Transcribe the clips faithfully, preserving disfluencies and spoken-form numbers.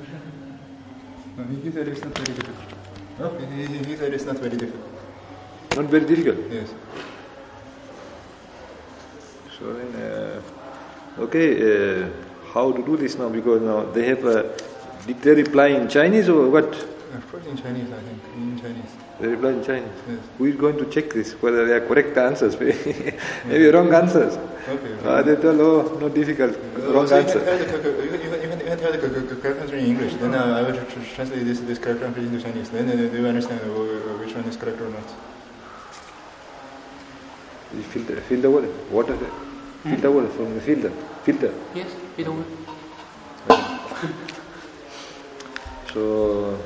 No, he said it's not very difficult. No? He, he, he said it's not very difficult. Not very difficult? Yes. So then, uh, okay, uh, how to do this now? Because now they have a, did they reply in Chinese or what? Of course in Chinese, I think. In Chinese. They reply in Chinese? Yes. Who is going to check this, whether they are correct answers? Maybe wrong answers. Okay. Uh, they tell, oh, not difficult, Uh, wrong so answer. You can tell the, you can, you can, you can tell the correct answer in English. Then uh, I will tr- tr- translate this, this correct answer into Chinese. Then uh, they will understand uh, which one is correct or not. You filter, filter water, water, filter water from the filter, filter. Yes, filter water. So,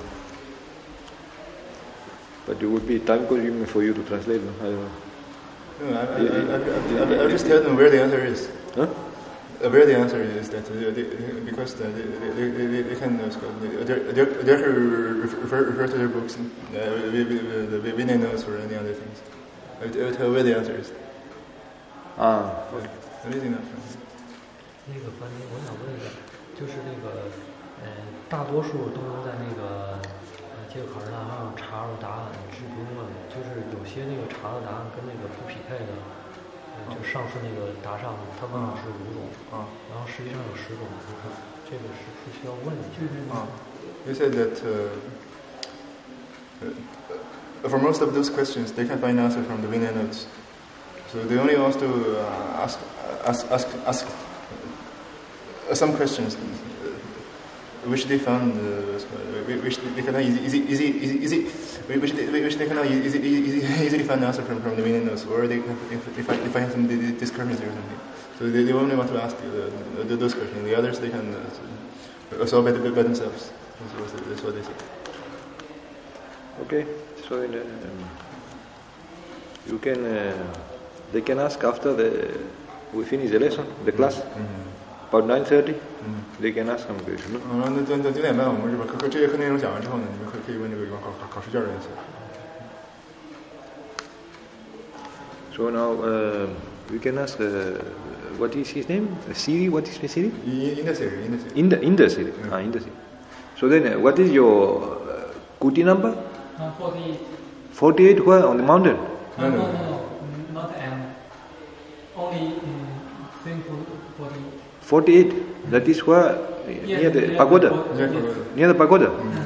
but it would be time consuming for you to translate. No? I don't know. No, I, I, I, I, I, I'll just tell them where the answer is. Huh? Uh, where the answer is that uh, they, because the, they, they, they, they can uh, they, they, they refer, refer to their books, and, uh, the Vinay notes or any other things. I will, I will tell where the answer is. Ah, okay. What is enough? 那个翻译，我想问一下，就是那个，呃，大多数都能在那个呃这个考试答案上查到答案，是不用问的。就是有些那个查的答案跟那个不匹配的，呃，就上次那个答上，他问的是五种，啊，然后实际上有十种，就是这个是不需要问一下。 啊 You said that uh, uh, for most of those questions, they can find answer from the Vinay notes. So they only want to uh, ask, ask, ask, ask uh, some questions, uh, which they found, uh, which they cannot easy, easy, easy, easy, easy which they, which they cannot easy, easy, easily find answer from from the Vinay notes, or they if, if, if I have some discrepancy or something. So they, they only want to ask uh, those questions. The others they can uh, solve by, by themselves. That's what, that's what they say. Okay, so in, um, you can, uh, they can ask after the we finish the lesson, the class, mm-hmm. about nine thirty. Mm-hmm. They can ask some questions. No? 嗯，那那那九点半我们这边课课这节课内容讲完之后呢，你们可可以问这个考考考试卷的问题。 So now uh, we can ask. Uh, what is his name? Siri. What is the Siri? In the Siri, in the Siri. In the in the Siri. Ah, in the Siri. So then, uh, what is your uh, Kuti number? Uh, forty-eight. Forty-eight. Where on the mountain? No, no, no, no, not M. Only um, simple forty. Forty-eight. That is where Yes, near the near pagoda. The Yes. yes. Near the pagoda. Mm.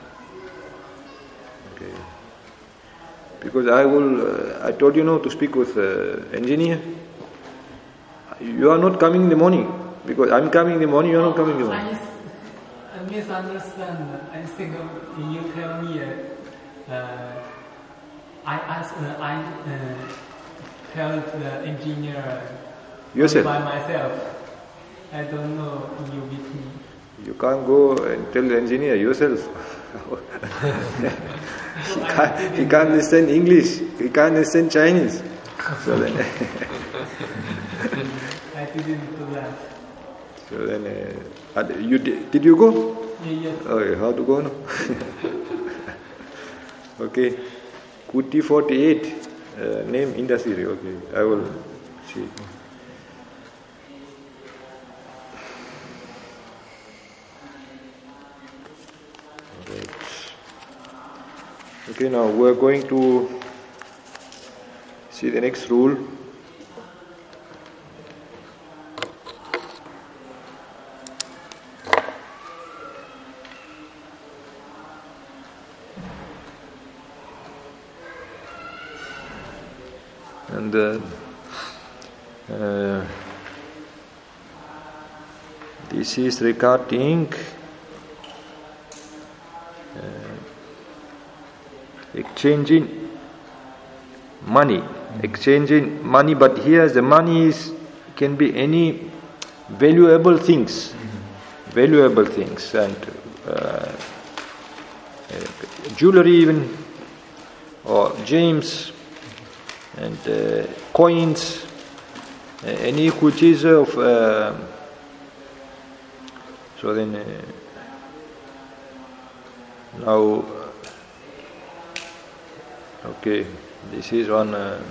Okay. Because I will. Uh, I told you no to speak with uh, engineer. You are not coming in the morning because I'm coming in the morning. You are not coming in the morning. I, I misunderstand. I think you tell me. Uh, I ask. Uh, I uh, tell the engineer Yourself. by myself. I don't know U B T. You can't go and tell the engineer yourself. he, can't, he can't understand English. He can't understand Chinese. So then, I didn't do that. so then, uh, you did, did you go? Yes. Okay, how to go now? Okay, Kuti forty-eight, uh, name Indasiri. Okay, I will see. Okay. Okay, now we are going to see the next rule. And uh, uh, this is regarding uh, exchanging money, exchanging money. But here the money is can be any valuable things, mm-hmm. valuable things, and uh, uh, jewelry even, or gems. And uh, coins, uh, any equities of. Uh, so then, uh, now, okay, this is one. Uh,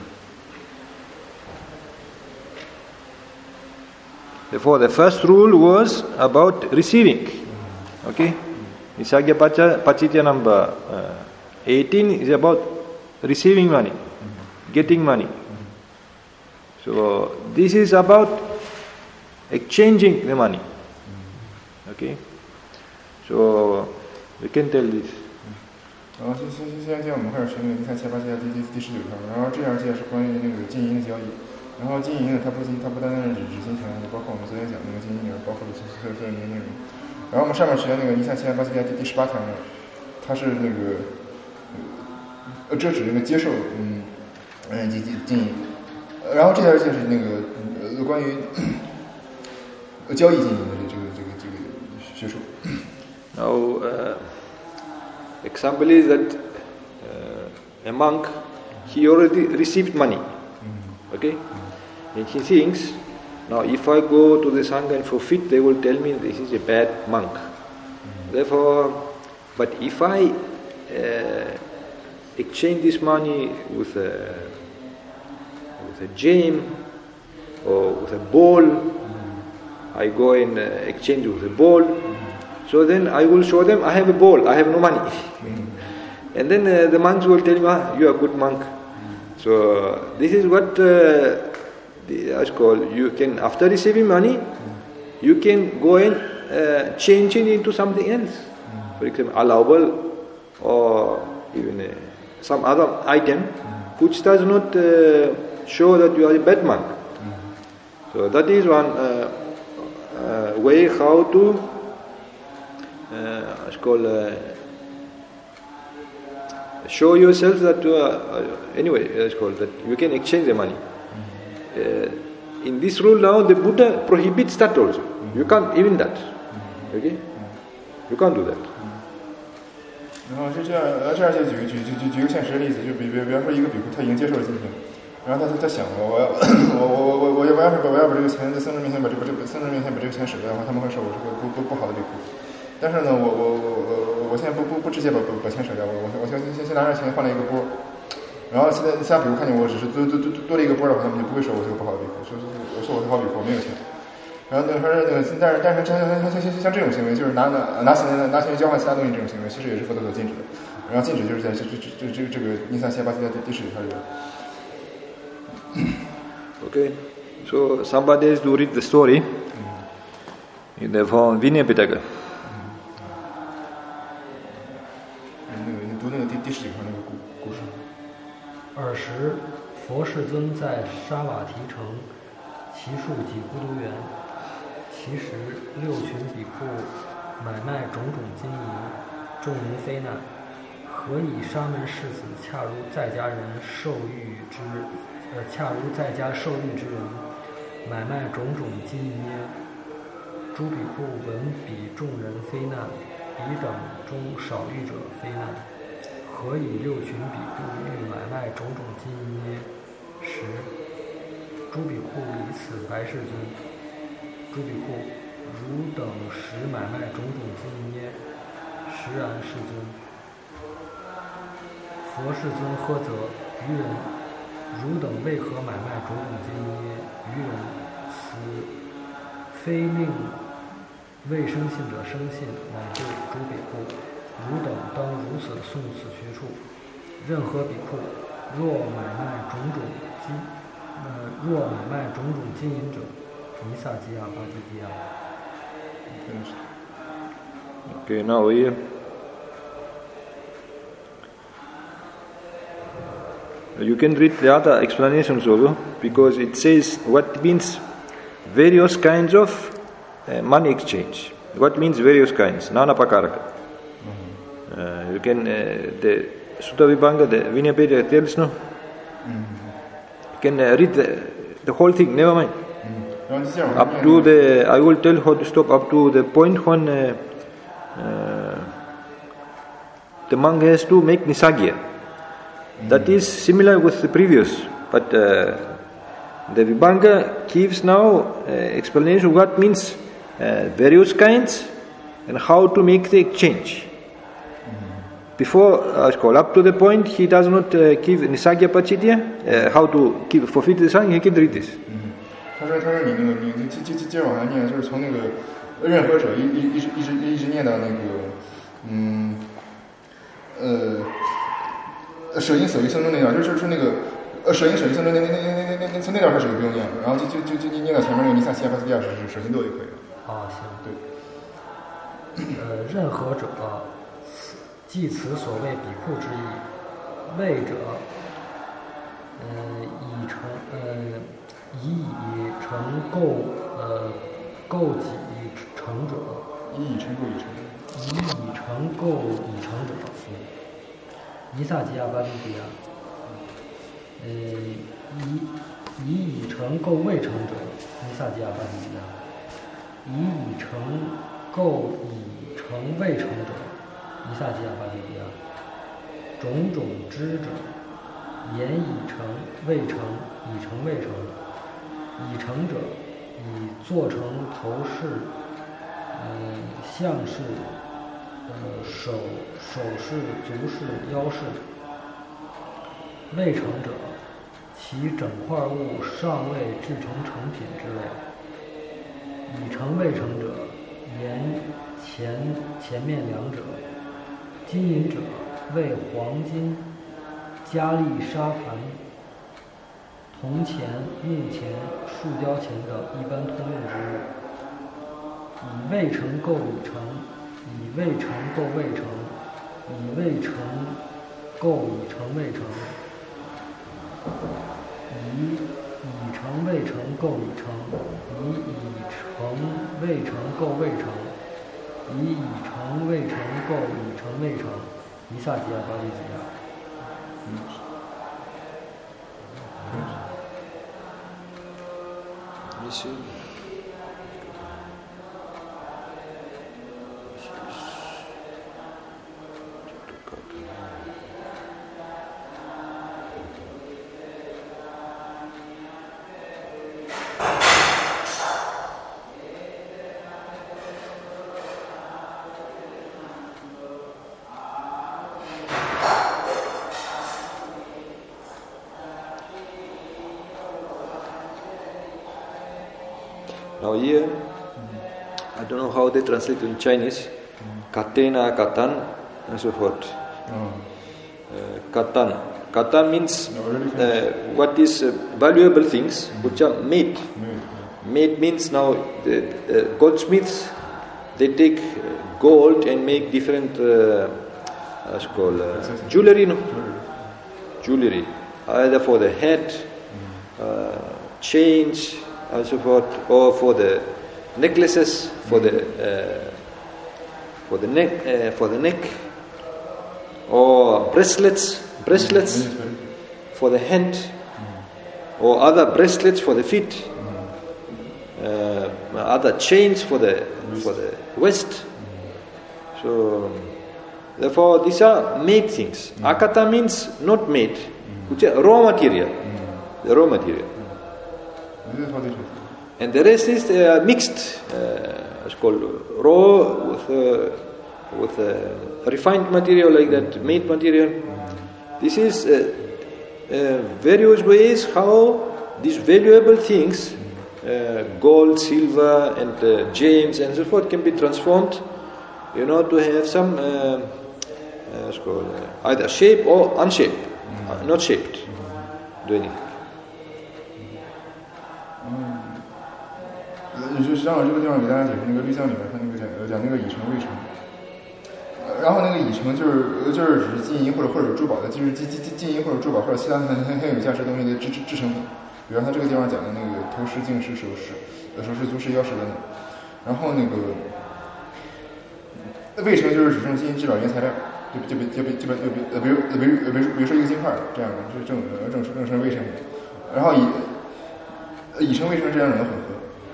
therefore, the first rule was about receiving. Okay, Nisagya Pachitya number uh, eighteen is about receiving money, mm-hmm. getting money. Mm-hmm. So this is about exchanging the money. Mm-hmm. Okay, so we can tell this. 然后现现现在我们开始学那个第三七八届第第第十九条，然后这二届是关于那个金银的交易，然后金银呢，它不它不单单是指指金钱，包括我们昨天讲那个金银里面包括的所有所有那些内容。然后我们上面学的那个一三七八七第第十八条呢，它是那个呃这指那个接受嗯嗯金金银，然后这条就是那个呃关于呃交易金银的这个这个这个学说。 Now. Uh... Example is that uh, a monk, he already received money, okay, and he thinks, now if I go to the Sangha and forfeit, they will tell me this is a bad monk. Therefore, but if I uh, exchange this money with a, with a gem or with a ball, I go and uh, exchange with a ball. So then I will show them I have a ball, I have no money. Mm-hmm. And then uh, the monks will tell me, ah, you are a good monk. Mm-hmm. So uh, this is what uh, the, is called, you can, after receiving money, mm-hmm. you can go and uh, change it into something else. Mm-hmm. For example, allowable or even uh, some other item mm-hmm. which does not uh, show that you are a bad monk. Mm-hmm. So that is one uh, uh, way how to Uh, it's called uh, show yourself that you are, uh, anyway it's called that you can exchange the money. Mm-hmm. Uh, in this rule now the Buddha prohibits that also. Mm-hmm. You can't even that. Mm-hmm. Okay? Mm-hmm. You can't do that. 然后是这样，呃，这样就举个举举举举个现实的例子，就比比比方说一个比丘他已经接受了金钱，然后他他想我我要我我我我我要我要是我要把这个钱在僧人面前把这把这僧人面前把这个钱舍掉的话，他们会说我是个不不不好的比丘。但是呢，我我我我我现在不不不直接把把把钱舍掉，我我我先先先拿着钱换了一个波，然后现在现在比如看见我只是多多多多了一个波的话，他们就不会说我是个不好的比丘，说我说我是好比丘，我没有钱。然后那说那个，但是但是像像像像像这种行为，就是拿拿拿钱拿钱交换其他东西这种行为，其实也是佛陀所禁止的。然后禁止就是在这这这这这个尼萨切巴提的第十九条里边。 Okay, so somebody has to read the story in the form Vinaya Pitaka. 尔时，佛世尊在沙瓦提城，其数几孤独园。其时，六群比库买卖种种金银，众人非难。何以沙门世子恰如在家人受欲之，呃，恰如在家受欲之人，买卖种种金银耶？诸比库闻彼众人非难，彼等中少欲者非难。何以六群比库欲买卖种种金银耶？十。诸比库以此白世尊：诸比库，汝等实买卖种种金银耶？实然，世尊。佛世尊呵责愚人：汝等为何买卖种种金银耶？愚人：此非令未生信者生信，乃对诸比库。汝等当如此诵此学处。任何比库，若买卖种种金，呃，若买卖种种金银者，弥撒基亚巴基基亚。 Okay, now we. You can read the other explanations also, because it says what means various kinds of uh, money exchange. What means various kinds? Nana pakaraka. Uh, you can, uh, the Sutta Vibhanga, the Vinaya Pitaka tells, no? Mm-hmm. You can uh, read the, the whole thing, never mind. Mm-hmm. Up to the, I will tell how to stop, up to the point when uh, uh, the monk has to make nisagya. Mm-hmm. That is similar with the previous, but uh, the Vibhanga gives now uh, explanation what means uh, various kinds and how to make the exchange. Before, uh, call up to the point, he does not uh, give nisagya pachitya, uh, how to give forfeit the sangha, he can read this. 他说：“他说你那个你接接接接着往下念，就是从那个任何者一一一直一直一直念到那个嗯，呃，舍因舍于生中那段，就是是那个呃舍因舍于生中那那那那那那从那段开始就不用念了，然后就就就就念到前面那个尼萨西亚巴斯蒂亚是舍心多就可以了。 啊，行。 对。 呃，任何者，即此所谓比库之意。谓者，呃，以成呃，以以成构呃构己成者。 以以成构以成。 以以成构以成者。尼萨吉亚巴利迪亚。呃，以以以成构未成者。尼萨吉亚巴利迪亚。以以成构以成未成者。尼萨吉亚巴利迪亚。种种知者，言已成未成，已成未成。已成者，以做成头饰，呃，相饰，呃，手手饰、足饰、腰饰。未成者，其整块物尚未制成成品之类。已成未成者，言前前面两者。金银者，为黄金、佳丽沙盘、铜钱、木钱、塑胶钱等一般通用之物。以未成构已成，以未成构未成，以未成构已成未成，以已成未成构已成，以已成未成构未成，以已成未成构已成未成。尼萨吉亚巴利吉亚。 嗯。 你是。Now here, I don't know how they translate in Chinese, katena, katan, and so forth. Oh. Uh, katan. Katan means uh, what is uh, valuable things which are made. Made means now the uh, goldsmiths, they take gold and make different uh, what's called uh, jewelry, no? Jewelry, either for the head, uh, chains, and so forth, or for the necklaces, for the uh, for the neck, uh, for the neck, or bracelets, bracelets for the hand, or other bracelets for the feet, uh, other chains for the for the waist. So, therefore, these are made things. Akata means not made, which are raw material, the raw material. And the rest is uh, mixed. Uh, it's called raw with uh, with uh, refined material like that, made material. This is uh, uh, various ways how these valuable things, uh, gold, silver, and uh, gems, and so forth, can be transformed, you know, to have some uh, uh, it's called uh, either shape or unshaped, uh, not shaped, do anything. 就实际上我这个地方给大家解释那个律象里面，它那个讲讲那个已成未成，然后那个已成就是就是指金银或者或者珠宝的，就是金金金银或者珠宝或者其他很很很有价值的东西的制制制成品，比如他这个地方讲的那个头饰、净饰、首饰、首饰、足饰、腰饰等等，然后那个未成就是指这种金银制表原材料，就就比就比就比就比呃比如比如比如比如说一个金块这样的，这正正正成未成品，然后以已成未成这两种的混合。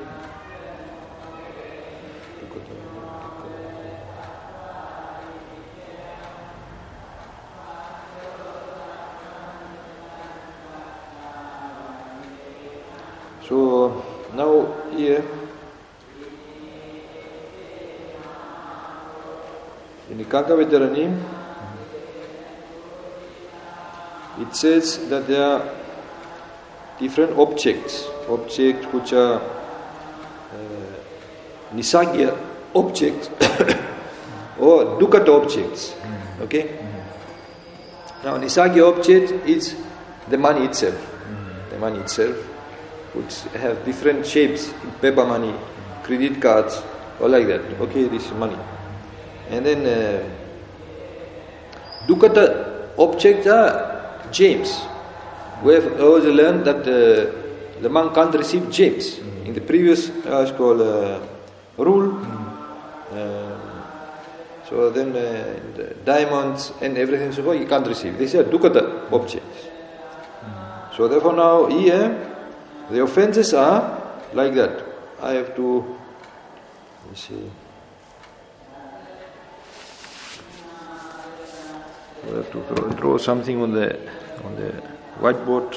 So now here in the Kakavedarani, it says that there are different objects, objects which are uh, Nisagya objects, or dukkata objects. Mm-hmm. Okay? Mm-hmm. Now Nisagya object is the money itself. Mm-hmm. The money itself would have different shapes, paper money, mm-hmm. credit cards, or like that. Okay, this is money. And then uh, dukkata objects are gems. We have always learned that uh, the monk can't receive gems. Mm-hmm. In the previous uh, it's called uh, rule. Mm-hmm. uh, so then uh, the diamonds and everything so forth you can't receive. These are dukkata objects. Mm-hmm. So therefore now here the offenses are like that. I have to let me see. I have to draw, draw something on the on the whiteboard.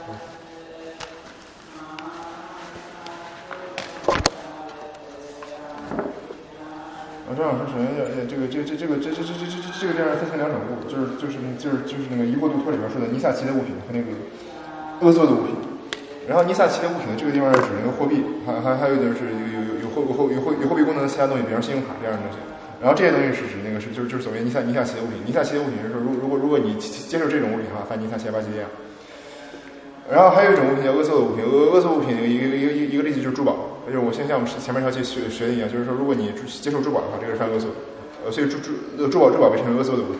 啊，张老师，首先呃，这个这个这这个这这这这这这个地方分成两种物，就是就是就是就是那个疑惑度托里边说的尼萨奇的物品和那个阿作的物品。然后尼萨奇的物品呢，这个地方是指那个货币，还还还有就是有有有有货货有货有货币功能的其他东西，比如信用卡这样的东西。然后这些东西是指那个是就是就是所谓尼萨尼萨奇的物品。尼萨奇的物品是说，如如果如果你接受这种物品的话，犯尼萨奇巴基利亚。然后还有一种物品叫阿作的物品，阿阿作物品一个一个一个一个例子就是珠宝，就是我先像我们前面条期学学的一样，就是说如果你接受珠宝的话，这个是犯阿作，呃，所以珠珠珠宝珠宝被称为阿作的物品。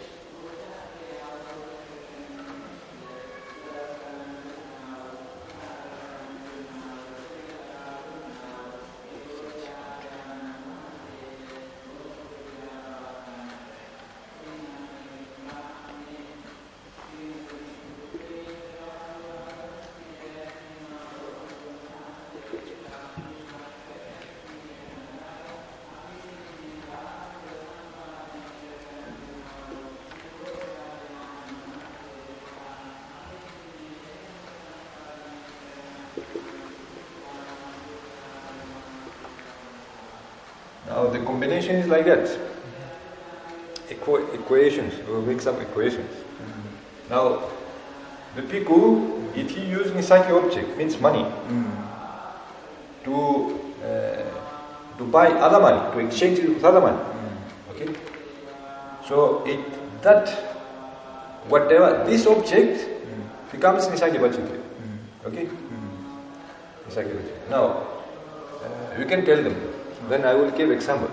Now the combination is like that. Equ- equations, we will make some equations. Mm-hmm. Now, the bhikkhu, if he use Nisagya object, means money, mm-hmm. to uh, to buy other money, to exchange it with other money. Mm-hmm. Okay? So, it that whatever, this object mm-hmm. becomes Nisagya Vajjati. Mm-hmm. Okay? Mm-hmm. Nisagya Vajjati. Now, uh, you can tell them. Then I will give example.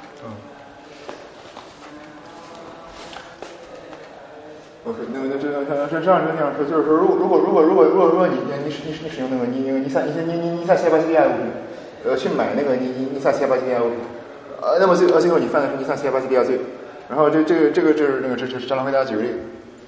OK， 那个那这这这这样这样说，就是说，如果如果如果如果如果如果你你你你使用那个尼尼萨尼尼尼尼萨奇巴基利亚物品，呃，去买那个尼尼尼萨奇巴基利亚物品，呃，那么最呃最后你犯的是尼萨奇巴基利亚罪，然后这这个这个这是那个这这是张老回答举个例。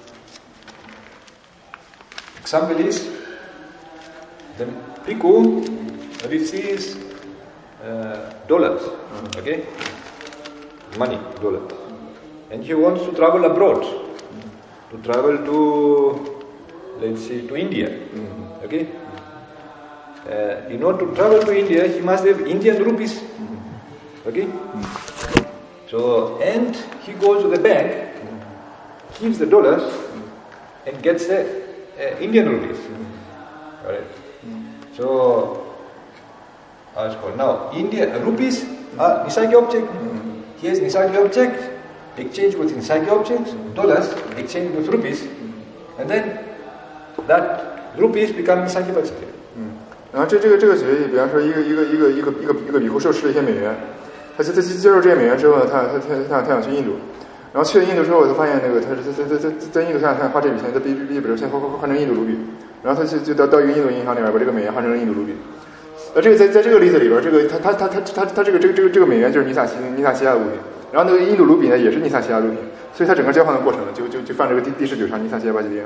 Example is the bhikkhu receives uh, dollars, mm-hmm. okay, money dollars, and he wants to travel abroad. To travel to, let's say, to India, mm-hmm. okay? Uh, in order to travel to India, he must have Indian rupees, mm-hmm. okay? Mm-hmm. So, and he goes to the bank, mm-hmm. gives the dollars, mm-hmm. and gets the uh, Indian rupees. Mm-hmm. All right? Mm-hmm. So, how it's called now? India rupees are Nisagya object. Mm-hmm. Here's Nisagya object. Exchange with Nisagya objects, dollars, exchange with rupees, and then that rupees become Nisagya Vajjati. 嗯，然后这这个这个举例，比方说一个一个一个一个一个一个比丘受持了一些美元，他他他接受这些美元之后，他他他他他想去印度，然后去了印度之后，他发现那个他他他他在印度他想花这笔钱，他必必须先换换换成印度卢比，然后他就就到到一个印度银行里面把这个美元换成了印度卢比。呃，这个在在这个例子里边，这个他他他他他他这个这个这个这个美元就是尼萨西尼萨西亚的物品。然后那个印度卢比呢，也是尼萨西亚卢比，所以它整个交换的过程呢，就就就犯这个第第十九条尼萨西亚巴基利亚。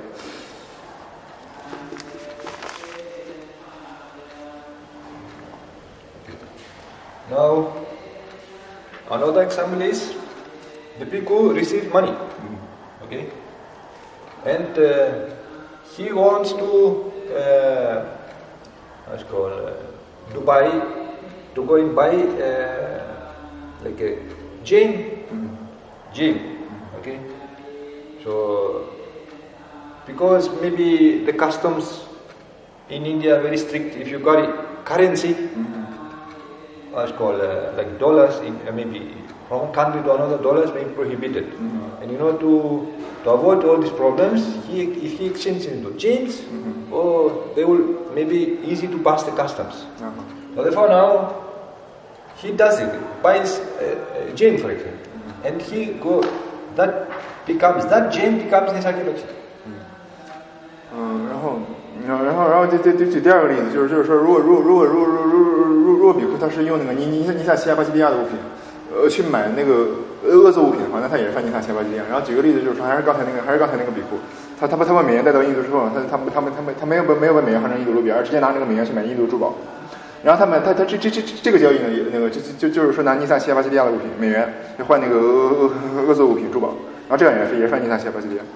Now, another example is the bhikkhu receives money, okay, and uh, he wants to, uh, what's called, uh, to buy, to go and buy. Uh, like a gem, mm-hmm. gem, mm-hmm. okay. So, because maybe the customs in India are very strict. If you carry currency, mm-hmm. what's called uh, like dollars, in, uh, maybe from one country to another, dollars may be prohibited. Mm-hmm. And you know, to to avoid all these problems, he if he exchanges into jeans, mm-hmm. or they will maybe easy to pass the customs. Uh-huh. So therefore now he does it, buys a, a gem for example, mm-hmm. and he go that becomes that gem becomes his archaeology. 嗯，然后，然后，然后，然后，对对对，举第二个例子，就是就是说，如果如果如果如果如果如果如果比库他是用那个尼尼尼萨奇亚巴西利亚的物品，呃，去买那个恶作物品的话，那他也是犯尼萨奇亚巴西利亚。然后举个例子，就是说，还是刚才那个，还是刚才那个比库，他他把他把美元带到印度之后，他他他们他们他没有把没有把美元换成印度卢比，而直接拿那个美元去买印度珠宝。然后他们他他这这这这个交易呢，也那个就就就是说拿尼萨奇亚巴西利亚的物品美元去换那个恶恶恶作物品珠宝，然后这样也是也是犯尼萨奇亚巴西利亚。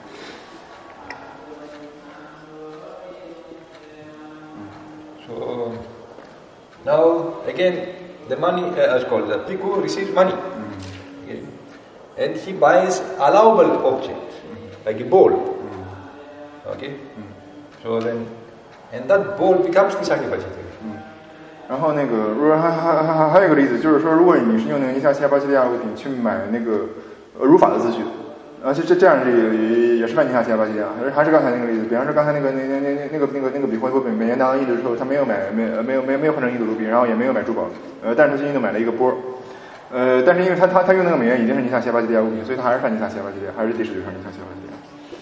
So now again, the money uh, is called the bhikkhu receives money, mm-hmm. okay. and he buys allowable object, mm-hmm. like a bowl. Mm-hmm. Okay, mm-hmm. so then, and that bowl becomes the sacrifice. 然后那个，如果还还还还有一个例子，就是说，如果你是用那个尼萨奇亚巴西利亚物品去买那个呃儒法的字句，而且这这样这个也也是犯尼萨奇亚巴西利亚，还是刚才那个例子，比方说刚才那个那那那那那个那个那个比货美美元拿到印度之后，他没有买没没有没有没有换成印度卢比，然后也没有买珠宝，呃，但是他去印度买了一个钵，呃，但是因为他他他用那个美元已经是尼萨奇亚巴西利亚物品，所以他还是犯尼萨奇亚巴西利亚，还是第十九条尼萨奇亚巴西利亚。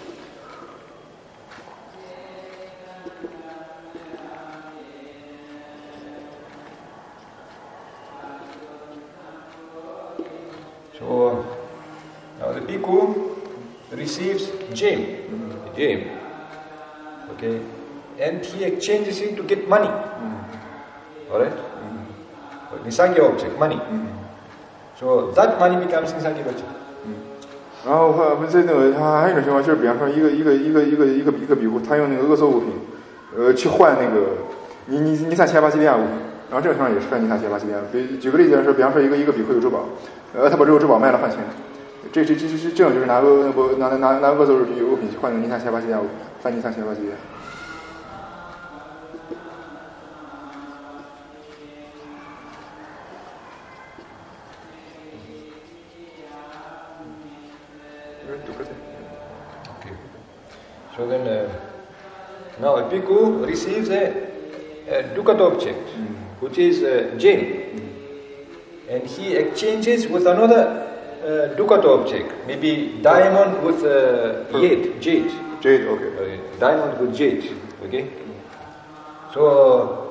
So now the bhikkhu receives gem, mm-hmm. gem, okay, and he exchanges it to get money. Mm-hmm. All right, mm-hmm. Nisagya object, money. Mm-hmm. So that money becomes Nisagya object. 然后还在那个他还有一种情况，就是比方说一个一个一个一个一个一个比户，他用那个恶作物品，呃，去换那个尼尼尼萨奇亚巴西利亚物品，然后这种情况也是犯尼萨奇亚巴西利亚。比举个例子来说，比方说一个一个比户有珠宝。呃，他把这个珠宝卖了换钱，这这这这这种就是拿恶不拿拿拿恶作物品物品去换尼萨奇亚巴西利亚物品，犯尼萨奇亚巴西利亚。 Okay. So then, uh, now a bhikkhu receives a, a ducat object, mm. which is a gem. Mm. And he exchanges with another uh, ducat object, maybe diamond with uh, jade, jade. Jade, okay. okay. Diamond with jade, okay. So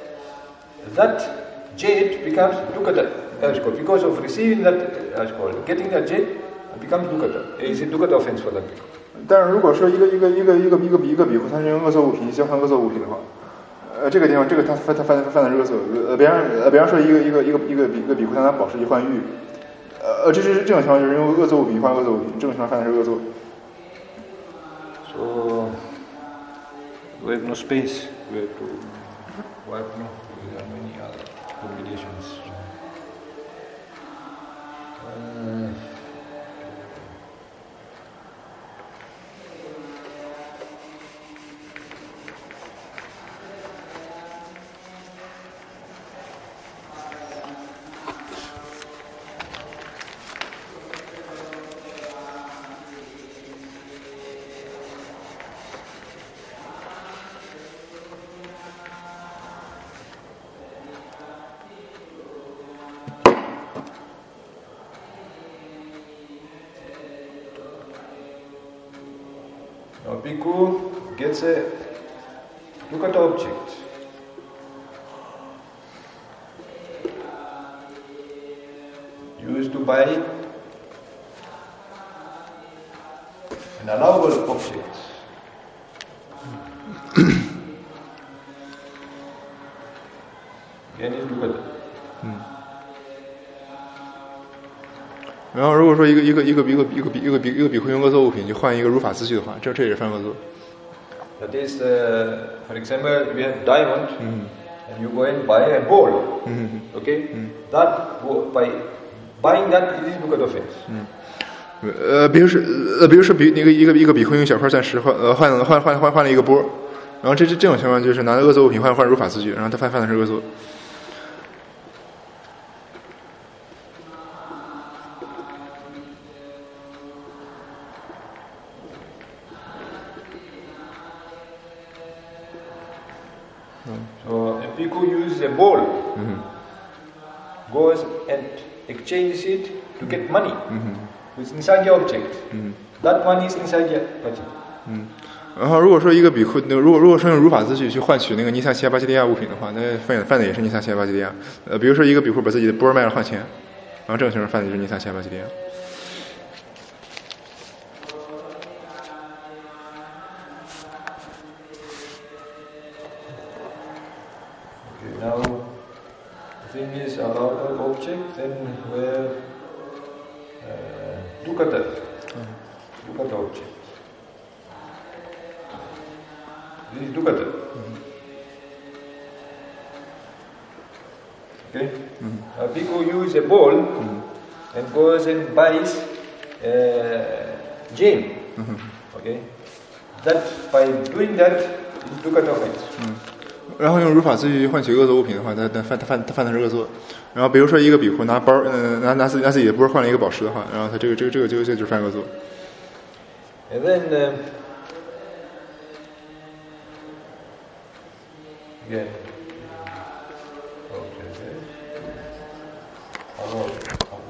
that jade becomes ducat, as called, because of receiving that, as called, getting that jade, it becomes ducat. It's a ducat offense for that. 但是如果说一个一个一个一个一个一个比户，他是用恶作物品交换恶作物品的话。呃，这个地方，这个他他他犯犯的是恶作，呃，比方呃，比方说一个一个一个一个比一个比户他拿宝石去换玉，呃，这是这种情况就是用恶作物品换恶作物品，这种情况犯的是恶作。 So we have no space. We have to wipe no. There are many other combinations. Uh, Now bhikkhu gets a ducat object. Used to buy an allowable object. Again is ducat. 然后如果说一个一个一个一个一个比一个比一个比会用恶作物品去换一个儒法字句的话，这这也是犯恶作。 That is, uh, for example, we have diamond, mm-hmm. and you go and buy a bowl. Mm-hmm. Okay, mm-hmm. that by buying that it is ducat offense. 嗯，呃，比如说呃，比如说比那个一个一个比会用小块钻石换呃换换换换换了一个钵，然后这这这种情况就是拿恶作物品换换儒法字句，然后他犯犯的是恶作。 bhikkhu uses a bowl, Mhm. goes and exchanges it to get money Mhm. with nisagya object. Mhm. That one is nisagya pachita. 嗯，然后如果说一个比库，那个如果如果说用如法自序去换取那个尼萨奇亚巴基利亚物品的话，那犯犯的也是尼萨奇亚巴基利亚。呃，比如说一个比库把自己的钵卖了换钱，然后这种情况犯的就是尼萨奇亚巴基利亚。 Okay, now the thing is allowed an object, then where uh, dukkata, dukkata object. This is dukkata. Okay? Mm-hmm. A bhikkhu uses a bowl mm-hmm. and goes and buys uh, jam. Mm-hmm. Okay? That by doing that is dukkata offense. Mm-hmm. 然后用如法自序换取恶作物品的话，他他犯他犯他犯的是恶作。然后比如说一个比库拿包，呃，拿拿自拿自己的钵换了一个宝石的话，然后他这个这个这个这个这个就是犯恶作。 And then uh, again, okay, okay. Hello.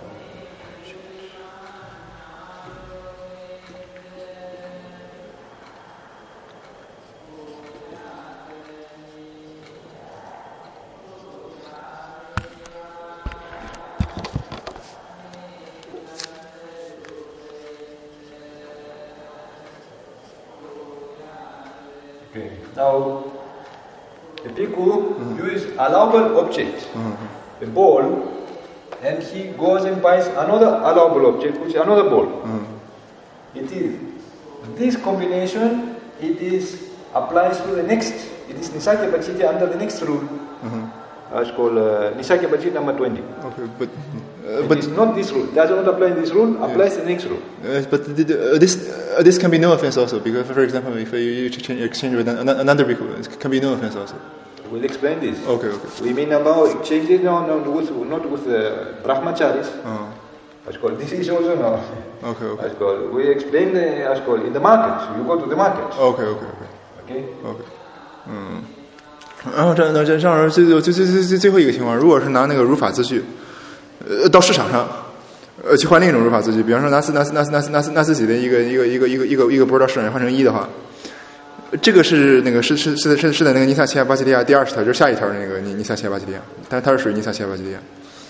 Okay. Now, the bhikkhu mm-hmm. uses allowable object, mm-hmm. a bowl, and he goes and buys another allowable object, which is another bowl. Mm-hmm. It is this combination. It is applies to the next. It is nisagya pachitya under the next rule. Mm-hmm. That's called uh, nisagya pachitya number twenty. Okay, but uh, but it's not this rule. Does not apply in this rule. Applies yeah. the next rule. Uh, but the, the, uh, this uh, this can be no offense also, because for example, if you, you exchange, exchange with another bhikkhu, it can be no offense also. We'll explain this. Okay, okay. We mean about exchanging no, no, with, not with the brahmacharis. Uh-huh. That's called. This is also no. Okay, okay. That's called. We explain the that's called in the market. You go to the market. Okay, okay, okay. Okay. Okay. 嗯。然后这那这这样最最最最最最后一个情况，如果是拿那个如法自序，呃，到市场上，呃，去换另一种如法自序，比方说拿自拿自拿自拿自拿自拿自己的一个一个一个一个一个一个波到市场上换成一的话，这个是那个是是是是是在那个尼萨奇亚巴基利亚第二十条，就是下一条那个尼尼萨奇亚巴基利亚，但是它是属于尼萨奇亚巴基利亚。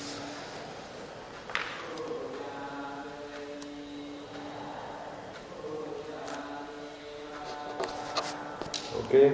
Okay.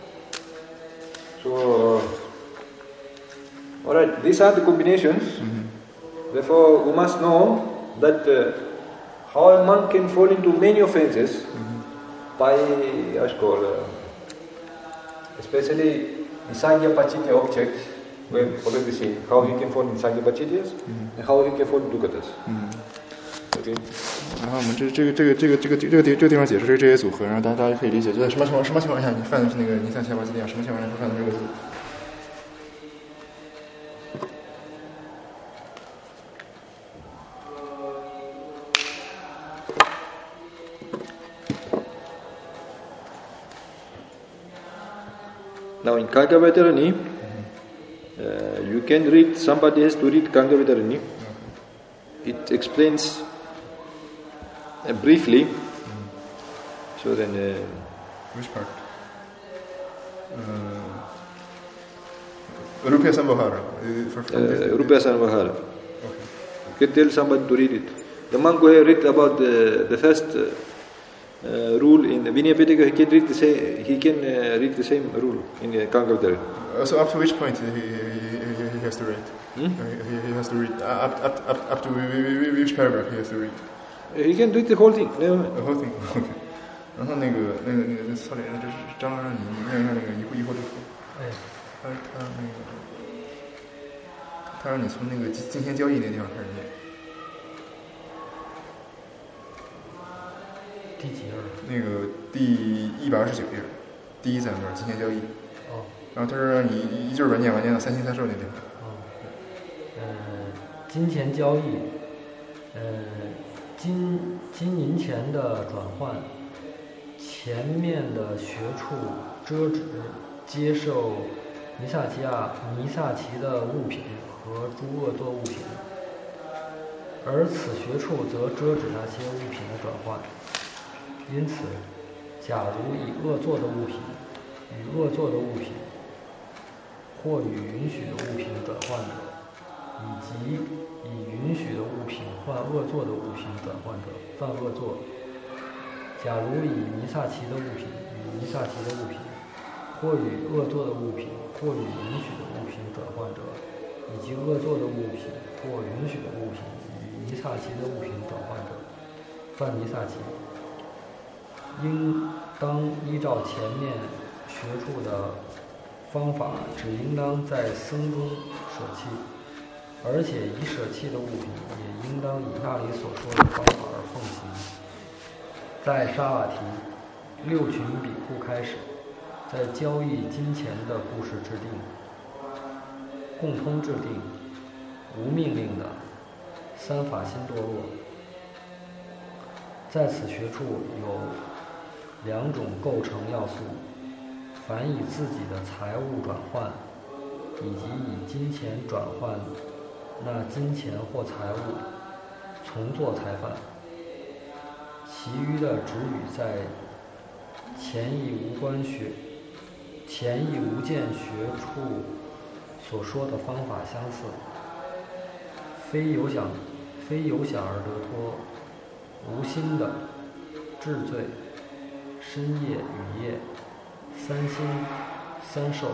So, all right, these are the combinations. Mm-hmm. Therefore, we must know that uh, how a monk can fall into many offences mm-hmm. by, as called, uh, especially nisagya pachitya objects. We've already seen how he can fall in nisagya pachityas mm-hmm. and how he can fall in dukkatas. Mm-hmm. Okay. 然后我们这这个这个这个这个这个地这个地方解释这个这些组合，然后大家大家可以理解，就在什么情况什么情况下你犯的是那个尼萨奇亚巴基利亚，什么情况下是犯的这个字。 Now in Kangavedarani, uh, you can read, somebody has to read Kangavedarani. It explains uh, briefly. So then... Uh, Which part? Uh, Rupiya Samvahara. Uh, Rupiya Samvahara. Okay. You can tell somebody to read it. The monk who read about the, the first uh, uh, rule in the Vinaya Pitaka, he can read the same, he can uh, read the same rule in the Kangavedarani. Uh, so up to which point he, he, he, he has to read? Hmm? He, he has to read uh, up, up, up, up to which paragraph he has to read? He can read the whole thing. No. The whole thing. Okay. 然后那个那个那个操脸，这是张让你念一下那个一步一步的说。哎，他他那个他让你从那个金钱交易那地方开始念。 第几页？ 那个第一百二十九页，第一三段金钱交易。 哦。 然后他是让你一句儿把念完，念到三心三寿那地方。 哦。呃，金钱交易，呃，金金银钱的转换。前面的学处遮止接受尼萨奇亚尼萨奇的物品和诸恶作物品，而此学处则遮止那些物品的转换。因此，假如以恶作的物品与恶作的物品，或与允许的物品转换者，以及以允许的物品换恶作的物品转换者，犯恶作。假如以尼萨奇的物品与尼萨奇的物品，或与恶作的物品，或与允许的物品转换者，以及恶作的物品或允许的物品与尼萨奇的物品转换者，犯尼萨奇，应当依照前面学处的方法，只应当在僧中舍弃，而且已舍弃的物品也应当以那里所说的方法而奉行。在沙瓦提，六群比库开始在交易金钱的故事制定，共通制定，无命令的三法心堕落。在此学处有两种构成要素，凡以自己的财物转换，以及以金钱转换那金钱或财物，从作财犯。其余的只与在前一无关学、前一无间学处所说的方法相似，非有想、非有想而得脱，无心的治罪，深夜雨夜，三心三受。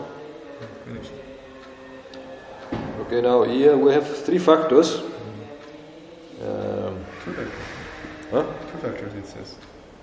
Okay, now here we have three factors. Um, Two factors. huh? Two factors, it says.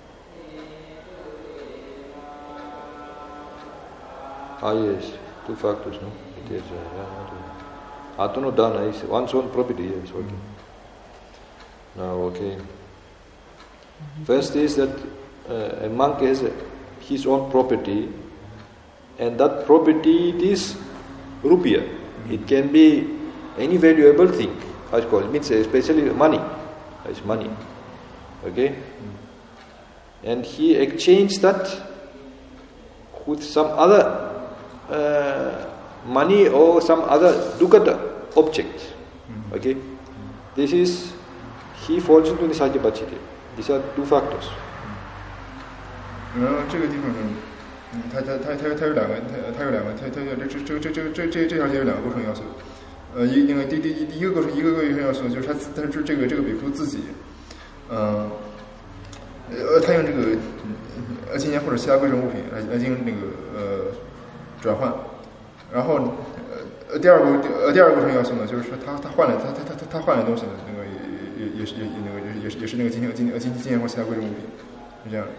Ah, yes, two factors, no? It is, uh, yeah, Atano Dana is one's own property, yes, okay. Now, okay. First is that uh, a monk has a, his own property, and that property it is rupiah. It can be any valuable thing, I suppose. It means especially money. It's money. Okay? And he exchanged that with some other uh, money or some other dukata object. Okay? This is, he falls into the Sakyapachiti. These are two factors. 然后这个地方呢，嗯，它它它它它有两个，它它有两个，它它这这这这这这这这条线有两个构成要素，呃，一那个第第第一个构成一个构成要素就是他他是这个这个比夫自己，嗯，呃，他用这个呃金钱或者其他贵重物品来来进行那个呃转换，然后呃第二个呃第二个构成要素呢，就是说他他换了他他他他他换了东西呢，那个也也也是也那个也是也是那个金钱金金金钱或其他贵重物品，是这样。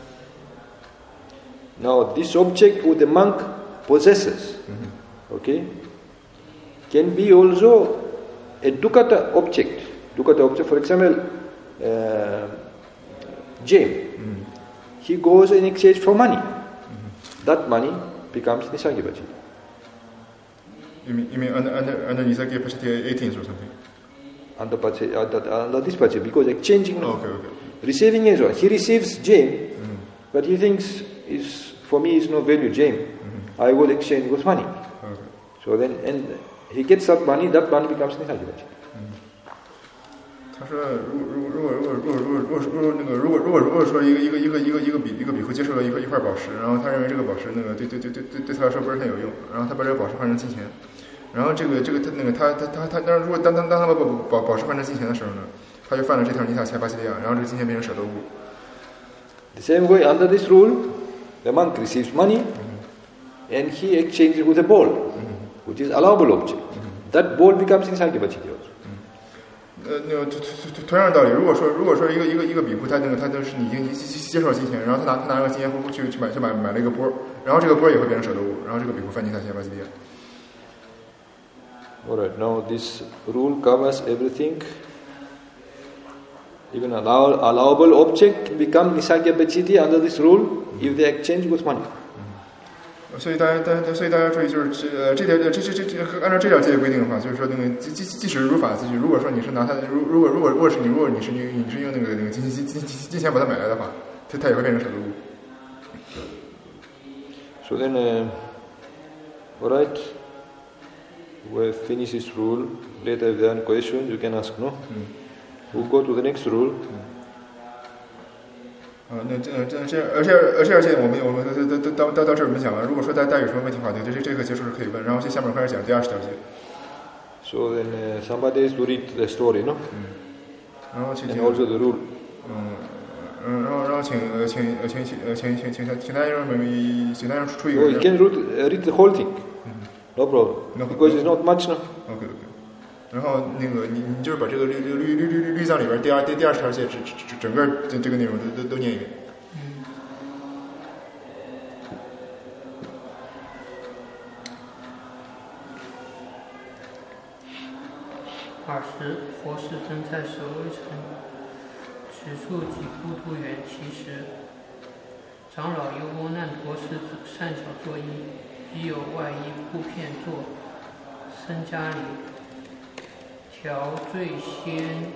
Now, this object who the monk possesses, mm-hmm. okay, can be also a dukata object. Dukata object, for example, uh, gem. Mm-hmm. He goes in exchange for money. Mm-hmm. That money becomes Nisargapachiti. You mean, you mean under, under, under Nisargapachiti eighteen or something? Under, under, under this Pachiti, because exchanging, oh, okay, okay. receiving is one. He receives gem, mm-hmm. but he thinks is for me is no value gem. Mm-hmm. I will exchange with money. Okay. So then, and he gets that money. That money becomes Nisargapachiti. 他说，如如如果如果如果如果如果如果那个如果如果如果说一个一个一个一个一个比一个比夫接受了一块一块宝石，然后他认为这个宝石那个对对对对对对他来说不是很有用，然后他把这个宝石换成金钱，然后这个这个他那个他他他他，但是如果当当当他把宝宝宝石换成金钱的时候呢，他就犯了这条尼萨奇巴西利亚，然后这个金钱变成舍多物。 The same way, under this rule, the monk receives money, mm-hmm. and he exchanges with a ball, mm-hmm. which is allowable object. Mm-hmm. That ball becomes Nisargapachiti also. 呃，那个同同同样的道理，如果说如果说一个一个一个比夫，他那个他就是已经接受了金钱，然后他拿他拿了金钱回去去买去买买了一个钵，然后这个钵也会变成舍多物，然后这个比夫犯尼萨奇巴西利亚。 All right, now this rule covers everything. Even allow, allowable object can become Nisargapachiti under this rule if they exchange with money. 所以大家，大家，所以大家注意，就是这呃这条这这这这按照这条界规定的话，就是说那个即即即使如法自居，如果说你是拿它，如如果如果如果是你如果你是你你是用那个那个金金金金金钱把它买来的话，它它也会变成舍多物。 So then, uh, Alright? We'll finish this rule. Later if there are questions you can ask, no? Mm. We'll go to the next rule. 啊，那这这这，而且而且而且，我们我们都都都到到这儿我们讲了，如果说大家有什么问题的话，对，这这个结束是可以问，然后下面开始讲第二十条节。 So then uh, somebody has to read the story, no? 嗯，然后请 And also the rule. 嗯嗯，然后然后请呃请呃请请呃请请请请大家让们请大家出一个。 Oh, you can read, uh, read the whole thing. No problem. No, Because no. it's not much, no? OK OK。然后那个你你就是把这个律律律律律律藏里边第二第第二十条节整整整个这这个内容都都都念一遍。 尔时，佛世尊在舍卫城，此处即孤独园其实。长老优波难陀世子善巧作衣，披有外衣铺片作僧伽梨，调醉仙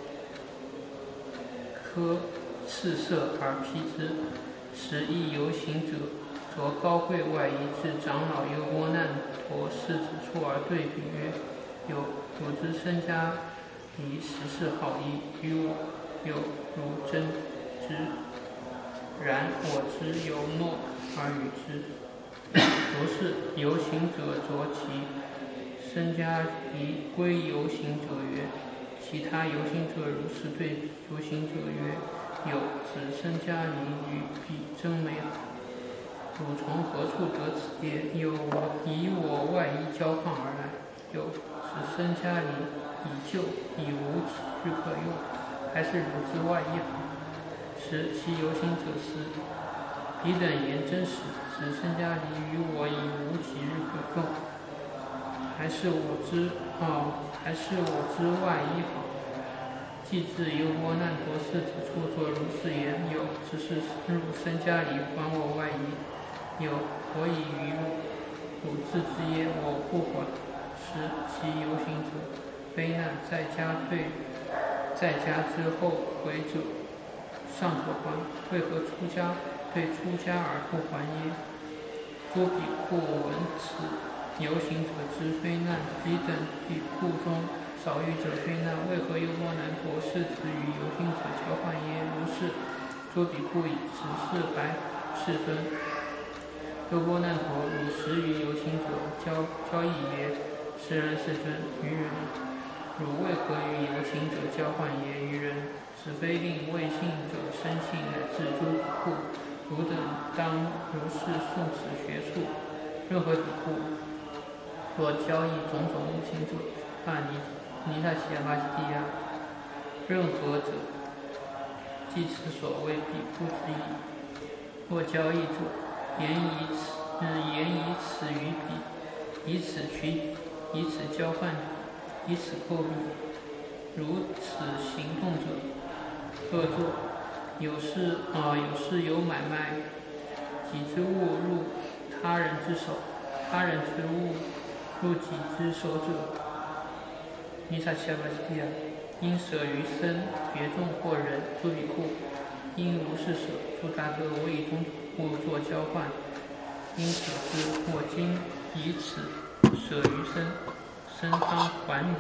科赤色而披之。时亦游行者着高贵外衣至长老优波难陀世子处而对比曰：有有之僧伽梨实是好衣，与我有如真之。然我之有诺而与之。如是游行者着其僧伽梨归游行者曰：其他游行者如是对比。游行者曰：有此僧伽梨与彼真美好。汝从何处得此业？有我以我外衣交换而来。有此僧伽梨已旧，已无几日可用，还是汝之外衣好。时其游行者思：彼等言真实，此僧伽梨与我已无几日可用，还是我之哦，还是我之外衣好。既至优波难陀世子处作如是言：有，只是汝僧伽梨还我外衣。有，我已于汝自之耶，我不还。时其游行者悲难，在家退，在家之后回者尚可还，为何出家对出家而不还耶？诸比库闻此游行者之非难，彼等比库中少欲者非难，为何优波难陀世子与游行者交换耶？如是，诸比库以此事白世尊：优波难陀，汝实与游行者交交易耶？是人世尊，愚人。汝为何与游行者交换耶？愚人。此非令未信者生信，乃至诸比库。汝等当如是诵此学处。任何比库若交易种种无情者，犯尼尼萨奇亚巴西蒂亚。任何者，即此所谓比库之意。若交易者，言以此，嗯，言以此于彼，以此取彼，以此交换，以此购彼。如此行动者，恶作。有事啊、呃，有事有买卖，己之物入他人之手，他人之物入己之手者，尼萨奇亚巴西蒂亚，因舍于身别众或人，诸比库，因如是舍，诸大哥我以种物作交换，因此之我今以此舍于身，身当还与，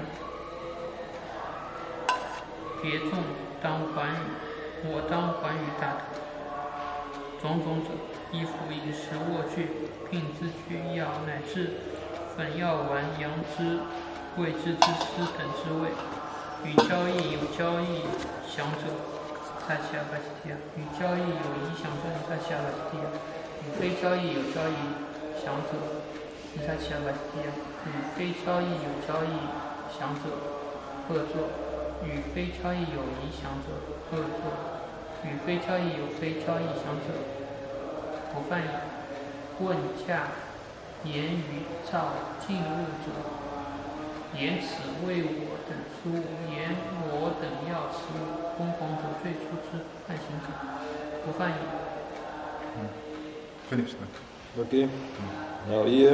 别众当还与。我当还于大德。种种者，衣服、饮食、卧具、聘之具药，乃至粉药丸、杨枝、味之之师等之味，与交易有交易想者，萨奇亚巴西蒂亚；与交易有疑想者，萨奇亚巴西蒂亚；与非交易有交易想者，萨奇亚巴西蒂亚；与非交易有交易想者，恶作。与非交易有疑想者，恶作；与非交易有非交易想者，不犯也。问价言语造进入者，言此为我等之物，言我等要此物，疯狂者最初之犯行者，不犯也。 嗯 Finish. Okay. Now here,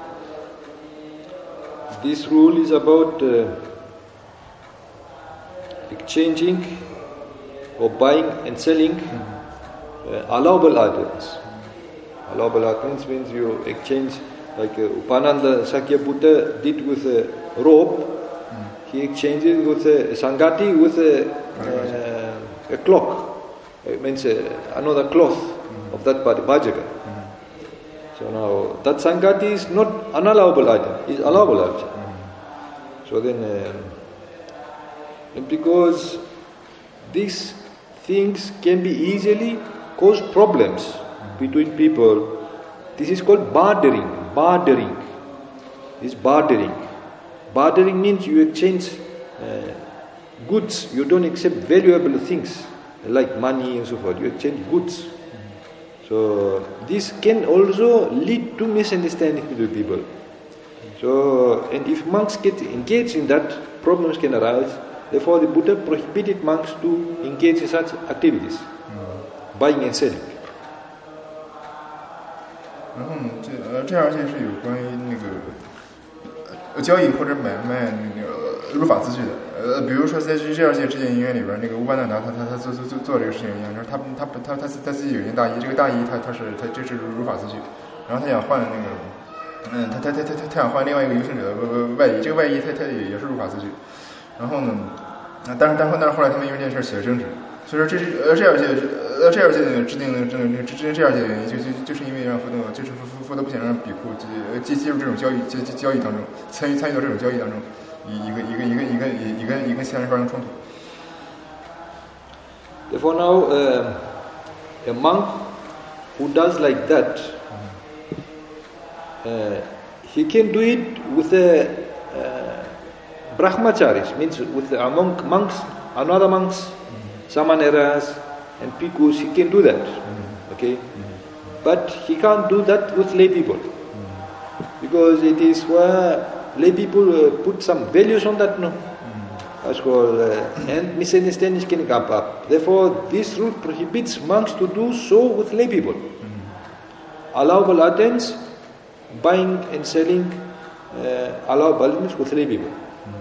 this rule is about uh, exchanging or buying and selling uh, allowable items. Allowable items means you exchange like uh, Upananda Sakya Buddha did with a rope, mm. he exchanged it with a Sangati with a, uh, a clock. It means uh, another cloth mm. of that Bhajaka. Mm. So now that Sangati is not an allowable item, it's allowable item. Mm. So then, uh, because these things can be easily cause problems mm. between people, this is called bartering. Bartering. This bartering. Bartering means you exchange uh, goods. You don't accept valuable things like money and so forth. You exchange goods. Mm-hmm. So this can also lead to misunderstanding between people. Mm-hmm. So, and if monks get engaged in that, problems can arise. Therefore, the Buddha prohibited monks to engage in such activities, mm-hmm. buying and selling. 然后呢，这呃这二戒是有关于那个呃交易或者买卖那个入法次序的。呃，比如说在这二戒之前因缘里边，那个乌班达达他他他做做做做这个事情一样，就是他他他他他自己有一件大衣，这个大衣他他是他这是入法次序，然后他想换那个，嗯，他他他他他他想换另外一个游行者的外衣，这个外衣他他也也是入法次序，然后呢，但是但是但是后来他们因为这件事起了争执。所以说，这是呃这二届呃这二届的制定的这个这这这二届的原因，就就就是因为让佛陀就是佛佛陀不想让比库介介入这种交易交交易当中，参与参与到这种交易当中，一一个一个一个一个一个一个其他人发生冲突。 Therefore, now uh, a monk who does like that, uh, he can do it with the uh, brahmacharis, means with the, among monks, another monks. Samaneras and Bhikkhus, he can do that, mm-hmm. okay? Mm-hmm. But he can't do that with lay people, mm-hmm. because it is where lay people uh, put some values on that, no? Mm-hmm. That's called, uh, and misunderstandings can come up. Therefore, this rule prohibits monks to do so with lay people. Mm-hmm. Allowable items, buying and selling, uh, allowable items with lay people.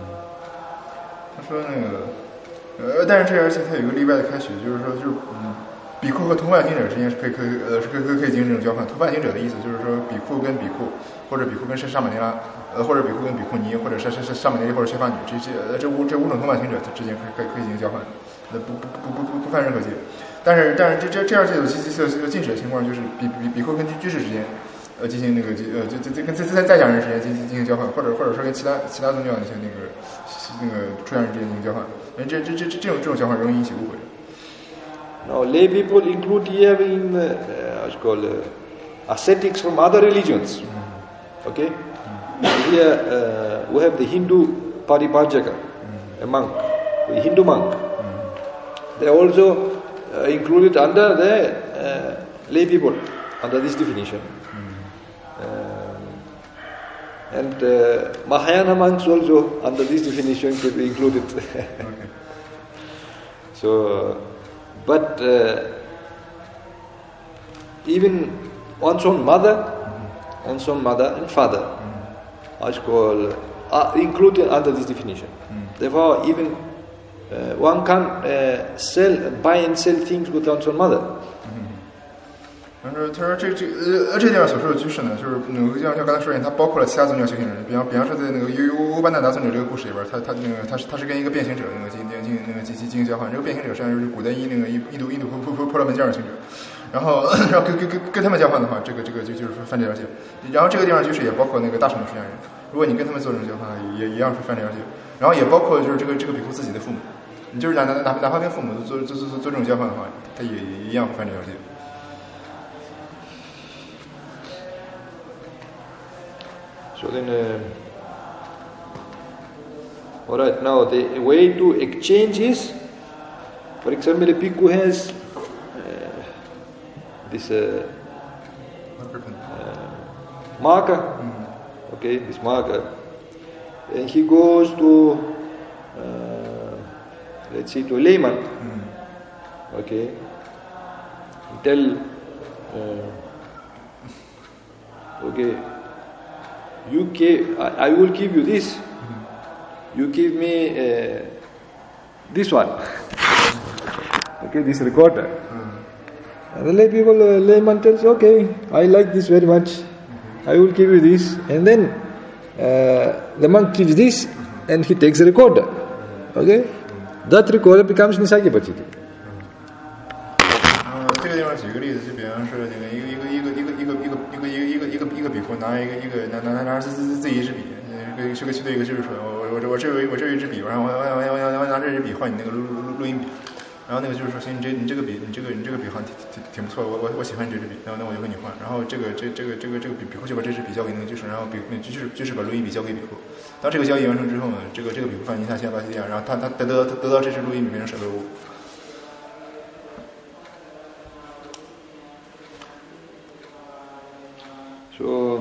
Mm-hmm. 呃，但是这而且它有一个例外的开许，就是说，就是嗯，比库和同伴行者之间是可以可以呃是可以可以可以进行这种交换。同伴行者的意思就是说，比库跟比库，或者比库跟沙玛尼拉，呃，或者比库跟比库尼，或者是是是沙玛尼拉或者削发女，这些呃这五这五种同伴行者之间可以可以可以进行交换，那不不不不不不犯任何戒。但是但是这这这二戒有禁禁禁止的情况，就是比比比库跟居士之间，呃进行那个呃这这这跟在在在家人之间进行进行交换，或者或者说跟其他其他宗教的一些那个那个出家人之间进行交换。 这这这这种这种交换容易引起误会。 Now, lay people include here in uh, what's called uh, ascetics from other religions. Mm. Okay, mm. Here uh, we have the Hindu Paribhajaka, mm. a monk, a Hindu monk. Mm. They are also uh, included under the uh, lay people under this definition. Mm. Um, and uh, Mahayana monks also under this definition can be included. Okay. So, but uh, even one's own mother, mm-hmm. one's own mother and father mm-hmm. are called are included under this definition. Mm-hmm. Therefore, even uh, one can uh, sell, buy and sell things with one's own mother. 他说：“他说这这呃这地方所说的居士呢，就是那个像像刚才说一样，它包括了其他宗教修行人。比方比方说在那个乌乌班达达尊者这个故事里边，他他那个他是他是跟一个变形者那个进行进行那个进行进行交换。这个变形者实际上就是古代印那个印印度印度婆婆婆婆罗门教的行者。然后然后跟跟跟跟他们交换的话，这个这个就就是犯这条戒。然后这个地方居士也包括那个大乘的出家人。如果你跟他们做这种交换，也一样是犯这条戒。然后也包括就是这个这个比丘自己的父母，你就是哪哪哪哪怕跟父母做做做做做这种交换的话，他也也一样会犯这条戒。” So then, uh, all right. Now the way to exchange is, for example, a bhikkhu has uh, this uh, uh, marker. Mm-hmm. Okay, this marker, and he goes to, uh, let's say, to a layman. Mm-hmm. Okay, tell, uh, okay. You give, I, I will give you this. Mm-hmm. You give me uh, this one. Okay, this recorder. Mm-hmm. And the lay people, uh, layman tells, okay, I like this very much. Mm-hmm. I will give you this, and then uh, the monk gives this, and he takes a recorder. Okay, that recorder becomes Nisargapachiti. 呃，这个地方举个例子，就比方说那个一个一个一个一个一个一个一个一个一个一个比库拿一个一个拿拿拿拿自自自己一支笔，一个是个去对一个就是说，我我我这有我这有一支笔，然后我我我我我拿这支笔换你那个录录录音笔，然后那个就是说，行，你这你这个笔你这个你这个笔好像挺挺挺不错，我我我喜欢你这支笔，然后那我就跟你换，然后这个这这个这个这个笔笔库就把这支笔交给那个就是，然后笔就是就是把录音笔交给笔库。当这个交易完成之后呢，这个这个笔库放尼萨西巴西利亚，然后他他得得得到这支录音笔变成舍得物。 So,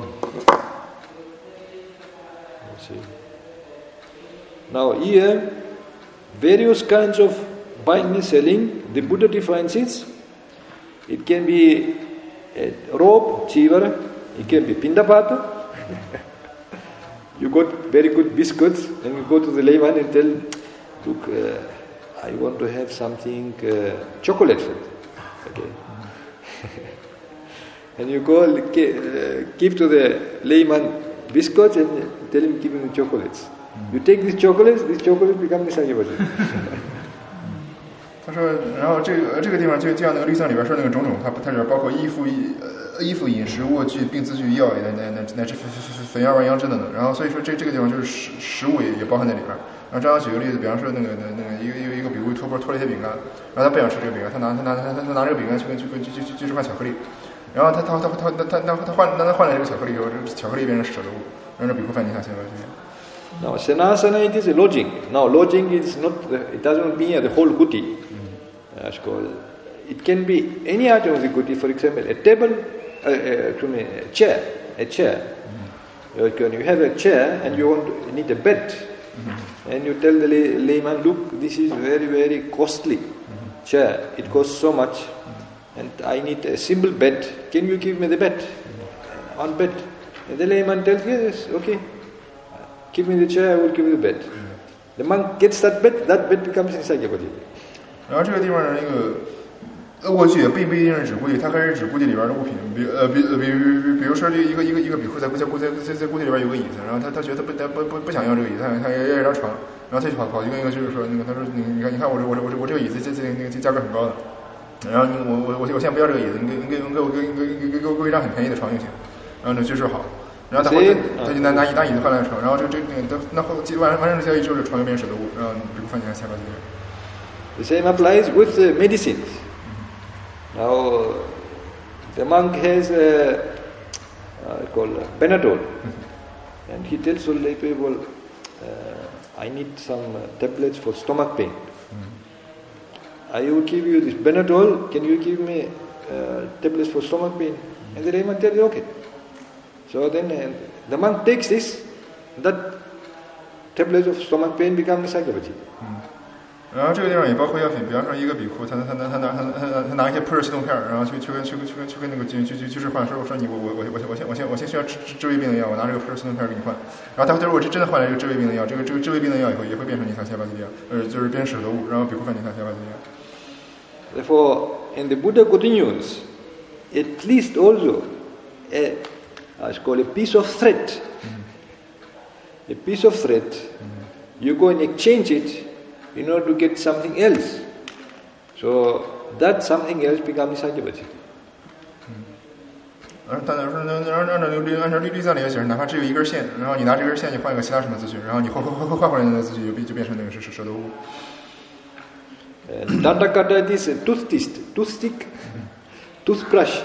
let's see. Now here, various kinds of buying and selling, the Buddha defines it. It can be a robe, chivara, it can be pindapata. You got very good biscuits and you go to the layman and tell, look, uh, I want to have something, uh, chocolate food. Okay. And you go uh, give to the layman biscuits and tell him give him chocolates. You take these chocolates, these chocolates become Nisargapachiti. 他说，然后这个这个地方就就像那个律藏里边说那个种种，它它里边包括衣服、衣呃衣服、饮食、卧具、病资具、药，乃乃乃乃至粉药丸、杨枝等等。然后所以说这这个地方就是食食物也也包含在里边。然后这样举个例子，比方说那个那那个一个一个一个比如托钵托了一些饼干，然后他不想吃这个饼干，他拿他拿他他他拿这个饼干去跟去跟去去去去换巧克力。然后他他他他他他他他换当他换了这个巧克力以后，这个巧克力变成舍得物，让这比库犯尼萨先巴去。 Now, Sanasana, it is a lodging. Now, lodging is not, the, it doesn't mean the whole kuti. Mm. Uh, it can be any item of the kuti, for example, a table, uh, uh, a chair, a chair. Mm. You have a chair and you want to, you need a bed. Mm-hmm. And you tell the lay, layman, look, this is very, very costly mm-hmm. chair. It costs so much. Mm-hmm. And I need a simple bed. Can you give me the bed? Mm-hmm. On bed. And the layman tells, yes, okay. Give me the chair, I will give you the bed. Mm-hmm. The monk gets that bed, that bed becomes Nisargapachiti. 然后这个地方的那个卧具也并不一定是指估计，它还是指估计里边的物品。比呃比呃比比比如说这一个一个一个比库在在在在在估计里边有个椅子，然后他他觉得不不不不想要这个椅子，他他要要一张床，然后他就跑跑去跟一个就是说那个他说你你看你看我这我这我这我这个椅子这这那个这价格很高的，然后我我我我现在不要这个椅子，你给你给你给我给给给给我给我一张很便宜的床就行，然后呢居士好。然后他会，他就拿拿拿椅子换来床，然后这个这个那那后完完成这交易之后，这床就变成舍得物，然后比如放进来下八节。 The same applies with uh, medicines. Now, the monk has a uh, called Panadol, and he tells all lay people, uh, "I need some uh, tablets for stomach pain. I will give you this Panadol. Can you give me uh, tablets for stomach pain?" And the layman tells, "Okay." So then uh, the monk takes this, that tablets of stomach pain become Nisargapachiti. 然后这个地方也包括药品，比方说一个比库，他他他他拿他他他拿一些普洱系统片，然后去去跟去跟去跟去跟那个去去去去置换，说我说你我我我我我先我先我先需要治治胃病的药，我拿这个普洱系统片给你换。然后他他如果真的换来这个治胃病的药，这个这个治胃病的药以后也会变成尼萨西巴西利亚，呃，就是变成舍得物，然后比库犯尼萨西巴西利亚。 Therefore, and the Buddha continues, at least also, a, it's called a piece of thread. Mm-hmm. A piece of thread, mm-hmm. you go and exchange it in order to get something else. So that something else becomes Nisargapachiti. 而但是说，按按照律按照律律藏里的解释，哪怕只有一根线，然后你拿这根线去换一个其他什么资讯，然后你换换换换回来的资讯就变就变成那个是是舍得物。 Dandakata is a toothstick, toothstick, toothbrush.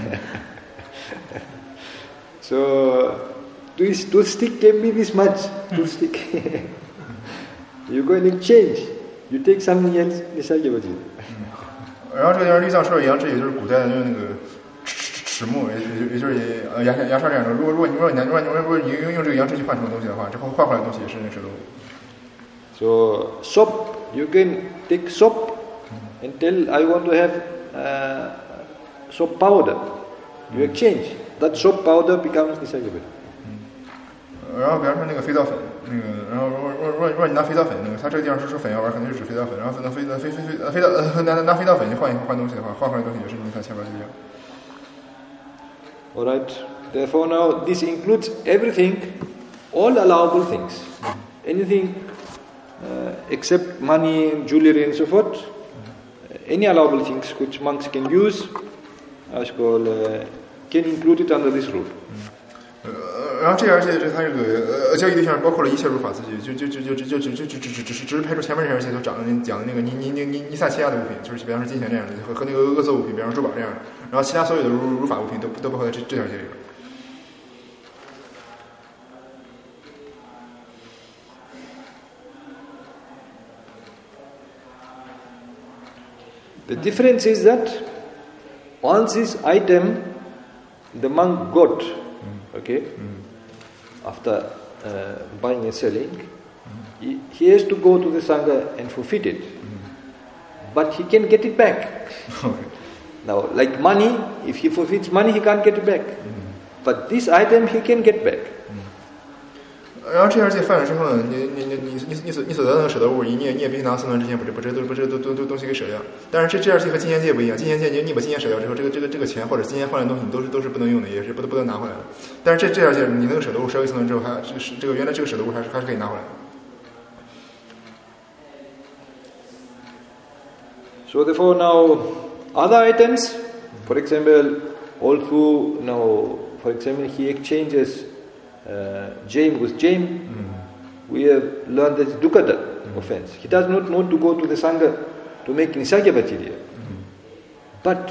So this toothstick can be this much. Toothstick. You go and exchange. You take something else, Nisargapachiti. 然后这个地方律藏说的杨枝，也就是古代的就是那个齿木，也也也就是呃牙牙刷这样的。如果如果你如果你如果你如果你用用这个杨枝去换什么东西的话，这后换回来的东西也是那舍得物。 So soap, you can take soap and tell I want to have uh, soap powder. You exchange. That soap powder becomes Nisargapachiti. 然后比方说那个肥皂粉，那个，然后如果如果如果如果你拿肥皂粉，那个他这个地方是说粉药丸，可能是指肥皂粉，然后拿肥肥肥肥肥皂呃拿拿肥皂粉去换换东西的话，换回来的东西也是尼萨西巴西利亚。 All right. therefore now this includes everything, all allowable things. Anything uh, except money, jewelry and so forth, uh, any allowable things which monks can use, as called, uh, can include it under this rule. 呃，然后这而且这它这个呃交易对象包括了一切入法自己，就就就就就就就就就只只是只是排除前面这些，而且就讲的讲的那个尼尼尼尼尼萨奇亚的物品，就是比方说金钱这样的，和和那个恶色物品，比方说珠宝这样的，然后其他所有的入入法物品都都包括在这这条线里边。 The difference is that once this item the monk got, okay, mm. after uh, buying and selling, mm. he, he has to go to the Sangha and forfeit it. Mm. But he can get it back. Okay. Now, like money, if he forfeits money, he can't get it back. Mm. But this item he can get back. 然后这样界犯了之后呢，你你你你你你所你所得的那个舍得物，你也你也必须拿四轮之前把这把这都把这都都都东西给舍掉。但是这这样界和金钱界不一样，金钱界你你把金钱舍掉之后，这个这个这个钱或者金钱换来的东西你都是都是不能用的，也是不能不能拿回来的。但是这这样界你那个舍得物烧一四轮之后，还这是这个原来这个舍得物还是还是可以拿回来的。 So therefore now other items, for example, although now for example he exchanges Uh, Jaim with Jaim, mm. we have learned that it's dukkha mm. offense. He does not know to go to the Sangha to make Nisagya Bachirya. Mm. But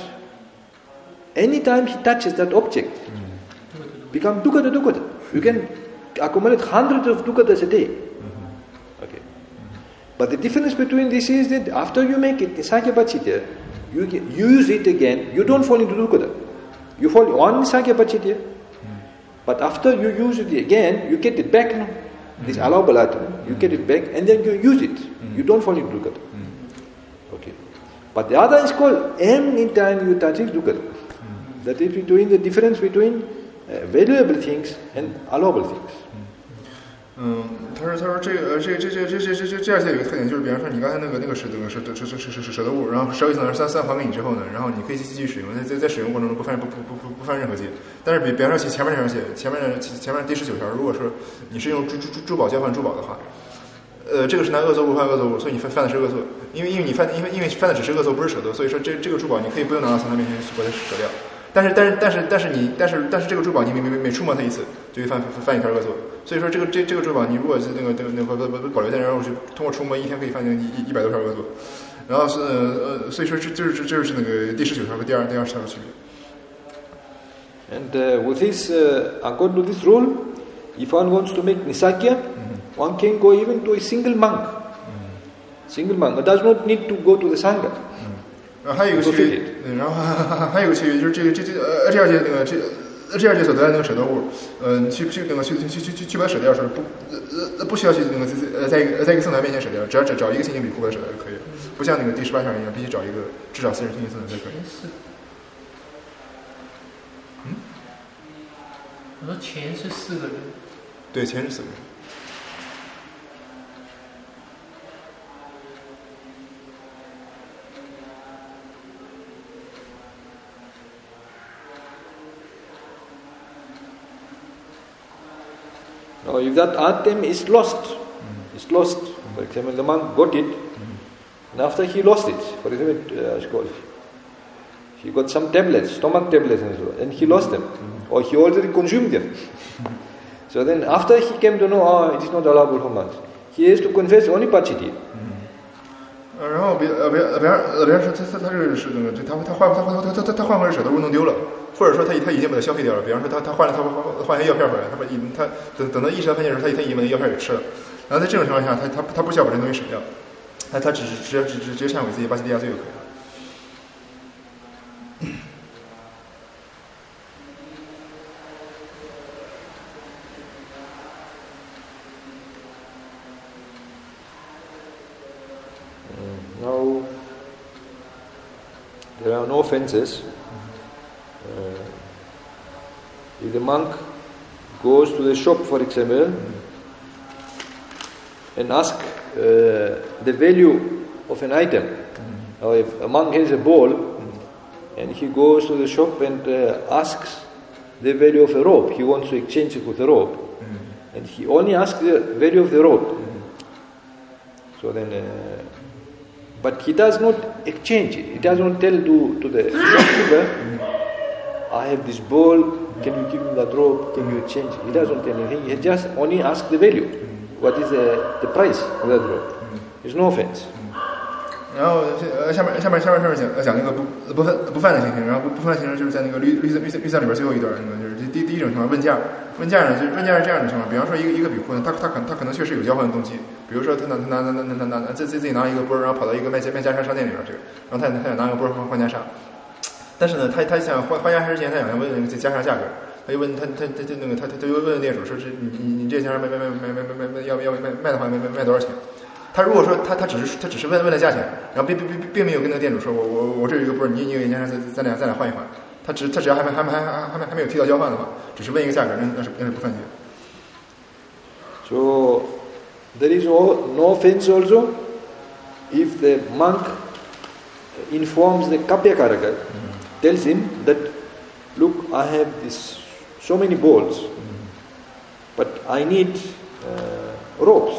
anytime he touches that object, mm. become dukkha dukkha. You can accumulate hundreds of dukkadas a day. Mm-hmm. Okay. Mm-hmm. But the difference between this is that after you make it Nisagya Bachirya, you, you use it again, you don't fall into dukkha. You fall on Nisagya Bachirya. But after you use it again, you get it back now. Mm-hmm. This allowable item, you mm-hmm. get it back and then you use it. Mm-hmm. You don't fall into dukkha. Mm-hmm. Okay. But the other is called any time you touch it, dukkha. Mm-hmm. That is between the difference between uh, valuable things and allowable things. 嗯，他说他说这个这这这这这这这这样有一个特点，就是比方说你刚才那个那个舍得舍得舍舍舍舍舍得物，然后烧一层三三还给你之后呢，然后你可以继续使用，在在在使用过程中不犯不不不不不犯任何戒。但是比比方说前面这条写前面前面第十九条，如果说你是用珠珠珠宝交换珠宝的话，呃，这个是拿恶作物换恶作物，所以你犯犯的是恶作，因为因为你犯因为因为犯的只是恶作，不是舍得，所以说这这个珠宝你可以不用拿到从他面前去把它舍掉。但是但是但是但是你但是但是这个珠宝你每每每触摸它一次，就会犯犯一条恶作。所以说这个这这个珠宝你如果是那个那个那个保留在然后去通过触摸一天可以犯一一一百多条恶作。然后是呃所以说这就是这就是那个第十九条和第二第二十条的区别。 And uh, with this, uh, according to this rule, if one wants to make Nisagya, mm-hmm. one can go even to a single monk. Mm-hmm. Single monk, but does not need to go to the Sangha. Mm-hmm. 然后还有一个区别，嗯，然后还还有一个区别就是这个这这呃这二届那个这这二届所得的那个舍得物，嗯、呃，去去那个去去去去去把它舍掉的时候，不呃不需要去那个在呃在一个在一个僧团面前舍掉，只要找找一个心经比库把它舍掉就可以了，不像那个第十八条一样，必须找一个至少四十心经僧团才可以。嗯， 我说钱是四个人。 对，钱是四个人。 Now, if that item is lost, mm. it's lost. Mm. For example, the monk got it, mm. and after he lost it, for example, uh, he got some tablets, stomach tablets, and so on, and he lost them, mm. or he already consumed them. Mm. So then, after he came to know, oh, it is not allowable for monks, he has to confess only Pachiti. 呃，然后别呃别呃别呃别说他他他是是那个他他换他换他他他他换回来舍得物弄丢了，或者说他他已经把它消费掉了。比方说他他换了他换换一些药片回来，他把他等等到意识到发现的时候，他他已经把那药片给吃了。然后在这种情况下，他他他不需要把这东西舍掉，他他只是只要只只直接忏悔自己巴西利亚罪就可以了。 Now, there are no offenses. Uh, if the monk goes to the shop, for example, and asks uh, the value of an item, or if a monk has a ball, and he goes to the shop and uh, asks the value of a rope. He wants to exchange it with a rope. Mm-hmm. And he only asks the value of the rope. Mm-hmm. So then, uh, but he does not exchange it. He does not tell to, to the shopkeeper, mm-hmm. I have this ball, can you give me that rope, can you exchange it? He doesn't tell anything. He just only asks the value. Mm-hmm. What is the, the price of that rope? Mm-hmm. There's no offense. 然后呃下面下面下面下面讲讲那个不不犯不犯的情形，然后不不犯的情形就是在那个律律律律藏里边最后一段，那个就是第第一种情况问价，问价呢就是问价是这样的情况，比方说一个一个比库呢，他他可他可能确实有交换的动机，比如说他拿他拿拿拿拿拿拿自自己拿了一个钵，然后跑到一个卖家卖家莎商店里边去，然后他他想拿个钵换换家莎，但是呢他他想换换家莎之前他想问那个家莎价格，他就问他他他就那个他他就问店主说是你你你这家莎卖卖卖卖卖卖卖要要卖卖的话卖卖卖多少钱？他如果说他他只是他只是问问了价钱，然后并并并并没有跟那个店主说我我我这有一个钵，你你有一件咱咱俩咱俩换一换，他只他只要还没还没还还还没还没有提到交换的话，只是问一个价格，那那是那是不犯戒。 So there is no offense also if the monk informs the Kapyakaraka, mm-hmm. tells him that look, I have this so many balls, mm-hmm. but I need uh, ropes.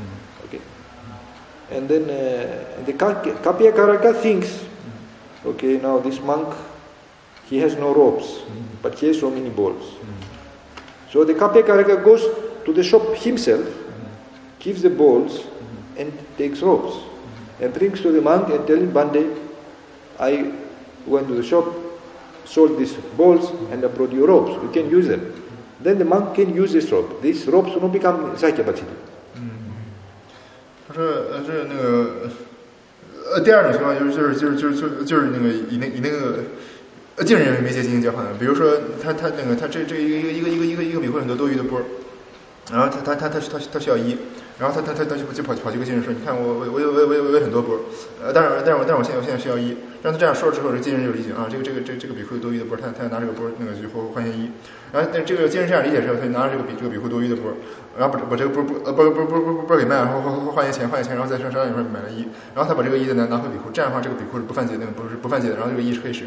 And then uh, the Kapyakaraka thinks, okay, now this monk, he has no ropes, mm-hmm. but he has so many balls. Mm-hmm. So the Kapyakaraka goes to the shop himself, mm-hmm. gives the balls, mm-hmm. and takes ropes. Mm-hmm. And brings to the monk and tells him, Bande, I went to the shop, sold these balls, and I brought you ropes. You can use them. Mm-hmm. Then the monk can use this rope. These ropes will not become Sakyabhachiti. 他说呃是那个呃第二种情况就是就是就是就是就是就是那个以那以那个呃净人媒介进行交换的，比如说他他那个他这这一个一个一个一个一个比会很多多余的钵，然后他他他他他他需要一，然后他他他他就就跑跑去跟金人说，你看我我我有我有我有我有很多钵，呃但是但是我但是我现在我现在需要一，让他这样说了之后，这金人就理解啊，这个这个这个这个比会有多余的钵，他他拿这个钵那个去换换现一，然后那这个金人这样理解之后，他就拿着这个比这个比会多余的钵。然后把把这个钵钵呃钵钵钵钵钵给卖了，然后换一钱换一钱，然后在商商店里面买了一，然后他把这个一再拿拿回比库，这样的话这个比库是不犯戒的，不是不犯戒的，然后这个一是可以使用。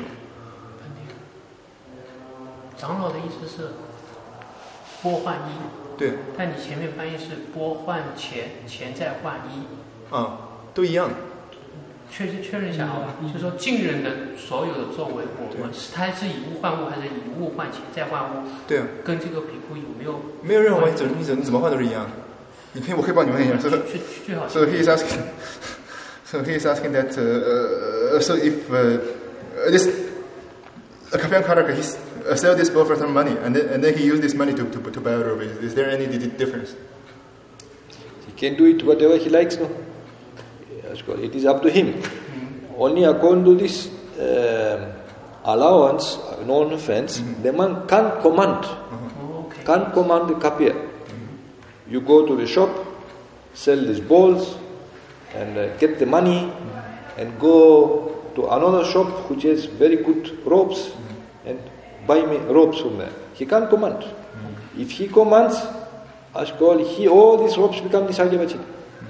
长老的意思是钵换一， 对， 但你前面翻译是钵换钱，钱再换一， 啊，都一样的。 确实确认一下好吧，就是说净人的所有的作为，我们是他是以物换物，还是以物换钱再换物？ 对啊， 跟这个比库有没有？ 没有任何关系，你怎你怎么换都是一样的。你可以，我可以帮你问一下。So, 最最好。 So he is asking. So he is asking that. Uh, uh, so if uh, this a Kapyakaraka he uh, sell this bowl for some money, and then and then he use this money to to to buy a robe, is, is there any difference? He can do it whatever he likes, no. It is up to him. Mm-hmm. Only according to this uh, allowance, non-offense, mm-hmm. the man can't command, mm-hmm. okay. can't command the kapya. Mm-hmm. You go to the shop, sell these balls, and uh, get the money, mm-hmm. and go to another shop which has very good ropes, mm-hmm. and buy me ropes from there. He can't command. Mm-hmm. If he commands, as called, he all these ropes become the Sakyabhachiti.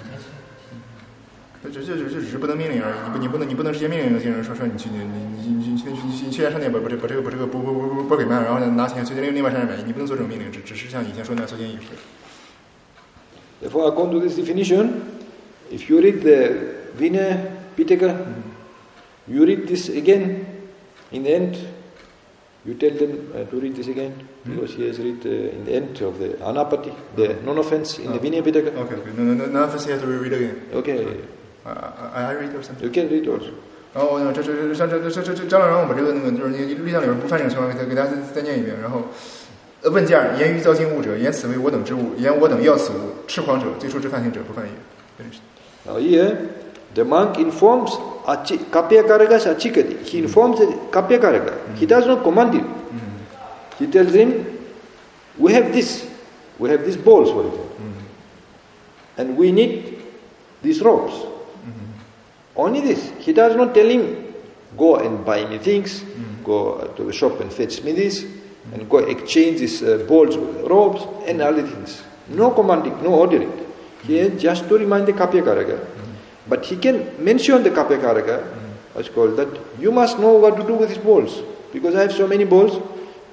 就就就就只是不能命令而已，你不你不能你不能直接命令那些人说说你去你你你你你你你去家商店把把这把这个把这个钵钵钵钵给卖了，然后拿钱去另另外商店买，你不能做这种命令，只只是像以前说那样做建议。 Therefore, according to this definition, if you read the Vinaya Pitaka, mm-hmm. you read this again. In the end, you tell them uh, to read this again mm-hmm. because he has read uh, in the end of the Anapati, the non-offense in oh. the Vinaya Pitaka. Okay, okay. No, no, no, non-offense you have to read again. Okay. I, I read or something. You can read also. 然后这这这这这这这这张老让我把这个那个就是律藏里边不犯这种情况给给大家再再念一遍。然后问价，言于造尽物者，言此为我等之物，言我等要此物，痴狂者，最初之犯行者不犯也。 Now here, the monk informs Kapyakaraka's achikati. He informs the Kapyakaraka. Mm-hmm. He does not command him. Mm-hmm. He tells him, we have this, we have these balls for it, mm-hmm. and we need these ropes. Mm-hmm. Only this. He does not tell him, go and buy me things, mm-hmm. go to the shop and fetch me this, mm-hmm. and go exchange these uh, balls with ropes and other things. No commanding, no ordering. Mm-hmm. He has just to remind the Kapyakaraka. Mm-hmm. But he can mention the Kapyakaraka, mm-hmm. what's called that, you must know what to do with these balls. Because I have so many balls,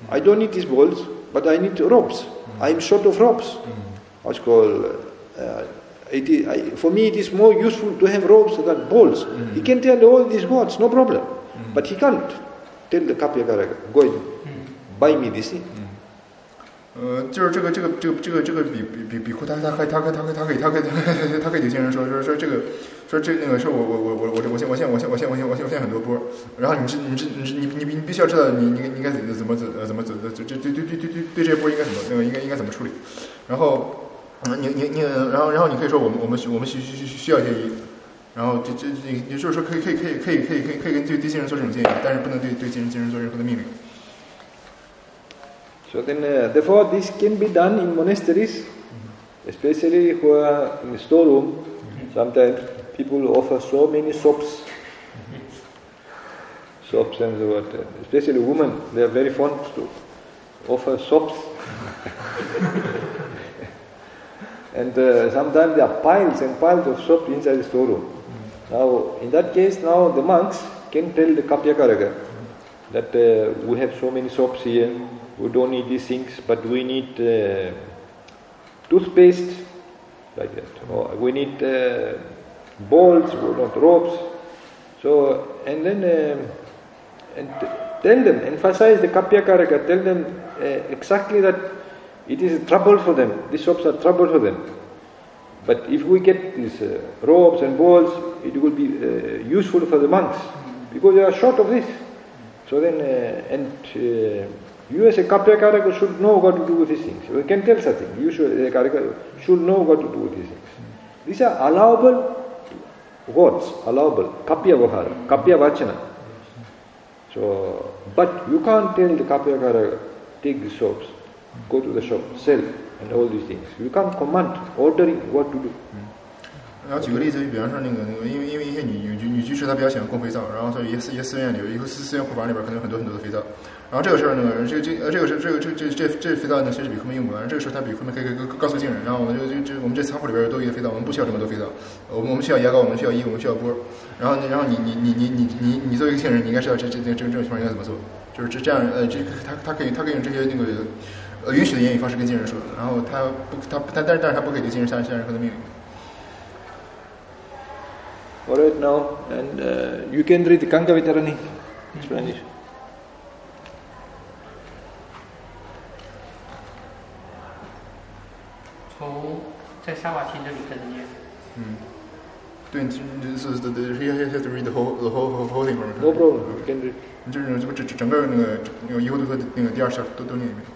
I don't need these balls, but I need ropes. I am short of ropes. What's called, uh, it is, I, for me it is more useful to have ropes than balls. He can tell all these words, no problem. But he can't tell the Kapyakaraka, go and buy me this thing. 呃，就是这个这个这个这个这个比比比比库他他可以他可以他可以他可以他可以他可以对新人说说说这个说这那个说我我我我我我现我现我现我现我现我现我现很多波，然后你知你知你你你你必须要知道你你应该怎么怎么怎么怎么这这对对对对对对这些波应该怎么那个应该应该怎么处理，然后嗯你你你然后然后你可以说我们我们我们需需需需要建议，然后这这也就是说可以可以可以可以可以可以可以跟对对新人做这种建议，但是不能对对新人新人做任何的命令。 So then, uh, therefore, this can be done in monasteries, especially where in the storeroom, sometimes people offer so many soaps, soaps and so what. Especially women, they are very fond to offer soaps. And uh, sometimes there are piles and piles of soap inside the storeroom. Now, in that case, now the monks can tell the Kapyakaraka that uh, we have so many soaps here. We don't need these things, but we need uh, toothpaste, like that. Or we need uh, balls, we want ropes. So, and then uh, and tell them, emphasize the Kapyakaraka, tell them uh, exactly that it is a trouble for them. These soaps are trouble for them. But if we get these uh, ropes and balls, it will be uh, useful for the monks, because they are short of this. So then, uh, and uh, you as a Kapyakaraka should know what to do with these things. You can tell something. You should, as a Karaka should know what to do with these things. These are allowable words, allowable. Kapya Vahara, Kapya Vachana. So, but you can't tell the Kapyakaraka, take the soaps, go to the shop, sell, and all these things. You can't command, ordering what to do. 然后举个例子，比方说那个那个，因为因为一些女女女居士她比较喜欢供肥皂，然后所以一些一些寺院里，一个寺寺院库房里边可能有很多很多的肥皂。然后这个时候呢，这这呃这个是这个这这这这肥皂呢，其实比昆明用不完。这个时候他比昆明可以告告诉进人，然后我们就就就我们这仓库里边有多余的肥皂，我们不需要这么多肥皂，我们我们需要牙膏，我们需要衣，我们需要钵。然后然后你你你你你你你作为一个信人，你应该知道这这这这这种情况应该怎么做，就是这这样呃这他他可以他可以用这些那个呃允许的言语方式跟进人说，然后他不他他但是但是他不可以对进人下下任何的命令。 All right, now, and uh, you can read the Kankavitarani explanation. 从在沙瓦提这里开始念。 嗯，对，这是的的，he has to read the whole the whole whole thing from it. No problem, you can read. 就是这个整整个那个那个以后都和那个第二十都都念一遍。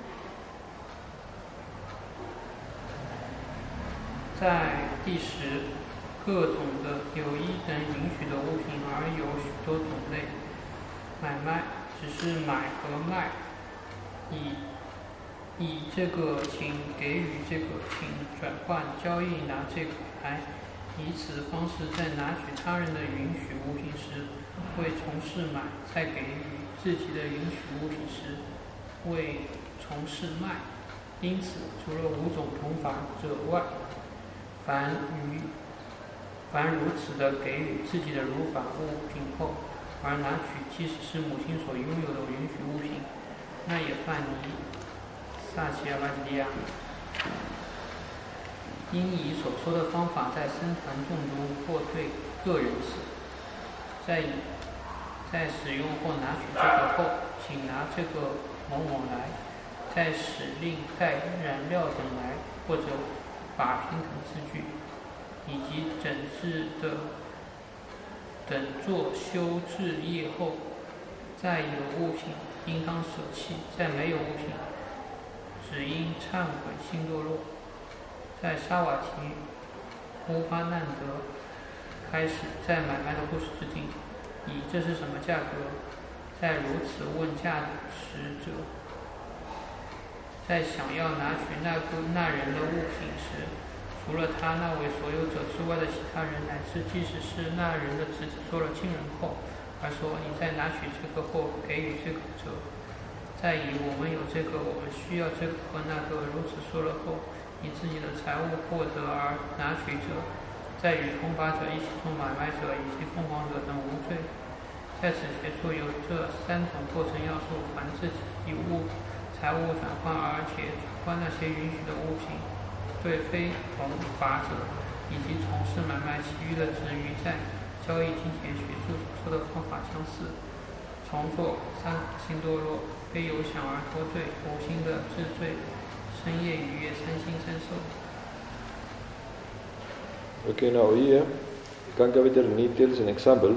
在第十。各种的有依等允许的物品而有许多种类，买卖只是买和卖，以以这个请给予这个，请转换交易拿这个来，以此方式在拿取他人的允许物品时，为从事买；在给予自己的允许物品时，为从事卖。因此，除了五种同法者外，凡于凡如此的给予自己的如法物品后，而拿取即使是母亲所拥有的允许物品，那也犯尼萨奇亚巴吉利亚。因以所说的方法在僧团众中或对个人使，在以在使用或拿取这个后，请拿这个某某来，再使令带燃料等来，或者把平等字句。以及整治的等做修治业后，再有物品应当舍弃，再没有物品只应忏悔心堕落。在沙瓦提乌巴难德开始在买卖的故事之定，以这是什么价格，在如此问价的使者，在想要拿取那个那人的物品时，除了他那位所有者之外的其他人，乃至即使是那人的侄子做了亲人后，而说你在拿取这个或给予这个者，再以我们有这个，我们需要这个和那个，如此说了后，以自己的财物获得而拿取者，再与通法者一起做买卖者以及疯狂者等无罪。在此学处有这三种构成要素：凡自己以物财物转换，而且转换那些允许的物品，对非同法者以及从事买卖其余的止于在交易金钱学术所说的方法相似。重做三心堕落，非有想而脱罪，无心的治罪，深夜与月，三心三受。 Okay, now here, Gangavitarani tells an example.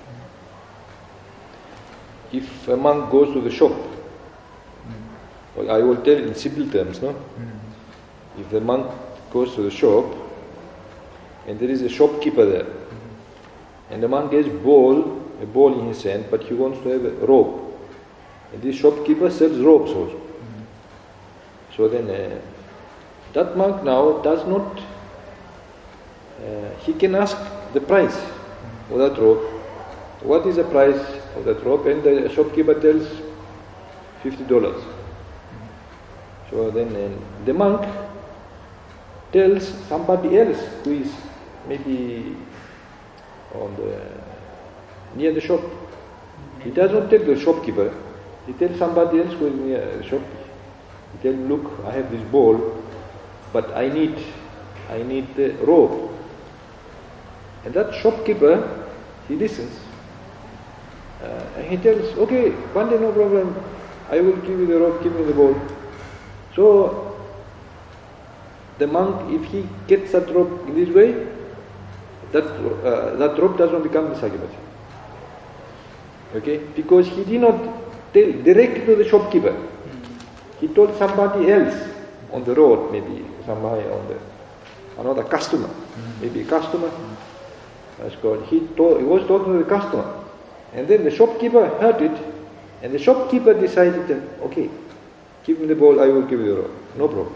If a monk goes to the shop, mm. well, I will tell in simple terms, no? Mm. If the monk goes to the shop, and there is a shopkeeper there, mm. and the monk has ball, a ball in his hand, but he wants to have a robe, and this shopkeeper sells robes also. Mm. So then, uh, that monk now does not. Uh, he can ask the price of that robe. What is the price of that robe? And the shopkeeper tells fifty dollars. So then uh, the monk tells somebody else who is maybe on the near the shop. He does not tell the shopkeeper. He tells somebody else who is near the shop. He tells, look, I have this ball, but I need, I need the robe. And that shopkeeper, he listens. Uh, and he tells, okay, one day no problem, I will give you the rope, give me the ball. So, the monk, if he gets that rope in this way, that, uh, that rope does not become the Sakyabhaja. Okay? Because he did not tell directly to the shopkeeper. He told somebody else on the road, maybe somebody on the, another customer, mm-hmm. maybe a customer. That's called, he, told, he was talking to the customer. And then the shopkeeper heard it, and the shopkeeper decided that, okay, give me the ball, I will give you the rope. No problem.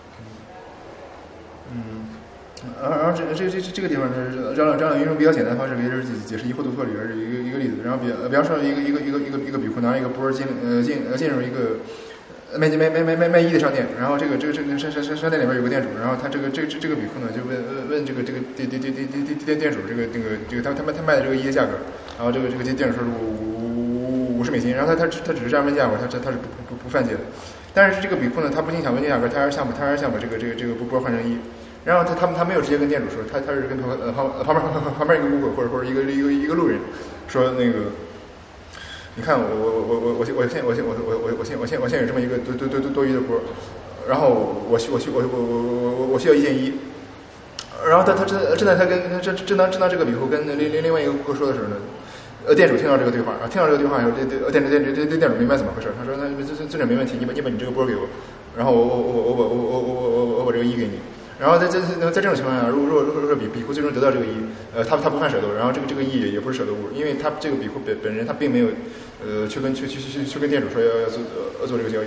嗯，而而这这这这个地方是张老张老用一种比较简单的方式给人解释疑惑度错里边一个一个例子，然后比比方说一个一个一个一个一个比库拿一个钵进呃进呃进入一个卖卖卖卖卖卖衣的商店，然后这个这个这个商商商商店里边有个店主，然后他这个这个这个比库呢就问问问这个这个店店店店店店店主这个那个这个他他卖他卖的这个衣的价格，然后这个这个店主说是五五十美金，然后他他他只是这样问价格，他他他是不不不犯戒的。但是这个比库呢，他不仅想问价格，他还是想把他还是想把这个这个这个钵换成衣。然后他他们他没有直接跟店主说，他他是跟旁呃旁旁边旁边一个顾客或者或者一个一个一个路人说那个，你看我我我我我我现我现我我我我现我现我现有这么一个多多多多多余的钵，然后我需我需我我我我我需要一件衣，然后他他正正在他跟正正当正当这个比库跟另另另外一个顾客说的时候呢，呃店主听到这个对话，然后听到这个对话以后，店店店店店店店主明白怎么回事，他说那这这这没问题，你把你把你这个钵给我，然后我我我我我我我我我我把这个衣给你。然后在在在这种情况下，如果如果如果说比比库最终得到这个义，呃，他他不犯舍斗，然后这个这个义也不是舍斗物，因为他这个比库本本人他并没有，呃，去跟去去去去跟店主说要要做要做这个交易。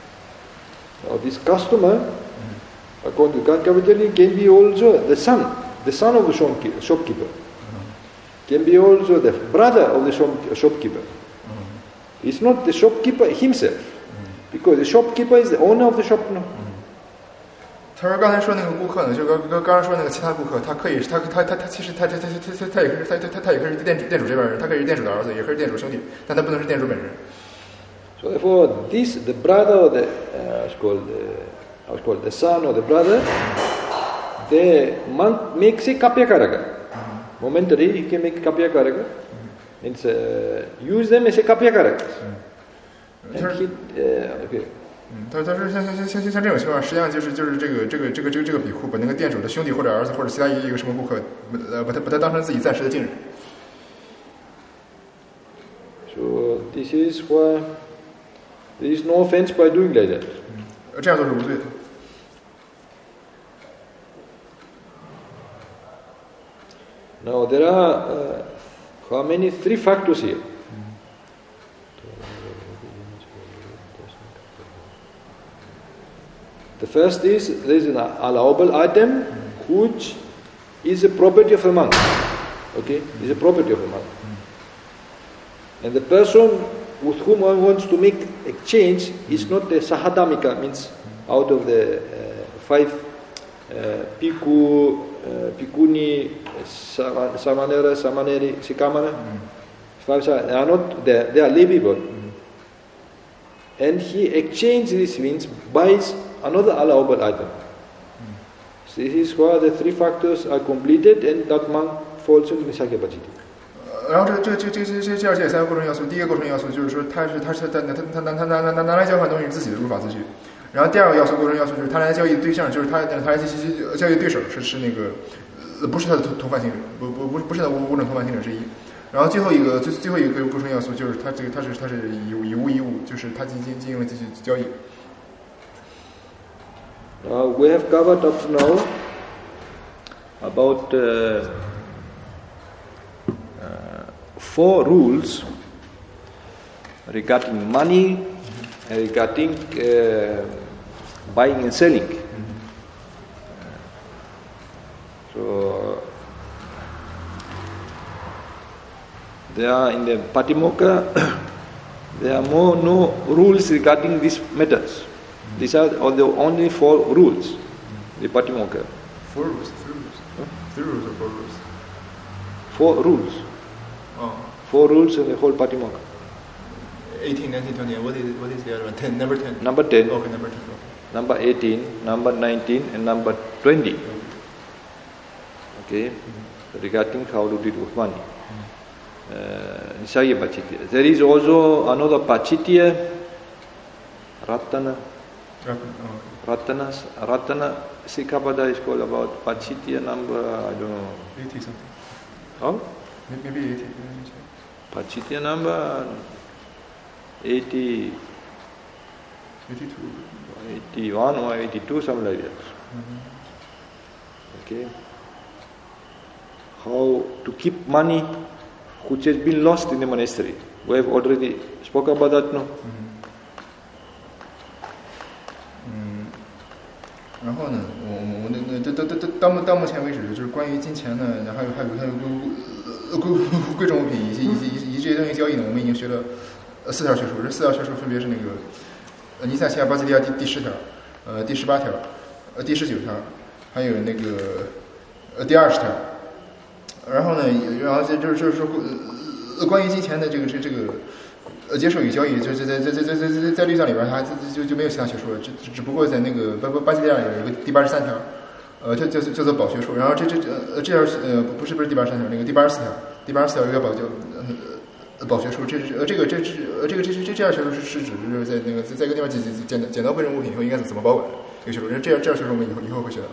Now this customer, according to Gangavitarani, can be also the son, the son of the shopkeeper, can be also the brother of the shopkeeper. It's not the shopkeeper himself, because the shopkeeper is the owner of the shop. No. 他说刚才说那个顾客呢，就刚刚刚刚说那个其他顾客，他可以他他他他其实他他他他他他也是他他他他也可以是店主店主这边人，他可以是店主的儿子，也可以是店主兄弟，但他不能是店主本人。 So therefore, this the brother or the uh, called the how's called the son or the brother, the monk makes a kapyakaraka. Momentarily, he can make a kapyakaraka. Means uh, use them as a kapyakaraka. And he uh, okay. 嗯，他他说像像像像像这种情况，实际上就是就是这个这个这个这个这个比库把那个店主的兄弟或者儿子或者其他一个什么顾客，呃，把他把他当成自己暂时的近人。 So this is why there is no offense by doing like that. 嗯，这样做是无罪的。 Now there are uh, how many three factors here? The first is there is an allowable item which is a property of a monk. Okay, is a property of a monk. And the person with whom one wants to make exchange is not the sahadamika, means out of the uh, five uh, piku, uh, pikuni, samanera, samaneri, sikamana. Five they are not they, they are lay people. and he exchanges these means, buys another allowable item. So this is where the three factors are completed, and that monk falls into Nisargapacittiya. 然后这这这这这这这而且三个构成要素，第一个构成要素就是说他是他是他他他他他拿拿拿来交换东西是自己的入法自具，然后第二个要素构成要素就是他来交易对象就是他他来交易对手是是那个呃不是他的同同伴行者，不不不不是他五五种同伴行者之一。然后最后一个最最后一个构成要素就是他这个他是他是以以物易物，就是他进行进行了这些交易。 Uh, we have covered up to now about uh, uh, four rules regarding money, and regarding uh, buying and selling. So there are in the Patimokkha there are more no rules regarding these methods. These are the only four rules, the Patimokkha. Four rules, three rules, huh? Three rules or four rules? Four rules. Oh. Four rules in the whole Patimokkha. eighteen, nineteen, twenty. What is what is the other one? Ten. Number ten. Number ten. Okay, number ten. Okay. Number eighteen, number nineteen, and number twenty. Okay, mm-hmm. Regarding how to deal with money. Mm-hmm. uh, Nisargapacittiya. There is also another Pacittiya, Ratana. Ratana, Ratana Sikkhapada is called about Pacittiya number, I don't know. eighty something. Oh? Maybe eighty. Pacittiya number eighty. eighty-two. eighty-one or eighty-two, something like that. Mm-hmm. Okay. How to keep money which has been lost in the monastery. We have already spoken about that, no? Mm-hmm. 然后呢，我我我那那到到到到目到目前为止，就是关于金钱呢，还有还有还有贵贵贵重物品以及以及以及这些东西交易呢，我们已经学了呃四条学说。这四条学说分别是那个呃尼萨奇亚巴基利亚第第十条，呃第十八条，呃第十九条，还有那个呃第二十条。然后呢，然后就是就是说呃关于金钱的这个这这个。呃，接受与交易，就在在在在在在在律藏里边，它就就没有其他学说了，只只不过在那个巴巴巴基利亚里有一个第八十三条，呃，叫叫叫做宝学说。然后这这呃这条呃不是不是第八十三条，那个第八十四条，第八十四条有一个宝叫呃宝学说。这是呃这个这是呃这个这这这这样学说是是指是在那个在在一个地方捡捡捡捡到贵重物品以后应该怎么保管这个学说。这样这样学说我们以后以后会学到。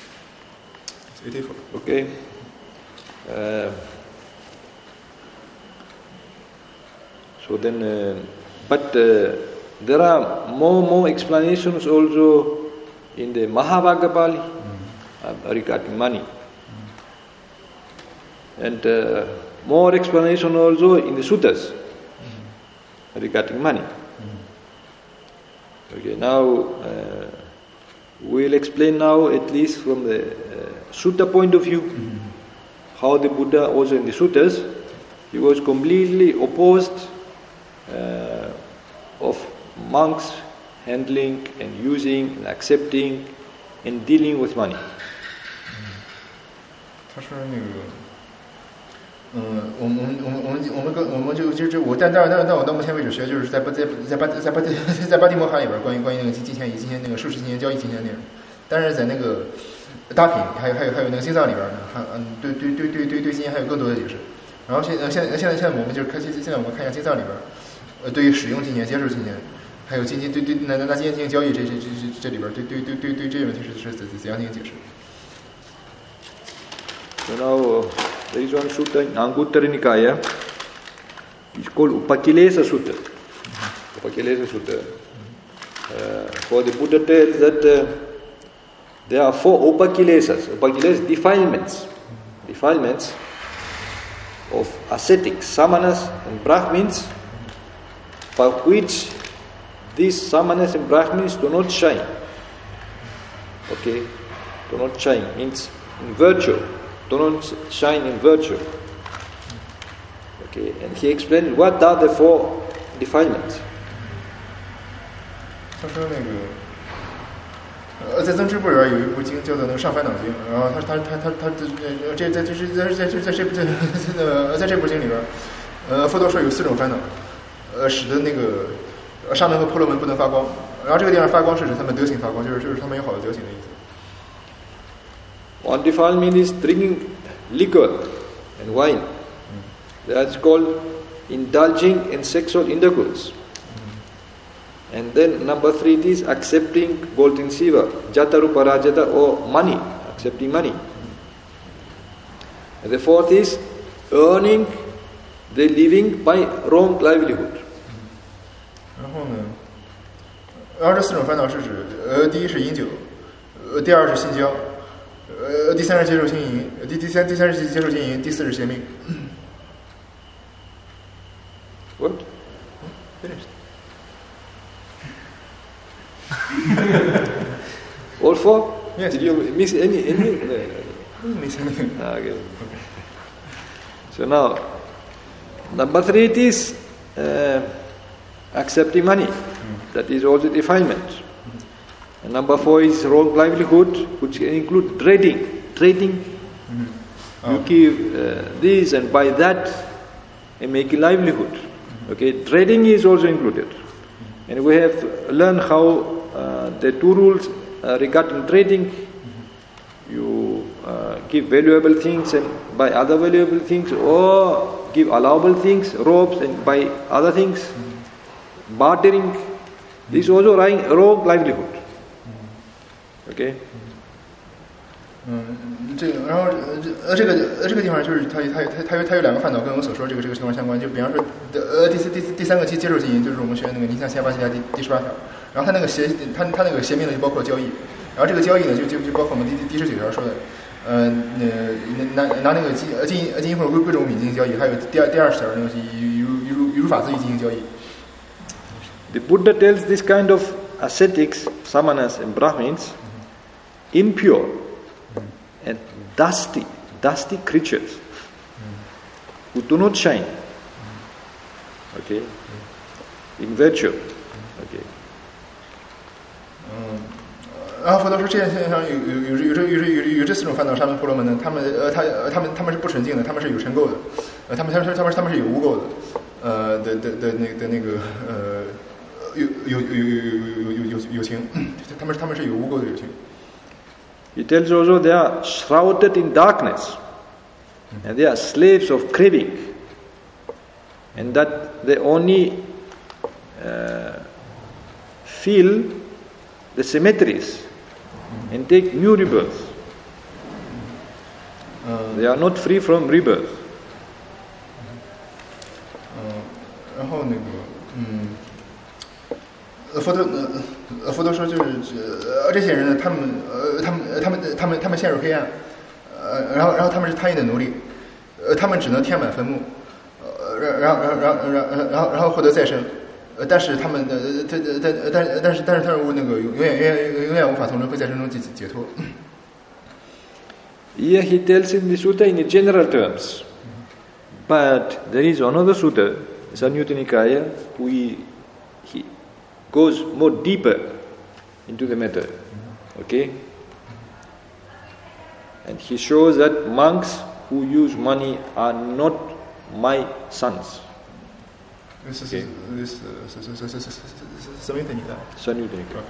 Okay. Uh, So then, uh, but uh, there are more more explanations also in the Mahavagga-pali uh, regarding money, and uh, more explanation also in the suttas regarding money. Okay, now uh, we'll explain now at least from the uh, sutta point of view how the Buddha also in the suttas he was completely opposed. Uh, of monks handling and using and accepting and dealing with money. 他说那个，嗯，我们我们我们我们我们跟我们就就就我但但但但我到目前为止学就是在巴在在巴在巴在巴蒂摩哈里边关于关于那个金金钱以金钱那个术士金钱交易金钱内容，但是在那个大品还有还有还有那个心脏里边呢，还嗯对对对对对对金钱还有更多的解释。然后现现现在现在我们就是看现现在我们看一下心脏里边。呃，对于使用金钱、接受金钱，还有金钱对对拿拿金钱进行交易，这这这这这里边对对对对对这些问题是是怎怎样进行解释 So now uh, there is one sutta in Anguttara Nikaya. It's called Upakilesa Sutta. Upakilesa Sutta. Uh, for the Buddha tells that uh, there are four upakilesas. Upakilesas, defilements, defilements of ascetics, samanas, and brahmins. For which these samanas and brahmins do not shine. Okay? Do not shine means in virtue. Do not shine in virtue. Okay? And he explained what are the four defilements. 他说那个，呃，在增支部里边有一部经叫做那个《上烦恼经》，然后他他他他他这这这这在在在在这部这呃在这部经里边，呃，佛陀说有四种烦恼。呃，使得那个呃沙门和婆罗门不能发光，然后这个地方发光是指他们德行发光，就是就是他们有好的德行的意思。 One defilement is drinking liquor and wine. That's called indulging in sexual intercourse. And then number three it is accepting golden silver, jataru parajata, or money, accepting money. And the fourth is earning the living by wrong livelihood. 然后呢，然后这四种烦恼是指，呃，第一是饮酒，呃，第二是性交，呃，第三是接受经营，第第三第三是接受经营，第四是邪命。 What? Finished. All four? Yes. Did you miss any? any? No, no, Didn't miss anything. no. Okay. So now, number three it is uh, accepting money. That is also defilement. And number four is wrong livelihood, which can include trading. Trading, Mm-hmm. you Oh. give uh, this and buy that and make a livelihood. Okay, trading is also included. And we have learned how uh, the two rules uh, regarding trading. You uh, give valuable things and buy other valuable things, or give allowable things, robes, and buy other things. Bartering, this is also wrong livelihood. Okay? 嗯，这个，然后呃这呃这个呃这个地方就是它它它它有它有两个烦恼跟我所说这个这个情况相关，就比方说呃第四第第三个接接受经营，就是我们学的那个尼相仙八七加第第十八条，然后它那个邪它它那个邪命呢就包括交易，然后这个交易呢就就就包括我们第第第十九条说的，呃呃拿拿那个金呃金呃金银或者贵贵重物品进行交易，还有第二第二十条那个以以如以如以如法自己进行交易。 The Buddha tells this kind of ascetics, samanas and Brahmins, impure and dusty, dusty creatures who do not shine. Okay? In virtue. Okay. 嗯，然后佛陀说这件现象有有有有这有这有有这四种烦恼，沙门婆罗门呢，他们呃他呃他们他们是不纯净的，他们是有尘垢的，呃他们他们他们他们是有污垢的，呃的的的那的那个呃有有有有有有有有有情，他们他们是有污垢的有情。 He tells also they are shrouded in darkness and they are slaves of craving, and that they only uh, feel the cemeteries and take new rebirth. They are not free from rebirth. 嗯，然后那个嗯，呃佛陀呃呃佛陀说就是呃这些人呢，他们呃他们呃他们他们他们陷入黑暗，呃然后然后他们是贪欲的奴隶，呃他们只能填满坟墓，呃然然后然后然后然后然后然后获得再生，呃但是他们的但但但但是但是他们那个永远永远永远无法从轮回再生中解解脱。 Here he tells in the sutta in the general terms, but there is another sutta, Samyutta Nikaya, who he, he goes more deeper into the matter. Okay? And he shows that monks who use money are not my sons. This is Okay. this is this is this is Samyutta Nikaya. Samyutta Nikaya.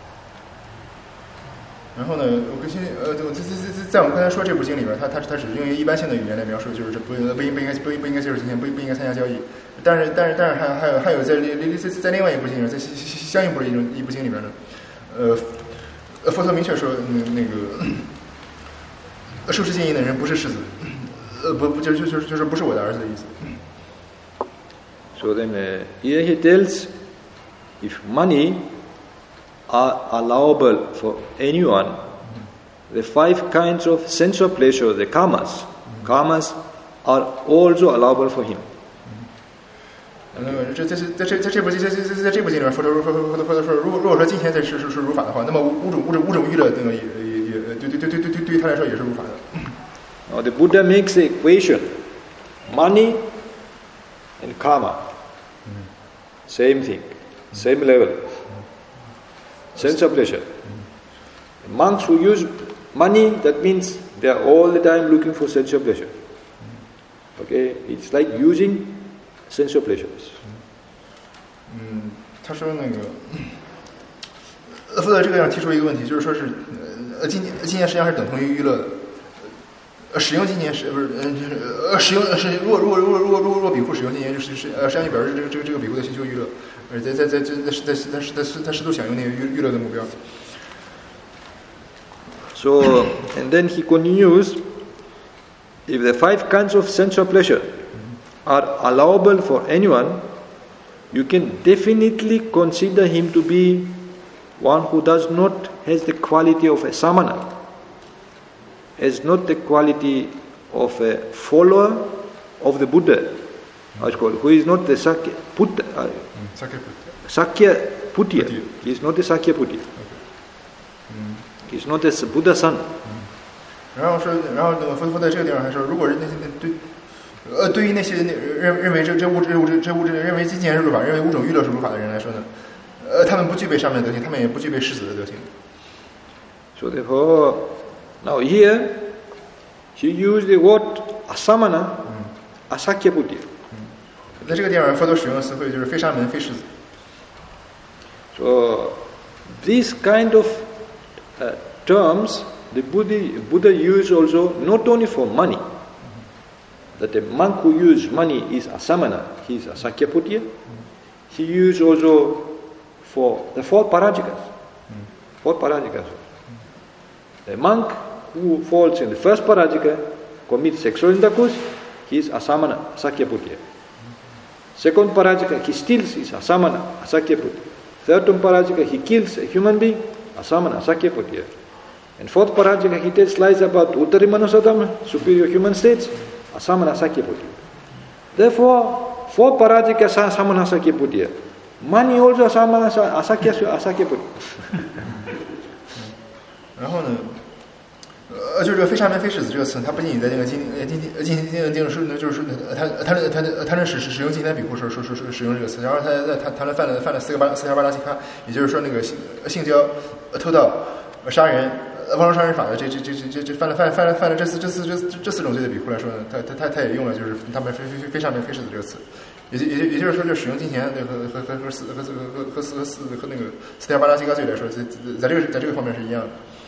然后呢，我跟先呃，我在在在在我们刚才说这部经里边，它它它只是用一般性的语言来描述，就是这不不应不应该不不应该接受金钱，不不应该参加交易。但是但是但是还还有还有在在在另外一部经里边，在相应部的一种一部经里边呢，呃，佛陀明确说，那那个受持禁淫的人不是世子，呃不不就就就就是不是我的儿子的意思。 So then uh, here he tells, if money are allowable for anyone, the five kinds of sensual pleasure, the kamas, kamas are also allowable for him. 那么这这在这在这部在在在在这部经里面，佛陀佛陀佛陀佛陀说，如果如果说金钱在是是是如法的话，那么五种五种五种娱乐那个也也也对对对对对对对于他来说也是如法的。 Now the Buddha makes the equation, money and karma, same thing, same level, sense of pleasure. Monks who use money, that means they are all the time looking for sense of pleasure. Okay, it's like using sense of pleasures. 嗯， 他说那个，呃，佛在这个上提出一个问题，就是说是，呃，金金钱实际上是等同于娱乐的。呃，使用金钱是不是？嗯，呃，使用是如果如果如果如果如果如果比库使用金钱，就是是呃，实际上就表示这个这个这个比库在寻求娱乐，而在在在在在在在在在在试图享用那个娱娱乐的目标。 So, and then he continues, if the five kinds of sensual pleasure are allowable for anyone, you can definitely consider him to be one who does not has the quality of a samana, has not the quality of a follower of the Buddha, who is not the Sakya Buddha, uh, Sakya Putya. He is not the Sakya Putya. He is not the Buddha's son. 然后说，然后那个佛佛在这个地方还说，如果是那些对，呃，对于那些认认为这这物质物质这物质认为金钱是如法，认为五种娱乐是如法的人来说呢，呃，他们不具备上面的德行，他们也不具备世子的德行。 So therefore, now here he used the word asamana, asakya buddhi. 在这个地方，佛陀使用的词汇就是非沙门非世子。 So this kind of uh, terms the Buddha, Buddha used also not only for money, that a monk who uses money is asamana, he is a sakyaputya. He used also for the four parajikas. Four parajikas. A monk who falls in the first parajika, commits sexual intercourse, he is asamana, sakyaputya. Second parajika, he steals, is asamana, sakyaputya. Third parajika, he kills a human being, asamana, sakyaputya. And fourth parajika, he tells lies about uttari manusadama, superior human states, asamana, sakyaputya. Therefore, four parajika are asamana, sakyaputya. Money also asamana, sakyaputya. 然后呢，呃，就是这个非沙门非世子这个词，它不仅仅在那个金呃金金金金经书呢，就是说他他他他他那使使用金钱比库时候说说说使用这个词，然后他在他他那犯了犯了四个八四条八拉西卡，也就是说那个性性交、偷盗、杀人、妄说杀人法的这这这这这这犯了犯犯了犯了这四这四这这四种罪的比库来说呢，他他他他也用了就是他们非非非沙门非世子这个词，也就也就也就是说，就使用金钱和和和和四和四和和四和四和那个四条八拉西卡罪来说，在在这个在这个方面是一样的。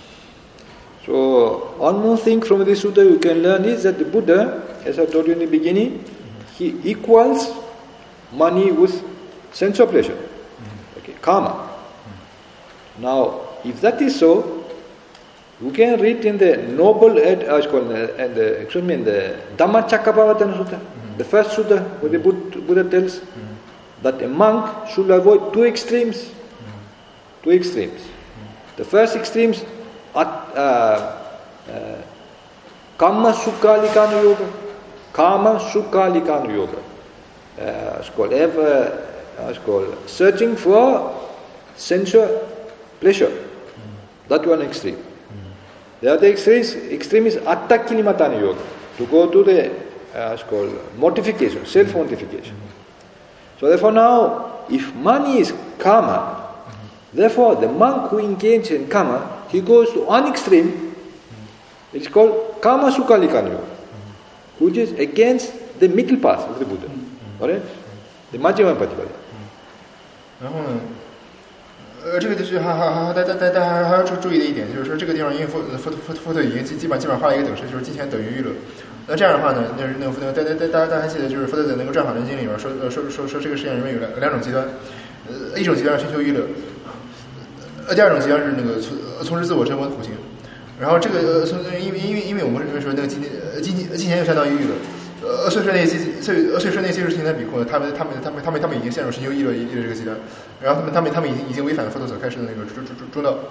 So, one more thing from this sutta you can learn is that the Buddha, as I told you in the beginning, he equals money with sensual pleasure, okay, karma. Now, if that is so, you can read in the noble, ed, uh, called, uh, and the, excuse me, in the Dhammacakkappavattana Sutta, mm-hmm. the first sutta where the Buddha, Buddha tells mm-hmm. that a monk should avoid two extremes. Mm-hmm. Two extremes. Mm-hmm. The first extremes At, uh, uh, Kama Sukhalikanu Yoga. Kama Sukhalikanu Yoga. Uh, it's called ever, uh, it's called searching for sensual pleasure. Mm. That one extreme. Mm. The other extreme is, extreme is Attakilimatana Yoga. To go to the, uh, it's called mortification, self-mortification. Mm. So therefore now, if money is karma, therefore, the monk who engages in karma, he goes to one extreme. Mm-hmm. It's called Kama Sukhalikanu Yoga, mm-hmm. which is against the middle path of the Buddha. Mm-hmm. Alright? The Majjhima Patipada. 然后呢，呃，这个就是还还还大大大大还还要注注意的一点，就是说这个地方因为佛佛佛佛陀已经基基本基本上画了一个等式，就是金钱等于娱乐。那这样的话呢，那那个大家大大大家还记得，就是佛陀在那个《转法轮经》里面说说说说说这个世界上有两两种极端，呃，一种极端是寻求娱乐。呃，第二种极端是那个从从事自我折磨的苦行，然后这个从因为因为因为我们认为说那个金呃金金钱就相当于娱乐，呃，所以说那些所以所以说那些是金钱比库呢，他们他们他们他们他们已经陷入寻求娱乐娱乐这个极端，然后他们他们他们已经已经违反了佛陀所开始的那个中中中道。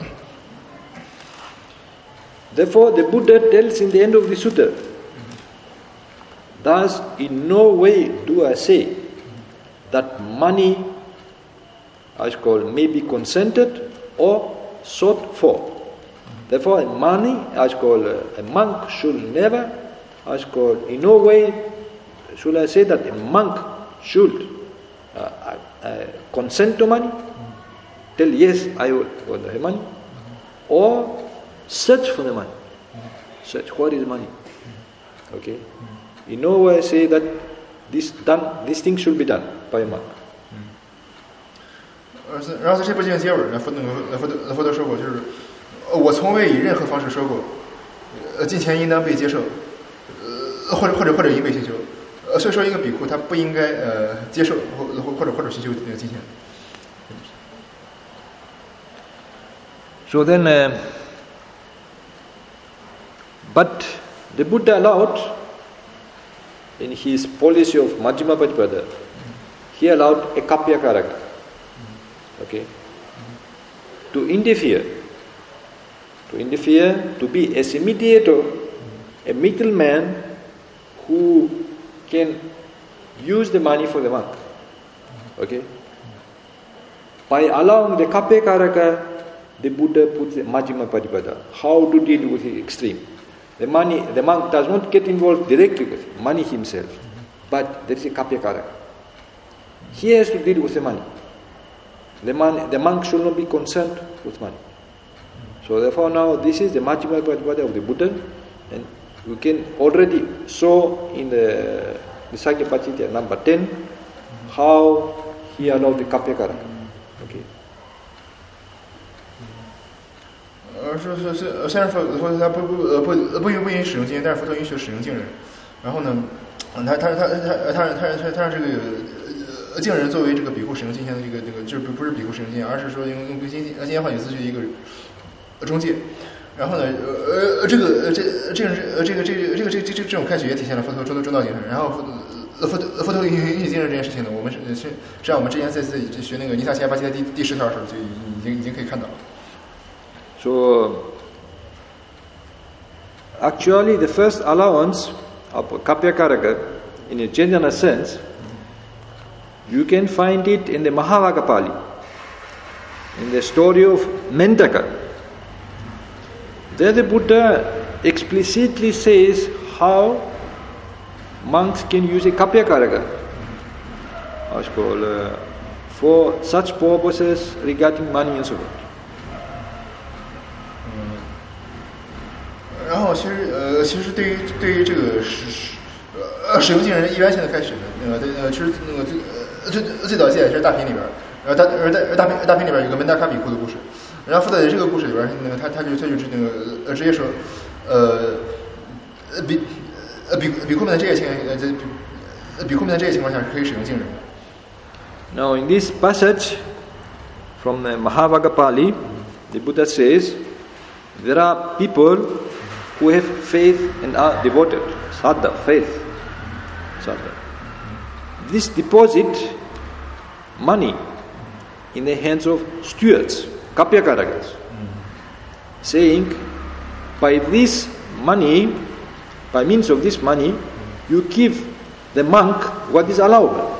Therefore, the Buddha tells in the end of the sutta, thus in no way do I say that money, as called, may be consented or sought for. Therefore, money, as called, a monk should never, as called, in no way should I say that a monk should uh, uh, consent to money, tell yes, I will want the money, or search for the money. Search, what is money? Okay? In no way say that this done, this thing should be done by a monk. 呃，是然后在这部经结尾呢，佛那个佛陀佛陀说过，就是呃我从未以任何方式说过，呃，金钱应当被接受，呃，或者或者或者应被寻求，呃，所以说一个比库他不应该呃接受或或或者或者寻求那个金钱。 So then, uh, but the Buddha allowed, in his policy of Majjhima Patipada, he allowed a Kapyakaraka, okay, to interfere, to interfere, to be as a mediator, a middleman who can use the money for the monk, okay. By allowing the Kapyakaraka, the Buddha puts the Majjhima Patipada, how to deal with the extreme. The money, the monk does not get involved directly with money himself, but there is a Kapyakaraka. He has to deal with the money. The, man, the monk should not be concerned with money. So therefore now this is the Majjhima Patipada of the Buddha, and we can already saw in the, the Sakyapacitya number ten how he allowed the Kapyakaraka. Okay. 呃，说说是，虽然佛佛他不不呃不呃不允不允许使用金钱，但是佛陀允许使用净人。然后呢，他他他他他他他他让这个呃净人作为这个比库使用金钱的这个这个，就是不不是比库使用金钱，而是说用用金金金钱换取资据一个中介。然后呢，呃呃这个这这个呃这个这个这个这这这这种开始也体现了佛陀中中道精神。然后佛佛佛陀允许净人这件事情呢，我们是是实际上我们之前在自己学那个尼萨奇亚巴奇的第第十条的时候就已经已经可以看到了。 So, actually the first allowance of Kapyakaraka, in a general sense, you can find it in the Mahavagga-pali, in the story of Mentaka. There the Buddha explicitly says how monks can use a Kapyakaraka, as called, uh, for such purposes regarding money and so on. 然后其实呃，其实对于对于这个使呃使用净人一般性的开始呢，呃呃，其实那个最呃最最早记载是大品里边，呃大呃大大品大品里边有个门达卡比库的故事，然后附在这个故事里边，那个他他就他就那个呃直接说，呃呃比呃比比库们的这些情呃这比比库们的这些情况下是可以使用净人的。 Now in this passage from the Mahavagga-pali, the Buddha says there are people who have faith and are devoted, saddha, faith, saddha. This deposit money in the hands of stewards, Kapyakarakas, mm-hmm. saying, by this money, by means of this money, mm-hmm. you give the monk what is allowable.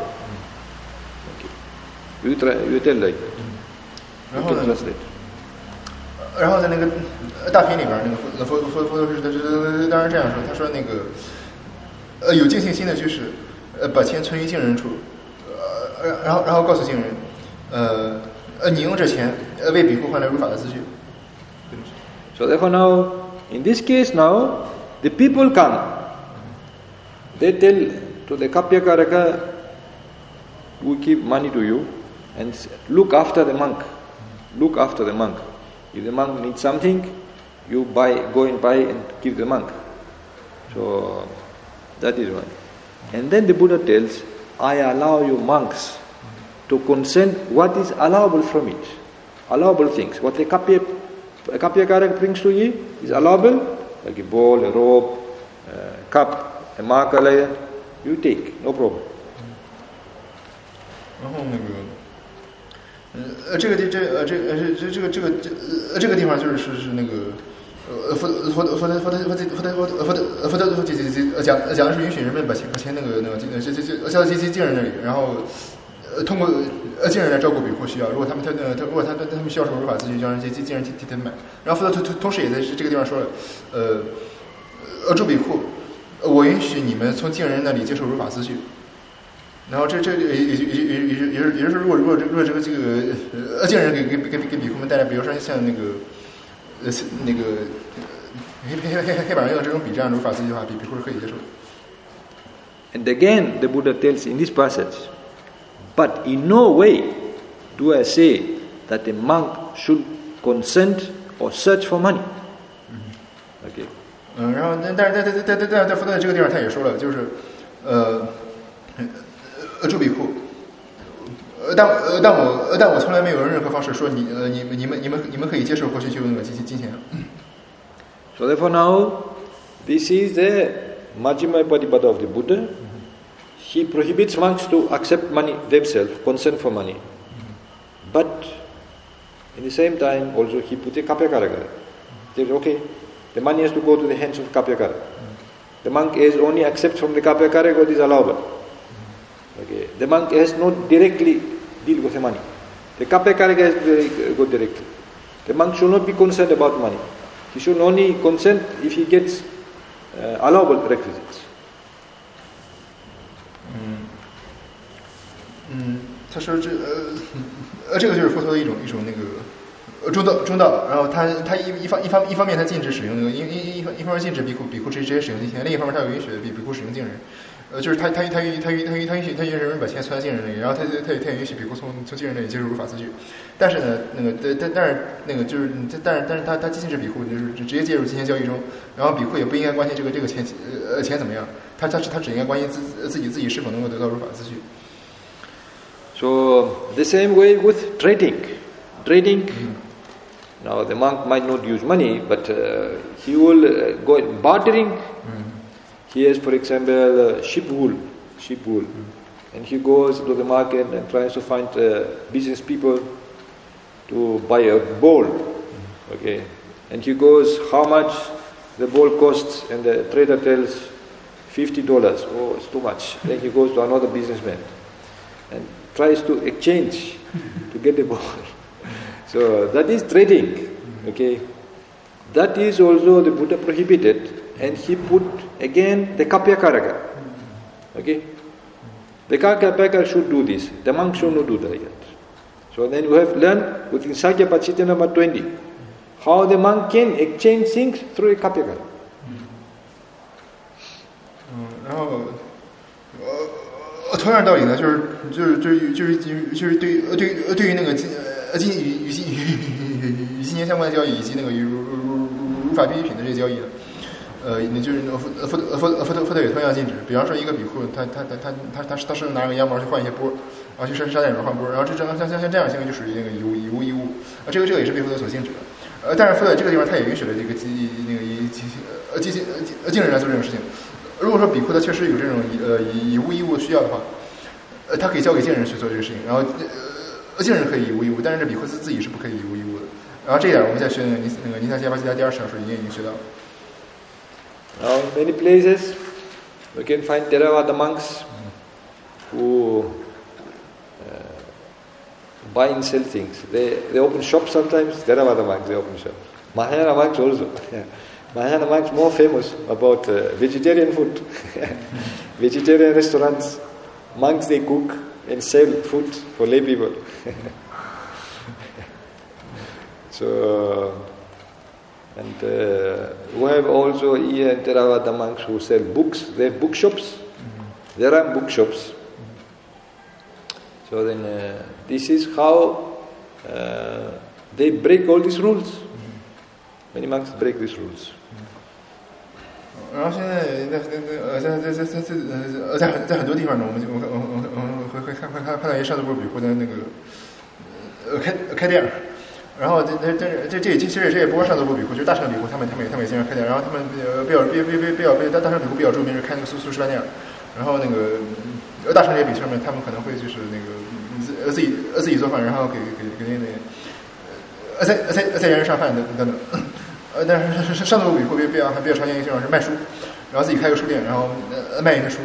Okay. You, try, you tell like that. You can translate. 然后在那个大品里边，那个佛佛佛陀是他当然这样说，他说那个呃有净信心的居士，呃把钱存于净人处，呃然后然后告诉净人，呃呃你用这钱呃为比库换来如法的资据。 So therefore now, in this case now, the people come. They tell to the Kapyakaraka, we give money to you and look after the monk. Look after the monk. If the monk needs something, you buy, go and buy and give the monk. So that is one. And then the Buddha tells, I allow you monks to consent what is allowable from it. Allowable things. What the Kapya, Kapyakaraka brings to you is allowable, like a bowl, a robe, a cup, a makalaya, you take, no problem. 然后那个。呃，这个地这呃这呃这这个这个这呃这个地方就是是是那个呃佛佛佛佛佛佛佛佛佛佛佛佛这这这讲讲的是允许人们把钱把钱那个那个这这这交到这些净人那里，然后呃通过呃净人来照顾比库需要，如果他们他呃他如果他他他们需要什么如法资据，就让这些净人替替他们买。然后佛陀同同时也在这个地方说了，呃呃诸比库，我允许你们从净人那里接受如法资据。然后这这也也也也也也也是也就是如果如果如果这个这个呃净人给给给给比库们带来，比如说像那个呃那个黑黑黑黑板上用这种笔这样如法资据的话，比比库是可以接受的。 And again, the Buddha tells in this passage, but in no way do I say that a monk should consent or search for money? Okay. 嗯，然后但但是在在在在在在佛陀这个地方他也说了，就是呃呃诸比库，呃但呃但我呃但我从来没有用任何方式说你呃你你们你们你们可以接受或寻求那个金金钱。 So therefore now this is the Majjhima Patipada of the Buddha. He prohibits monks to accept money themselves, consent for money. But in the same time also he put a Kapyakaraka. He says, okay, the money has to go to the hands of Kapyakaraka. The monk has only accept from the Kapyakaraka what is allowable. Okay. The monk has not directly deal with the money. The Kapyakaraka has to go directly. The monk should not be concerned about money. He should only consent if he gets uh, allowable requisites. 嗯嗯，他说这呃呃这个就是佛陀的一种一种那个呃中道中道，然后他他一一方一方一方面他禁止使用那个一一一方一方面禁止比库比库直接使用金钱，另一方面他又允许比比库使用净人。呃，就是他他他允他允他允他允许他允许人把钱存在净人那里，然后他他他也允许比库从从净人那里接受如法资具，但是呢，那个但但是那个就是但是但是他他禁止比库就是直接介入金钱交易中，然后比库也不应该关心这个这个钱呃钱怎么样，他他他只应该关心自自己自己是否能够得到如法资具。 So the same way with trading, trading. Now the monk might not use money, but uh, he will uh, go in bartering. He has, for example, uh, sheep wool, sheep wool, and he goes to the market and tries to find uh, business people to buy a bowl. Okay, and he goes, how much the bowl costs, and the trader tells fifty dollars. Oh, it's too much. Then he goes to another businessman and tries to exchange to get the bowl. So that is trading. Okay, that is also the Buddha prohibited. And he put again the Kapyakaraka. Okay? The Kapyakaraka should do this. The monk should not do that yet. So then we have learned within Sakya Pachita number twenty how the monk can exchange things through a Kapyakaraka. 嗯，然后呃同样道理呢，就是就是就是就是就是对呃对呃对于那个金呃金与与金与与金钱相关的交易以及那个与如如如如法必需品的这些交易。呃，你就是佛佛佛佛佛佛也同样禁止。比方说，一个比库，他他他他他他他是拿个羊毛去换一些钵，然后去沙沙点里面换钵，然后这这像像像这样行为就属于那个以物以物易物，啊，这个这个也是被佛陀所禁止的。呃，但是佛陀这个地方他也允许了这个基那个以呃基金呃净人来做这种事情。如果说比库他确实有这种以呃以以物易物需要的话，呃，他可以交给净人去做这个事情，然后呃净人可以以物易物，但是这比库自自己是不可以以物易物的。然后这一点我们在学那个尼那个尼萨迦巴基达第二十章时已经已经学到了。 Now in many places we can find Theravada monks who uh, buy and sell things. They they open shops sometimes. Theravada monks they open shops. Mahayana monks also. Mahayana monks more famous about uh, vegetarian food, vegetarian restaurants. Monks they cook and sell food for lay people. So. And uh, we have also here in Theravada monks who sell books. They have bookshops. Mm-hmm. There are bookshops. Mm-hmm. So then uh, this is how uh, they break all these rules. Mm-hmm. Many monks break these rules. 然后现在在呃在在在在在呃在很在很多地方呢，我们我我我我们会会看会看看到一些上座部比或者那个呃开开店。然后这这这这这其实这也不光上座部比库，就是大乘比库，他们他们他们也经常开店。然后他们呃比较比比比比较比大大乘比库比较著名是开那个素素食饭店。然后那个呃大乘这些比丘们，他们可能会就是那个呃自己呃自己做饭，然后给给给那个呃在在在人上饭等等等。呃，但是上座部比库比比较还比较常见一个情况是卖书，然后自己开个书店，然后呃卖一些书。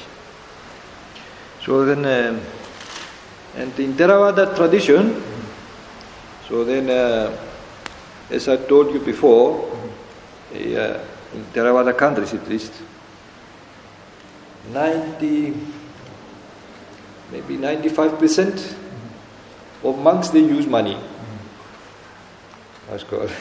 So then, uh, and in Theravada tradition. So then, uh, as I told you before, uh, in Theravada countries at least, ninety, maybe ninety-five percent of monks they use money. That's called.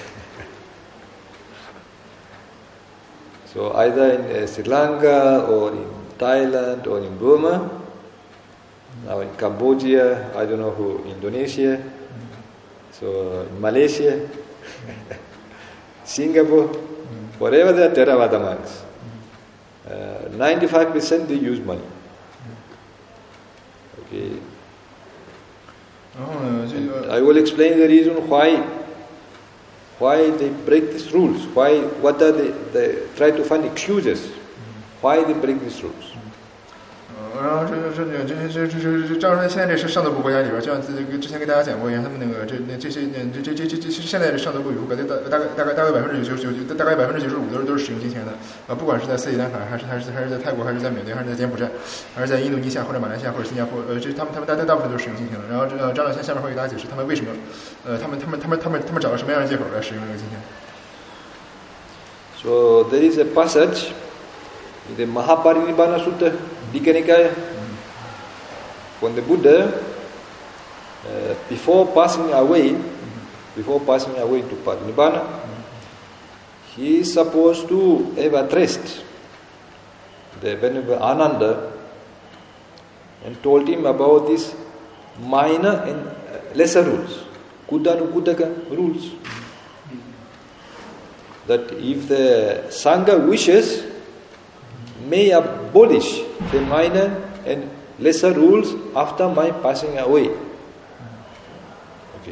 So either in uh, Sri Lanka or in Thailand or in Burma, Now in Cambodia, I don't know who, Indonesia, so in Malaysia, Singapore, wherever there are Theravada monks, uh, ninety-five percent they use money. Okay. And I will explain the reason why why they break these rules, why what are they, they try to find excuses, why they break these rules. 然后这个这这这这这这，照说现在这是上座部国家里边，就像这个之前跟大家讲过一样，他们那个这那这些这这这这这现在的上座部语国，大大概大概大概百分之九十九，大概百分之九十五都是都是使用金钱的啊，不管是在斯里兰卡，还是还是还是在泰国，还是在缅甸，还是在柬埔寨，还是在印度尼西亚或者马来西亚或者新加坡，呃，这他们他们大大部分都是使用金钱的。然后这张老先下面会给大家解释他们为什么，呃，他们他们他们他们他们找了什么样的借口来使用这个金钱。 So there is a passage in the Mahaparinibbana Sutta, Dikha Nikaya, when the Buddha, uh, before passing away, before passing away to Parinibbana, he is supposed to have addressed the Venerable Ananda and told him about these minor and lesser rules, Kuddhanukudaka rules. That if the Sangha wishes, may abolish the minor and lesser rules after my passing away. Okay.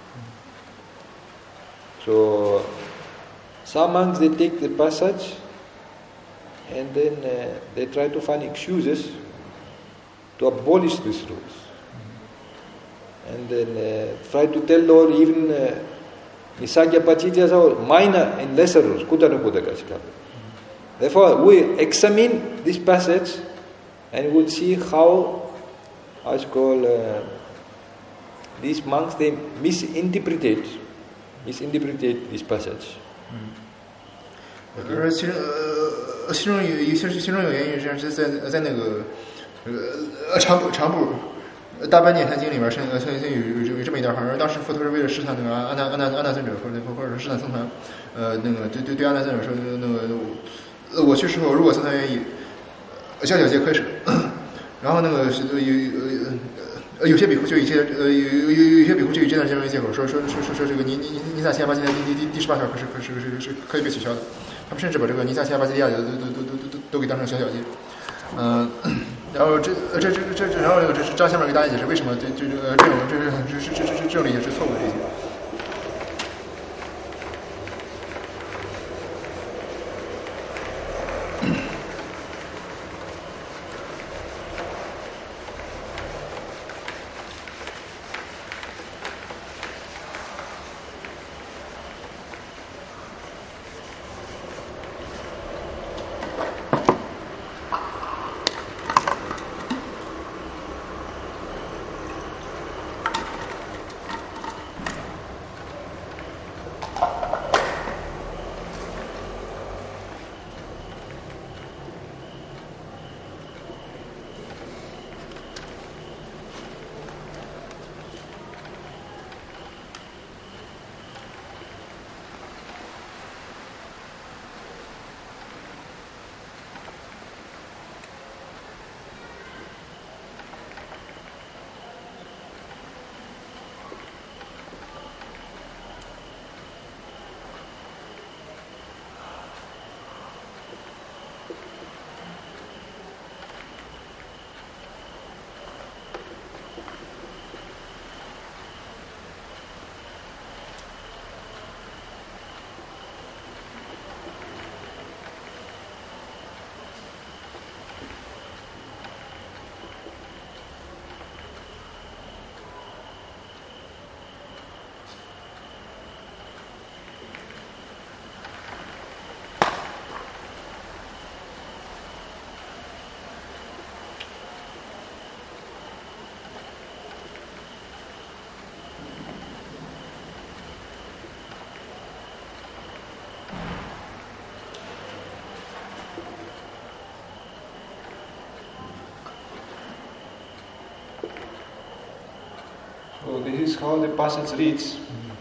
So some monks, they take the passage and then uh, they try to find excuses to abolish these rules, and then uh, try to tell Lord even uh, Nisagya Pachityas are minor and lesser rules, Kuddhanukudaka. Therefore, we examine this passage and we'll see how, how it's called, uh, these monks, they misinterpret, misinterpret this passage. 而其中呃，其中有其实其中有原因是是在在那个呃长部长部大般涅坛经里边，是呃有有有这么一段话，而当时佛陀是为了试探那个阿难阿难阿难尊者或者或者试探僧团，呃那个对对对阿难尊者说那个呃我去世后，如果僧团愿意，小小戒可以舍，然后那个有有呃有些比丘就以这呃有有有有些比丘就以这段经为借口说说说说说这个尼尼尼萨七亚巴基利第第第十八条可是可是是是可以被取消的。他们甚至把这个尼萨七亚巴基利亚都都都都都都都给当成小小戒，嗯、呃，然后这这这这这，然后这个这是张下面给大家解释为什么这这这呃这种这这这这这这种理解是错误的理解。 So this is how the passage reads.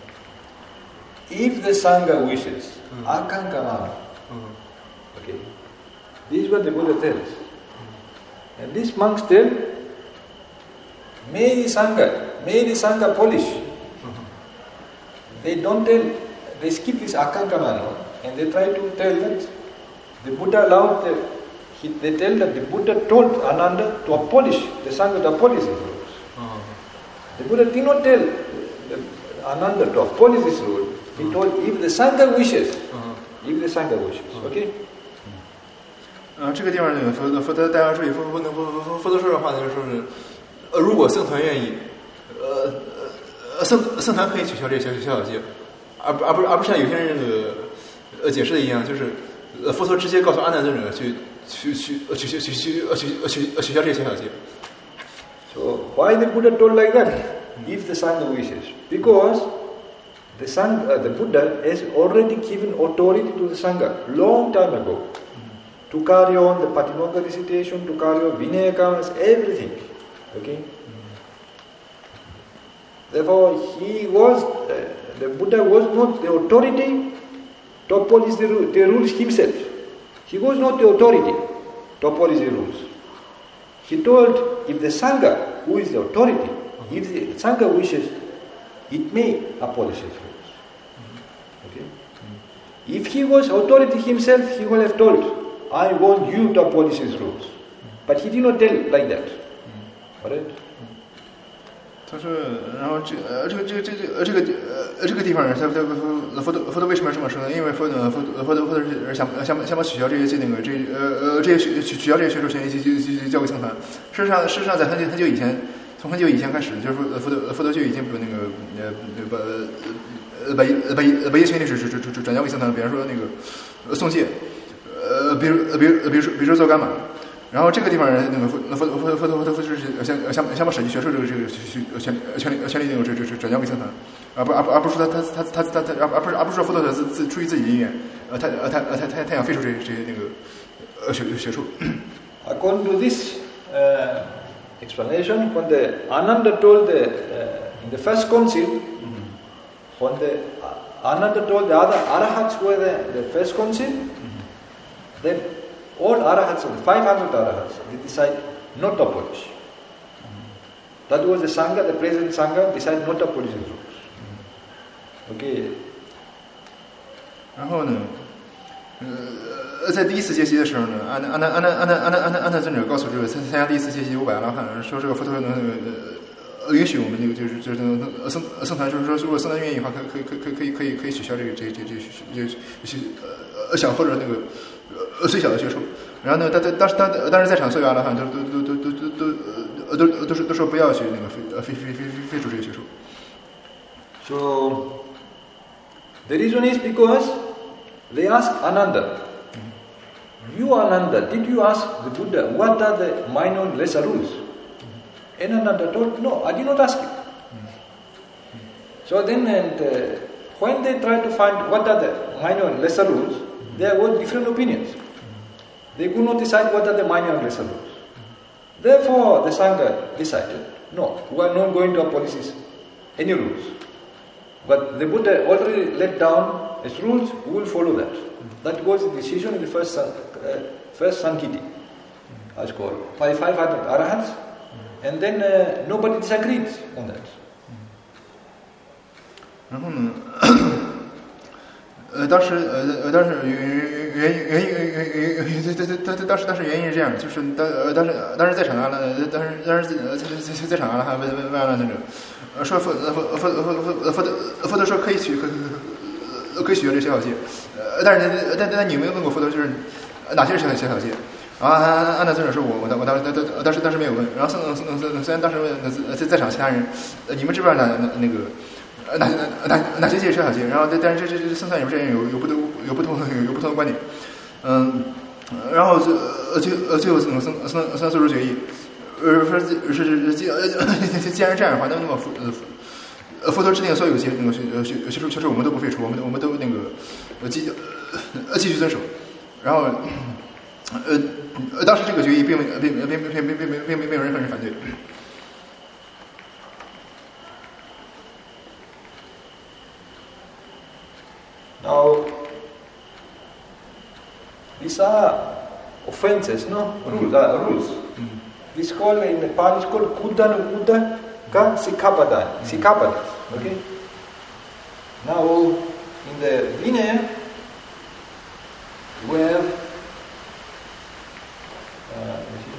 If the Sangha wishes, mm. akankamana. Mm. Okay. This is what the Buddha tells. And these monks tell, may the Sangha, may the Sangha polish. Mm-hmm. They don't tell, they skip this Akankamano and they try to tell that the Buddha allowed, the, he, they tell that the Buddha told Ananda to abolish, the Sangha to abolish his rules. Mm-hmm. The Buddha did not tell the, Ananda to abolish this rule. He mm-hmm. told if the Sangha wishes, mm-hmm. if the Sangha wishes, mm-hmm. okay? 啊，这个地方那个佛佛德大家注意，佛佛佛佛佛陀说的话呢，就是说是，呃，如果僧团愿意，呃呃僧僧团可以取消这些小小戒，而不而不是而不是像有些人那个呃解释的一样，就是呃佛陀直接告诉阿难尊者去去去呃取取取取呃取呃取呃取消这些小小戒。 So why the Buddha told like that? If the Sangha wishes, because the Sangha, uh, the Buddha has already given authority to the Sangha long time ago. To carry on the Patimokkha recitation, to carry on Vinaya Kamas, everything. Okay? Mm-hmm. Therefore, he was, uh, the Buddha was not the authority to police the, the rules himself. He was not the authority to police the rules. He told, if the Sangha, who is the authority, mm-hmm. if the Sangha wishes, it may abolish his rules. Mm-hmm. Okay? Mm-hmm. If he was authority himself, he would have told, I want you to abolish his rules. But he did not tell like that. Alright? 他说，然后这呃这个这个这个呃这个呃这个地方，他他佛佛陀佛陀为什么要这么说呢？因为佛呃佛佛陀佛陀是想想想把取消这些那个这呃呃这些取取消这些学术权就就就交给僧团。事实上事实上在很久很久以前，从很久以前开始，就是佛佛陀佛陀就已经把那个呃把呃把把把一些权利是转转转交给僧团，比方说那个诵戒。呃，比如，比如，比如说，比如说做干嘛？然后这个地方人那个佛佛佛佛佛佛佛就是想想想把审计学术这个这个权权利权利那个这这转交给僧团，而不而不而不是说他他他他他而不是而不是说佛陀自自出于自己的意愿，呃，他呃他呃他他他想废除这这些那个呃学学术。 According to this uh, explanation, when the Ananda told the uh, in the first council, mm-hmm. when the uh, Ananda told the other arahats who were the, the first council. Then all arahats, the five hundred arahats, they decide not to abolish. Mm-hmm. That was the Sangha, the present Sangha decided not to abolish the rules. Mm-hmm. Okay. 然后呢，呃，在第一次接习的时候呢，安安安安安安安安安安尊者告诉这个参参加第一次接习五百阿罗汉，说这个佛陀能呃允许我们那个就是就是僧僧团，就是说如果僧团愿意的话，可以可以可以可以可以可以取消这个这这这这这呃小或者那个。呃，最小的学术，然后呢，当当当时当当时在场所有阿罗汉都都都都都都都呃都都说都说不要去那个废呃废废废废除这个学术。 So the reason is because they asked Ananda, you Ananda, did you ask the Buddha what are the minor and lesser rules? And Ananda told, no, I did not ask it. So then, and uh, when they tried to find what are the minor and lesser rules, there were different opinions. They could not decide what are the minor and lesser rules. Therefore, the Sangha decided, no, we are not going to abolish any rules. But the Buddha already laid down his rules, we will follow that. That was the decision in the first, uh, first Sankiti, as called, by five hundred arahats, and then uh, nobody disagreed on that. 然后呢？呃，当时呃呃，当时原原原原原原对对对对，当时当时原因是这样，就是当呃当时当时在场阿拉，当时当时在在在场阿拉还问问问阿拉尊者，呃说佛佛佛佛佛佛佛陀说可以取可可以取消这小小戒，呃但是但但你有没有问过佛陀就是哪些是小小戒？啊阿难尊者说我我当我当时当当时当时没有问，然后僧僧僧虽然当时问在在场其他人，你们知不知道哪那那个？哪哪哪些戒是小戒？然后但是这这这僧团里面这人有有不同有不同有有不同的观点，嗯，然后最最最后僧僧僧僧做出决议，呃说是是既既然这样的话，那那么佛呃佛陀制定所有戒那个学学学术学术我们都不废除，我们我们都那个呃继呃继续遵守，然后呃当时这个决议并没并并并并并并并并没有任何人反对。 Now, these are offenses, no? Rules. Uh, rules. Mm. This is called in Pali is called Kudanukuda ka Sikhapada. Sikhapada. Okay. Now in the Vinaya we have uh,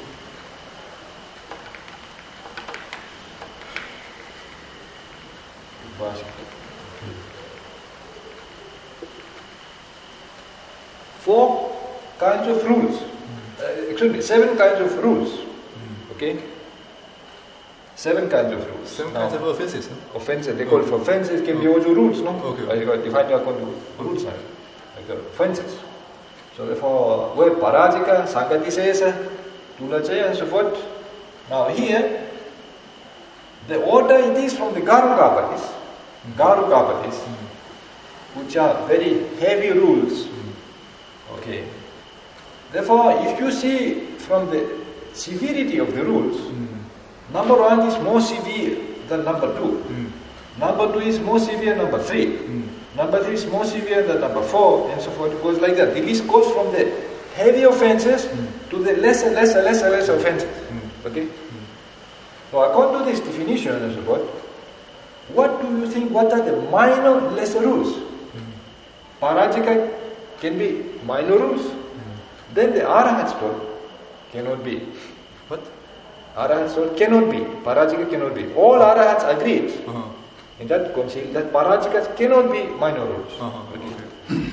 four kinds of rules. Uh, excuse me, seven kinds of rules. Okay? Seven kinds of rules. Seven now, kinds of offenses. Huh? Offenses, they call it offenses, can be also rules, no? Okay. Uh, you got defined according to rules, like the offenses. So therefore, where Parajika, Sangatisesa, Tulachaya and so forth. Now here, the order it is from the Garugapatis, Garugapatis, which are very heavy rules. Okay. Therefore, if you see from the severity of the rules, mm. number one is more severe than number two. Mm. Number two is more severe than number three. Mm. Number three is more severe than number four, and so forth. It goes like that. The list goes from the heavy offenses mm. to the lesser, lesser, lesser, lesser offenses. Mm. Okay? Mm. So according to this definition and so forth, what do you think, what are the minor lesser rules? Mm. Parajika can be minor rules. Mm. Then the Arahats told cannot be. What? Arahats told cannot be. Parajika cannot be. All Arahats agreed uh-huh. in that council that Parajikas cannot be minor rules. Uh-huh. Okay.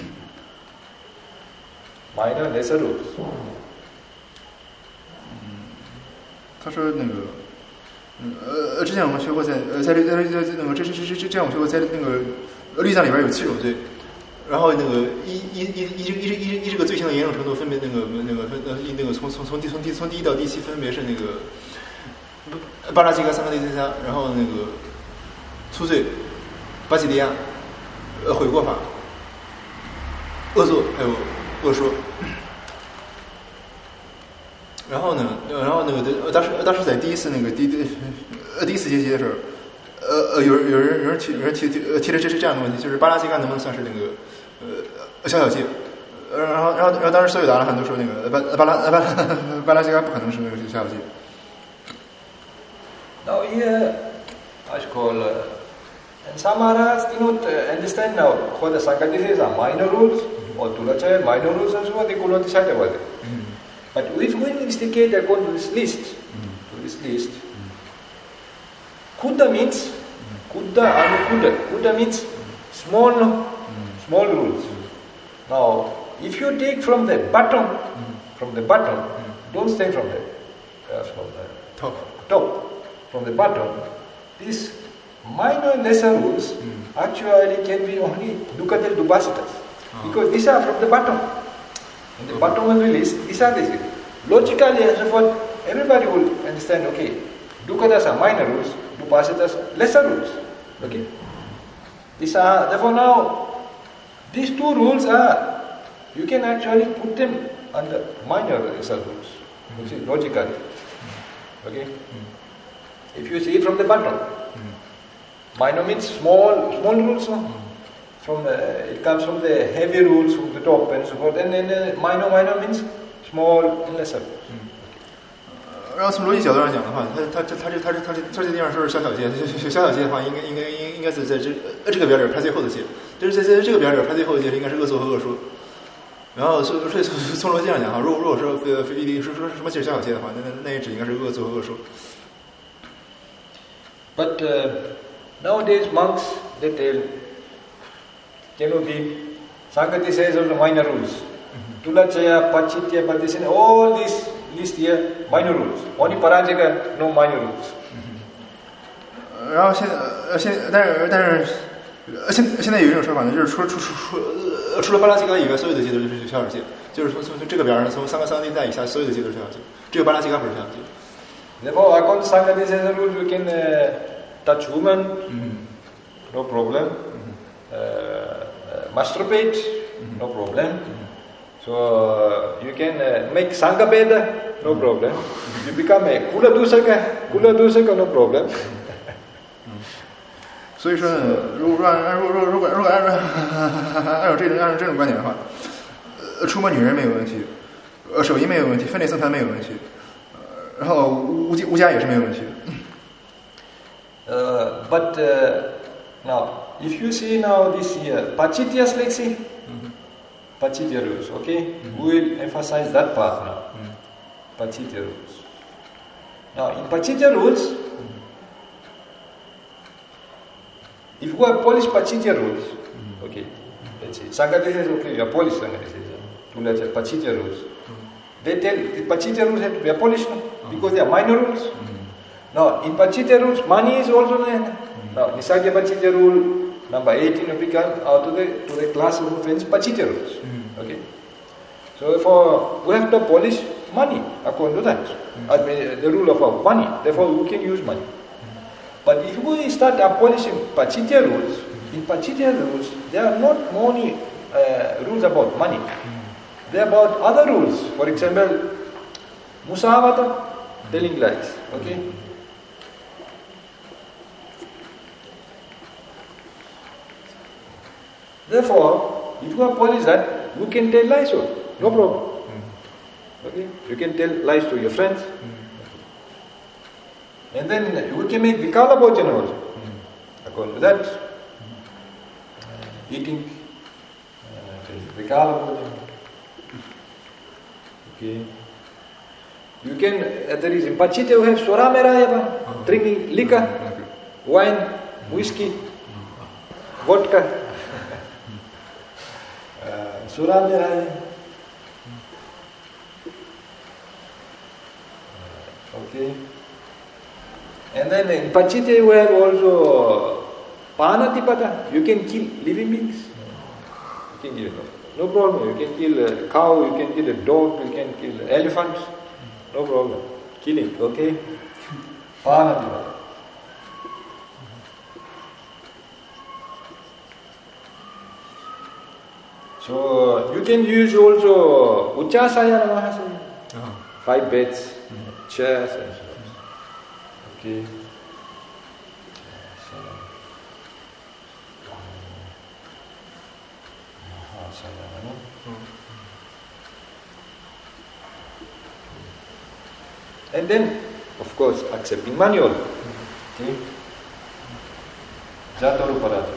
Minor lesser rules. 他说那个，呃呃，之前我们学过在呃在在在在那个这这这这之前我们学过在那个律藏里边有七种罪，然后那个一一一一一一一这个罪行的严重程度分别那个那个分呃那个从从从第从第从第一到第七分别是那个巴拉吉格三个第三，然后那个粗罪、巴吉利亚、呃悔过法、恶作还有恶说。然后呢，然后那个当时当时在第一次那个第呃第一次阶级的时候，呃呃有人有人有人提有人提提提了这是这样的问题，就是巴拉吉干能不能算是那个呃小小戒？呃然后然后然后当时所有的阿拉汉都说那个巴巴拉巴拉巴拉吉干不可能是那个小小戒。 Now here, I should call, uh, and some Arahats do not uh, understand now what the Sangatisas are minor rules or Tulachaya minor rules and so on. They could not decide about it. Mm. But if we investigate according to this list, mm. to this list, mm. Kuda means mm. Kuda Anukuda. Kuda means small, mm. small rules. Mm. Now, if you take from the bottom, mm. from the bottom, mm. don't stay from the, uh, from the top. top. From the bottom, these minor lesser rules mm. actually can be only Dukkhatil Dubasitas. Oh. Because these are from the bottom. In the okay. bottom of the list, these are these. Logically and so forth, everybody will understand, okay, Dukkhatas are minor rules, Dubasitas lesser rules. Okay? These are, therefore now, these two rules are, you can actually put them under minor lesser rules, mm. which is logically. Mm. Okay? Mm. If you see from the bottom, mm. minor means small, small rules. No? Mm. From the, it comes from the heavy rules from the top and so forth. And then uh, minor, minor means small and lesser. 然后从逻辑角度上讲的话，他他他他这他这他这他这地方说是小小戒，小小戒的话，应该应该应应该是在这呃这个表里排最后的戒，就是在在这个表里排最后的戒应该是恶作和恶说。然后所以从逻辑上讲哈，如果如果说呃非一说说什么戒是小小戒的话，那那那也只应该是恶作和恶说。 But uh, nowadays monks, they tell, cannot be, Sankati says all the minor rules. Tulachaya, Pachitya, Padisana, all these list here, minor rules. Only Parajika, no minor rules. 然后现呃现但是但是现现在有一种说法呢，就是除除除除除了巴拉吉嘎以外，所有的戒都是小小戒，就是从从这个表上，从三个三个地带以下，所有的戒都是小小戒，只有巴拉吉嘎不是小小戒。 Therefore, according to Sangha, this is a rule, you can uh, touch woman, mm-hmm. no problem. Mm-hmm. Uh, uh, masturbate, mm-hmm. no problem. Mm-hmm. So, uh, you can uh, make Sangha Beda, no mm-hmm. problem. Mm-hmm. You become a Kula Dusaka, Kula Dusaka, no problem. 所以说呢，如果按如果如果如果按按照这种按照这种观点的话，呃，触摸女人没有问题，呃，手淫没有问题，分裂僧团没有问题。 然后无无家也是没有问题的。 Uh, but uh, now, if you see now this here, Pachityas, let's see, mm-hmm. Pachitya rules, okay? Mm-hmm. We will emphasize that part now. Mm-hmm. Pachitya rules. Now, in Pachitya rules, mm-hmm. if we have Polish Pachitya rules, mm-hmm. okay, let's see, Sangha says, okay, you are Polish Sangha says, let's say Pachitya rules. Mm-hmm. They tell the Pachitya rules have to be abolished, no? Mm-hmm. Because they are minor rules. Mm-hmm. Now, in Pachitya rules, money is also there. Mm-hmm. Now, Nisagya Pachitya rule, number eighteen, we come out to the, to the class of friends, Pachitya rules. Mm-hmm. Okay? So, for, we have to abolish money according to that. Mm-hmm. I mean, the rule of money. Therefore, we can use money. Mm-hmm. But if we start abolishing Pachitya rules, mm-hmm. in Pachitya rules, there are not only uh, rules about money. Mm-hmm. They are about other rules. For example, Musavata, mm-hmm. telling lies. Okay? Mm-hmm. Therefore, if you abolish that, you can tell lies also, no problem. Mm-hmm. Okay? You can tell lies to your friends. Mm-hmm. And then you can make Vikala Bhojana also. Mm-hmm. According to that, mm-hmm. eating uh, Vikala Bhojana. Okay. You can, uh, there is in Pachitya you have Swaramera, mm-hmm. drinking liquor, mm-hmm. wine, whiskey, mm-hmm. vodka. Suramera. Okay. And then in Pachitya you have also Panatipata. You can kill living beings. You can kill no problem. You can kill a cow, you can kill a dog, you can kill elephants. No problem. Killing, okay? Panatipata. So you can use also Uchasaya Mahasaya. Uh-huh. Five beds, mm-hmm. chairs and so on. Okay. And then, of course, accepting manual. Okay. Jataru Parata.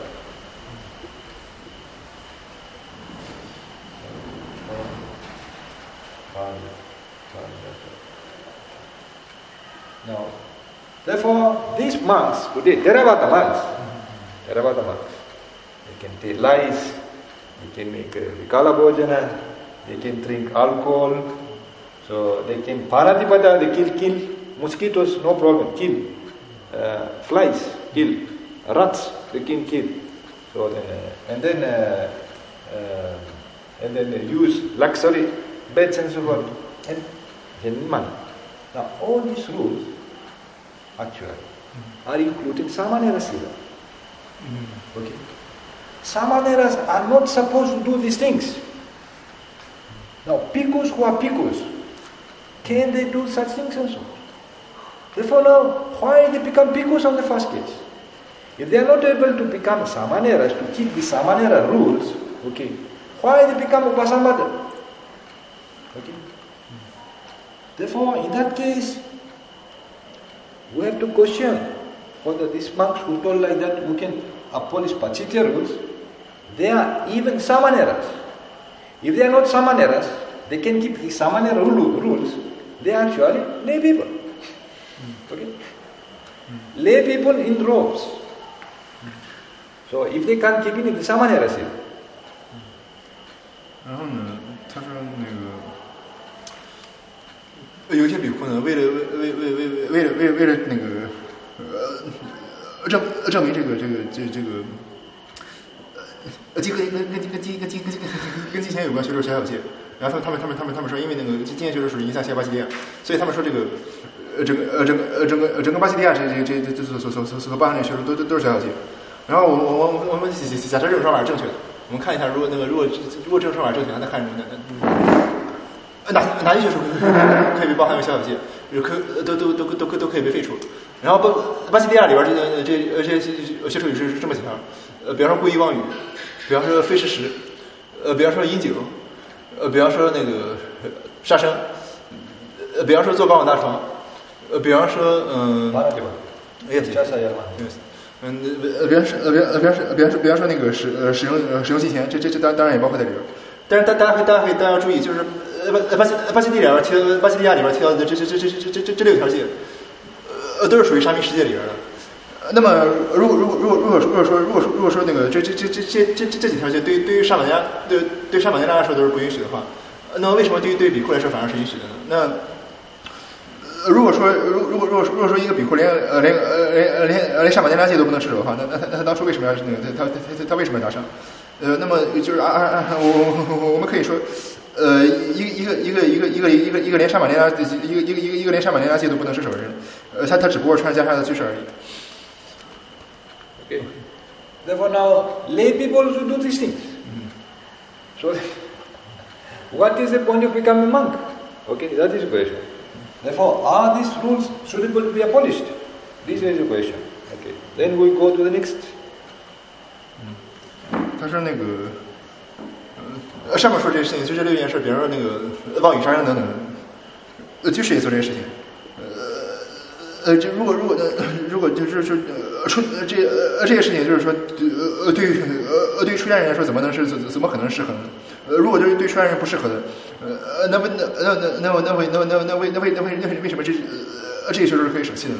Now, therefore, these monks today, Theravada monks, mm-hmm. Theravada monks, they can take lies, they can make Vikala Bhojana, they can drink alcohol, so they can Paratipata, they kill, kill mosquitoes, no problem, kill uh, flies, kill rats, they can kill. So, uh, and then, uh, uh, and then they use luxury beds and so forth, and then money. Now, all these rules actually mm-hmm. are included Samaneras here. Mm-hmm. Okay. Samaneras are not supposed to do these things. Now, bhikkhus who are bhikkhus, can they do such things also? Therefore, now, why they become bhikkhus in the first place? If they are not able to become Samaneras, to keep the Samanera rules, okay, why they become Upasampada? Okay. Therefore, in that case, we have to question whether these monks who told like that we can abolish Pachitya rules, they are even Samaneras. If they are not Samaneras, they can keep the Samanera rules, they are actually lay people. Okay? Lay people in robes. So if they can't keep in the Samaneras here. 然后呢，他说那个有些比库呢，为了为为为为为了为了为了那个呃证证明这个这个这这个呃金跟跟跟跟金跟金跟跟金钱有关，学说小小戒。然后他们他们他们他们说，因为那个金钱学说属于伊萨西巴西利亚，所以他们说这个呃整个呃整个呃整个呃整个巴西利亚这这这这所所所所所包含的学说都都都是小小戒。然后我我我我们假设这种说法是正确的。我们看一下，如果那个如果如果这种说法正确，那看什么呢？哪哪一些学说可以被包含为小小戒？可都都都都都可以被废除。然后巴巴西利亚里边这个这这些学说语是这么几条，呃，比方说故意妄语，比方说非事实，呃，比方说饮酒，呃，比方说那个杀生，呃，比方说坐高往大床， 呃，比方说，嗯、呃，哎呀，对，嗯，呃，比方说，呃，比方，比方说，比方说，比方说那个使呃使用呃使用金钱，这这这当当然也包括在里边。但是大大家会大家会大家要注意，就是呃巴巴西巴西利亚里边提巴西利亚里边提到的这这这这这这这这六条戒，呃，都是属于沙弥世界里边的。那么，如果如果如果如果说如果说如果说如果说那个这这这这这这这这几条戒对于对于沙满家对对沙满家来说都是不允许的话，那么为什么对于对比库来说反而是允许的呢？那如果说如如果如果说如果说一个比库连呃连呃连呃连呃连沙满家戒都不能持守的话，那那那他当初为什么要那个他他他他为什么要打上？呃，那么就是啊啊啊，我我我们可以说，呃，一个一个一个一个一个一个一个连沙满连一个一个一个一个一个连沙满连戒都不能持守的人，呃，他他只不过穿袈裟的居士而已。 Okay. Therefore, now lay people should do these things. Mm-hmm. So, what is the point of becoming a monk? Okay, that is the question. Therefore, are these rules suitable to be abolished? This is the question. Okay, then we go to the next. 他说那个，呃，上面说这些事情，就这六件事，比如说那个妄语杀人等等，呃，居士也做这些事情。呃，这如果如果呃，如果就是说呃出呃这呃这些事情，就是说呃呃对于呃呃对于出家人来说，怎么能是怎怎么可能适合呢？呃，如果就是对出家人不适合的，呃呃那为那那那那那为那那那为那为那为那为什么这呃这些事是可以舍弃的呢？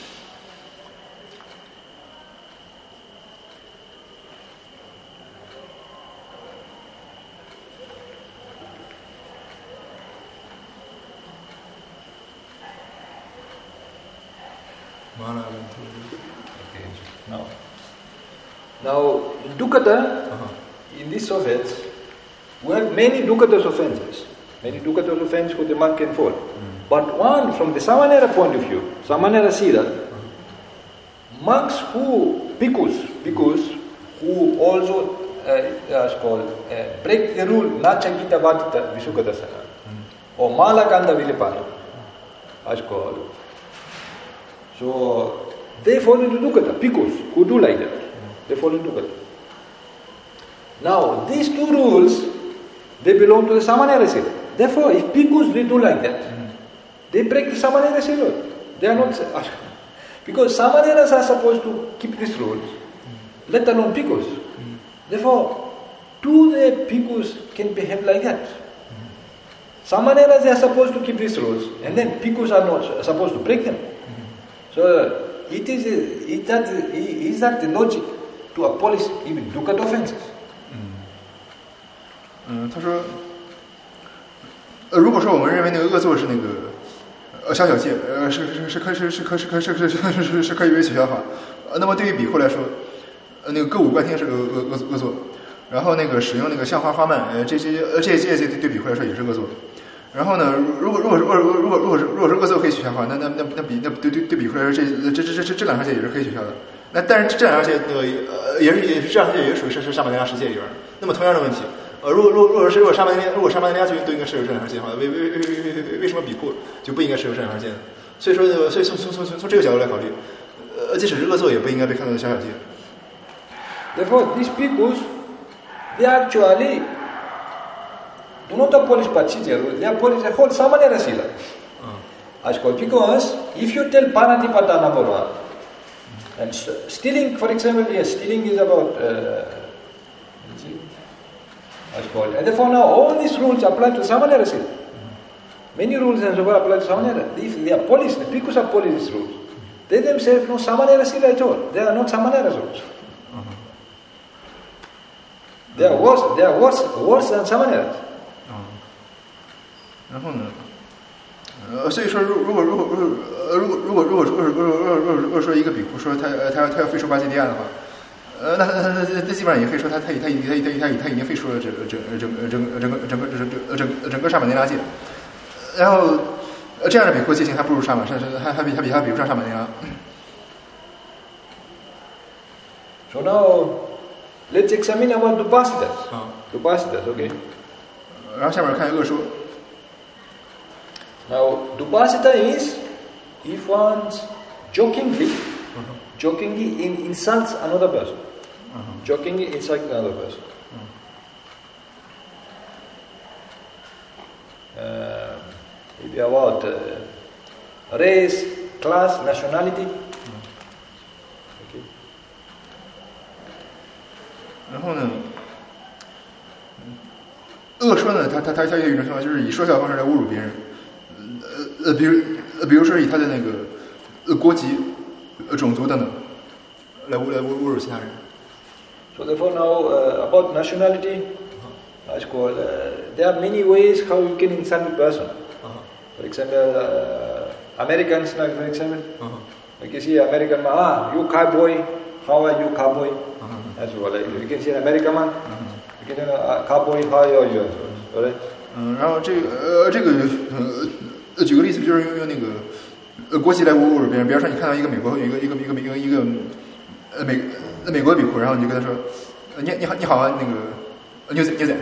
Okay. Now, now in Dukkata, uh-huh. in this offense, we have many Dukkatas offenses. Many Dukkatas offenses who the monk can fall. Mm. But one, from the Samanera point of view, Samanera see that uh-huh. monks who, bhikkhus, bhikkhus, who also uh, uh, called, uh, break the rule, Nachangita Bhatita Visukkadasana, mm. or Malakanda Vilipana, as called. So, they fall into Dukkata, bhikkhus who do like that. They fall into Dukkata. Now, these two rules, they belong to the Samanera Sila. Therefore, if bhikkhus they do like that, mm. they break the Samanera Sila. They are not... Because Samaneras are supposed to keep these rules, mm. let alone bhikkhus. Mm. Therefore, two the bhikkhus can behave like that. Mm. Samaneras they are supposed to keep these rules, and then bhikkhus are not supposed to break them. So, it is, it that, is that the logic to abolish even Dukkata offenses? 嗯，他说，呃，如果说我们认为那个恶作是那个呃小小戒，呃，是是是可是是可是可是是是是是可以被取消的话，呃，那么对于比库来说，呃，那个歌舞观听是恶恶恶恶作，然后那个使用那个香花花蔓，呃，这些呃这些这些对比库来说也是恶作。然后呢，如果如果如果如果如果是如果是恶作可以取消的话，那那那那比那对对对比库来说，这这这这这两条戒也是可以取消的。那但是这两条戒那个呃也是也是这两条戒也属于是是沙满尼拉十戒里边。那么同样的问题。呃，如果如果如果是如果沙曼尼如果沙曼尼亚就都应该是有这两条戒的话，为为为为为为什么比库就不应该是有这两条戒呢？所以说，所以从从从从从这个角度来考虑，呃，即使是恶作也不应该被看作小小戒。 Therefore, these bhikkhus, they actually do not abolish Pachitya rule, they abolish the whole Samanera Sila. As called, because if you tell Panatipata number one, and stealing, for example, yes, stealing is about. Uh, As called. And therefore now all these rules apply to Samanera Sila. Many rules and so on apply to Samanera. If they abolish, the bhikkhus abolish these rules. They themselves no Samanera Sila at all. They are not Samanera rules. Uh-huh. They are worse. They are worse, worse than Samaneras. 然后呢？呃，所以说，如如果如果如果如果如果如果如果如果如果如果说一个比库说他呃他他要废除巴基利亚的话。呃，那那那那那基本上也可以说他他他他他他他已经废除了整整整整整整个整个整整整个沙满尼拉戒，然后这样的比库戒行还不如沙满，是是还还比还比还比不上沙满尼拉。 So now let's examine about Dupasitas. Dupasitas, okay. 然后下面看恶说。 Now Dupasita is if one's jokingly. Jokingly in, insults another person. Uh-huh. Jokingly insults another person. Uh-huh. Uh, if about uh, race, class, nationality. Okay. 然后呢，恶说呢，他他他他有一种情况，就是以说笑的方式来侮辱别人，呃呃，比如呃比如说以他的那个呃国籍、呃种族等等，来侮来侮侮辱其他人。 So therefore now uh, about nationality, it's called, uh, there are many ways how you can insult a person. Uh-huh. For example, uh, Americans, like for example, uh-huh. like you see American man, ah, you cowboy, how are you cowboy? Uh-huh. As well, like, you can see an American man, uh-huh. you can see a cowboy, how are you? Alright? 嗯，然后这个呃这个呃呃举个例子，就是用用那个呃国籍来侮辱别人。比方说，你看到一个美国一个一个一个一个一个呃美呃美国的比库，然后你就跟他说，你你好你好啊，那个牛仔牛仔。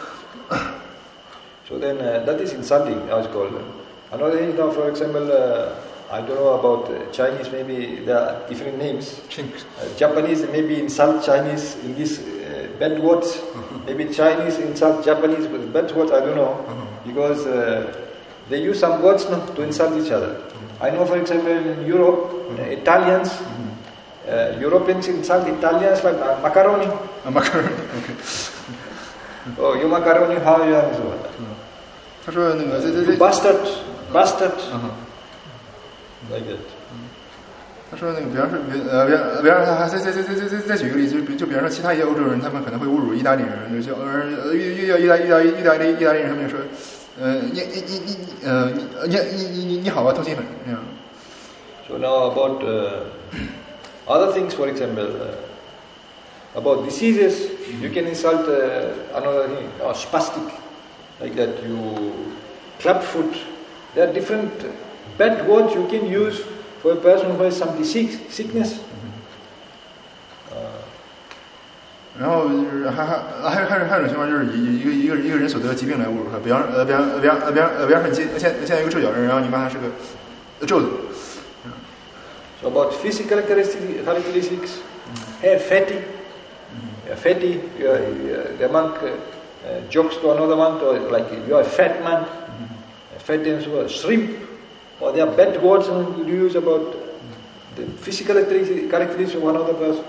So then uh, that is insulting, as called. Another thing now, for example, uh, I don't know about uh, Chinese, maybe there are different names. Uh, Japanese maybe insult Chinese in these uh, bad words. Maybe Chinese insult Japanese with bad words, I don't know. Because uh, they use some words no, to insult each other. I know, for example, in Europe, uh, Italians, uh, Europeans insult Italians like uh, macaroni. Uh, macaroni, okay. Oh, you macaroni, how you are? 他说那个这这这 bastard, bastard, like that. 他说那个，比方说，比呃，比方比方说，他再再再再再再再举个例子，就就比方说，其他一些欧洲人，他们可能会侮辱意大利人，就而呃意意意大意大意大利意大利人，他们就说，呃，你你你你呃你你你你你你好啊，通心粉这样。 So now about uh, other things, for example, uh, about diseases, you can insult uh, another thing, or spastic, like that. You clubfoot. There are different bad words you can use for a person who has some disease, sickness. 然后就是还还还有还有还有一种情况，就是以一个一个一个人所得的疾病来侮辱他。比方呃比方呃比方呃比方呃比方说你现现现在有个臭脚人，然后你骂他是个皱子。 So about physical characteristics, hair fatty, mm-hmm. fatty. You are, you are, the monk uh, jokes to another monk, or like you are a fat man, mm-hmm. fatty and so on. Shrimp, or there are bad words you use about the physical characteristics of one other person.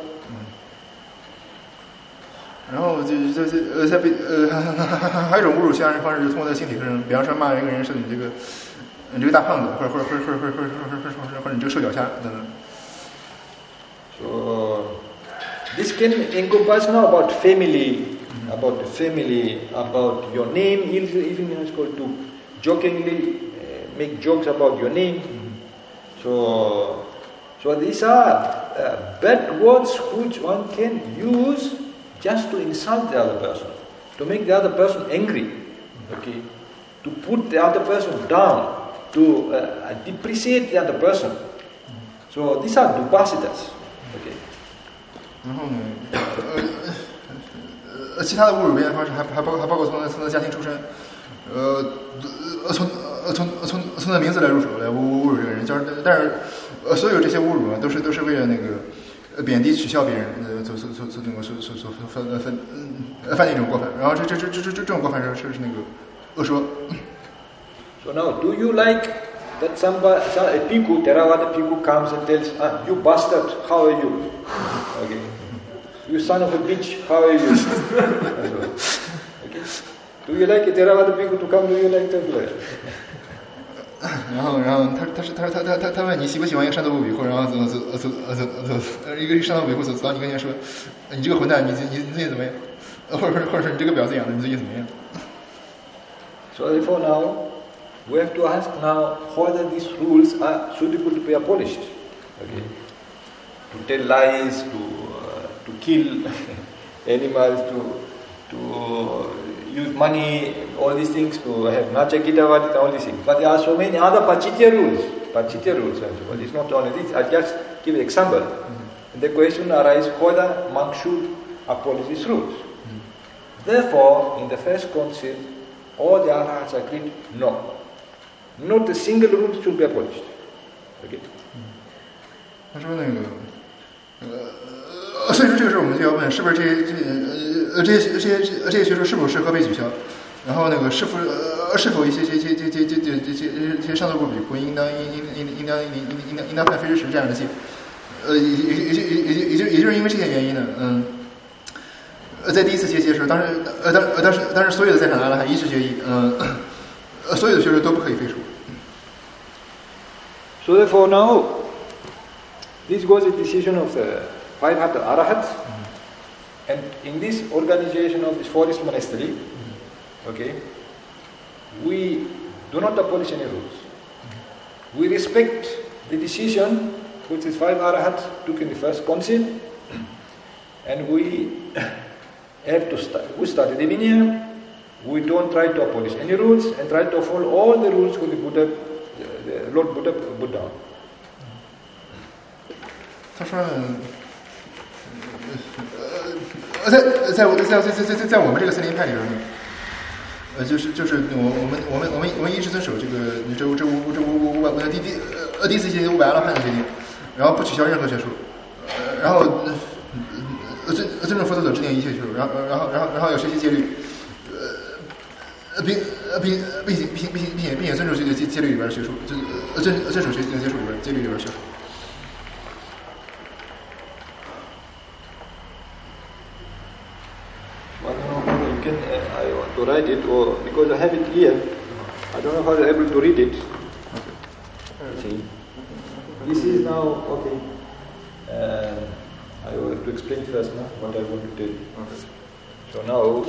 然后就就就呃，在比呃还还还有一种侮辱其他人方式，就是通过在性体上，比方说骂一个人说你这个你这个大胖子，或者或者或者或者或者或者或者或者或者你这个瘦脚虾等等。 So this can encompass now about family, mm-hmm. about the family, about your name. Even it's called to jokingly uh, make jokes about your name. Mm-hmm. So, so these are uh, bad words which one can use just to insult the other person, to make the other person angry, okay, to put the other person down, to uh, depreciate the other person. So these are dupasitas, okay. 然后呢，呃，其他的侮辱别人的方式还还包还包括从从他的家庭出身，呃，呃从呃从从从他名字来入手来侮侮辱这个人，就是但是呃所有这些侮辱啊，都是都是为了那个。呃，贬低、取笑别人，呃，所所所所那个所所所犯犯犯呃犯的一种过犯。然后这这这这这这这种过犯是是是那个恶说。 So now, do you like that somebody, some a Piku, Theravada Piku comes and tells, ah, you bastard, how are you? Okay. You son of a bitch, how are you? Okay. Do you like a Theravada Piku to come to you like that? 然后，然后他他是他他他他他问你喜不喜欢一个山头比库，然后走走走走走走，一个山头比库走走到你跟前说，你这个混蛋，你你你最近怎么样？或者或者是你这个婊子养的，你最近怎么样 ？So therefore now we have to ask now whether these rules are suitable to be abolished. Okay, to tell lies, to uh, to kill animals, to to use money, all these things, to have nachakitavadita, all these things. But there are so many other pachitya rules. Pachitya rules, but it's not only this. I just give an example. Mm-hmm. The question arises whether monks should abolish these rules. Mm-hmm. Therefore, in the first council, all the arahats agreed, no. Not a single rule should be abolished. Okay? 他说那个，呃，所以说这个时候我们就要问，是不是这些这呃这些这些这些学说是否适合被取消？然后那个是否呃呃是否一些些些些些些些些些些上座部比丘应当应应应应当应应应当应当判非之时这样的戒？呃，也也也也也也就也就是因为这些原因呢，嗯，呃，在第一次戒戒的时候，当时呃当呃当时当时所有的在场阿拉汉一致决议，嗯，呃，所有的学者都不可以废除。 So therefore now, this was a decision of the five hundred arahats, mm-hmm. and in this organization of this forest monastery, mm-hmm. okay, we do not abolish any rules. Mm-hmm. We respect the decision which these five arahats took in the first council, and we have to start. We started the Vinaya. We don't try to abolish any rules and try to follow all the rules which the Buddha, the Lord Buddha put down. 他说，呃，在在在在在在在我们这个森林派里边呢，呃，就是就是我我们我们我们我们一直遵守这个这这五这五五五百第第呃第四节五百阿拉汉的决定，然后不取消任何学术，呃，然后呃尊尊重佛陀所制定一切学术，然后然后然后然后要学习戒律，呃并并并且并且并且并且并且遵守这个戒戒律里边的学术，就呃遵遵守学习学术里边戒律里边学术。 I don't know how you can, uh, I want to write it, or because I have it here, I don't know how you're able to read it. Okay. See, this is now, okay, uh, I will have to explain first now what I want to tell you. Okay. So now,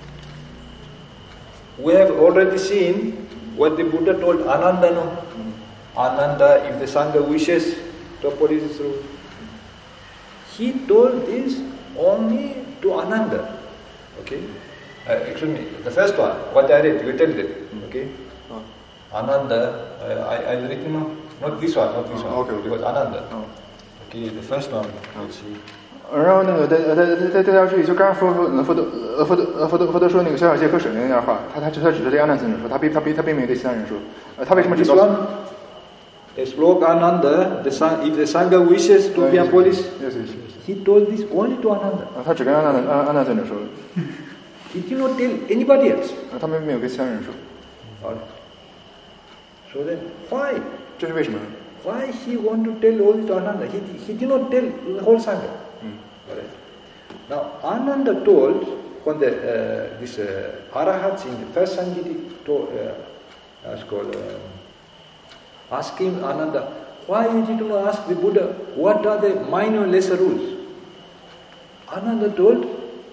we have already seen what the Buddha told Ananda, no? Mm. Ananda, if the Sangha wishes to abolish this rule, he told this only to Ananda. Okay? Uh, excuse me, the first one, what I read, you tell them. Okay? Oh. Ananda, uh, I, I read it now. Not this one, not this oh, one. Okay, okay. Because Ananda. Oh. Okay, the first one, let's see. 然后那个大大大大家注意，就刚刚佛佛佛陀呃佛陀呃佛陀佛陀说那个小小戒喝水那段话，他他他只是对阿难尊者说，他并他并他并没有对其他人说。呃，他为什么只告诉 ？As Lord Ananda, the son, if the Sangha wishes to be abolished, yes, yes, yes. he told this only to Ananda. 啊，他只跟阿难阿阿难尊者说了。 He did not tell anybody else. 啊，他们没有跟其他人说。 All right. So then, why? 这是为什么呢 ？Why he want to tell all this to Ananda? He he did not tell the whole Sangha. Mm. All right. Now Ananda told when the uh, this uh, arahats in the first Sangha told, uh, as called. Uh, Asking Ananda, why you did not ask the Buddha, what are the minor lesser rules? Ananda told,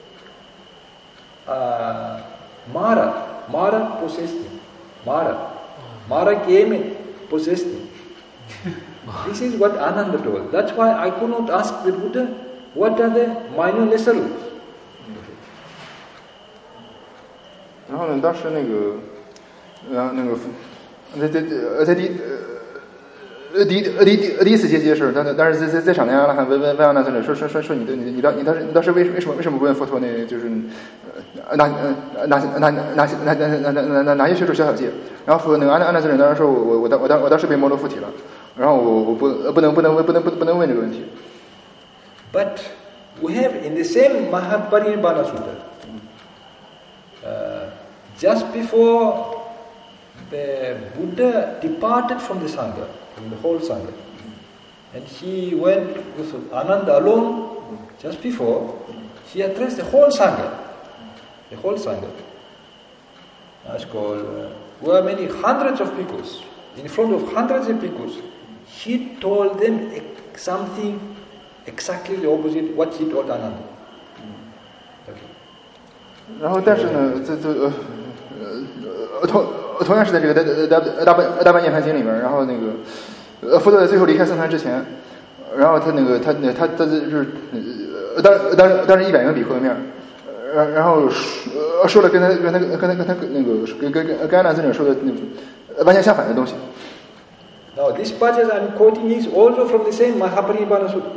uh, Mara, Mara possessed him. Mara. Mara came and possessed him. This is what Ananda told. That's why I could not ask the Buddha, what are the minor lesser rules? 然后呢，当时那个，然后那个。在在呃在第呃第呃第第第一次接接事，但但是在在在场内阿拉汉问问问阿难尊者说说说说你的你你当你当时你当时为为什么为什么不问佛陀那就是呃哪呃哪哪哪哪哪哪哪哪哪哪些学出小小戒？然后佛那个阿难阿难尊者当时说我我我当我当我当时被摩罗附体了，然后我我不不能不能不能不能不能问这个问题。 But we have in the same Mahaparinibbana Sutta, uh, just before the Buddha departed from the Sangha, from the whole Sangha, and he went with Ananda alone. Just before, he addressed the whole Sangha, the whole Sangha. That's called. Uh, were many hundreds of bhikkhus in front of hundreds of bhikkhus. He told them something exactly the opposite what he told Ananda. Okay. 然后，但是呢，这这呃呃同。同样是在这个大大大半大半涅槃经里面，然后那个呃佛陀在最后离开僧团之前，然后他那个他那他他就是呃当当当着一百名比丘的面，然然后说说了跟他跟他跟他跟他那个跟跟跟跟阿难尊者说的那个完全相反的东西。 Now this passage I'm quoting is also from the same Mahaparinibbana Sutta.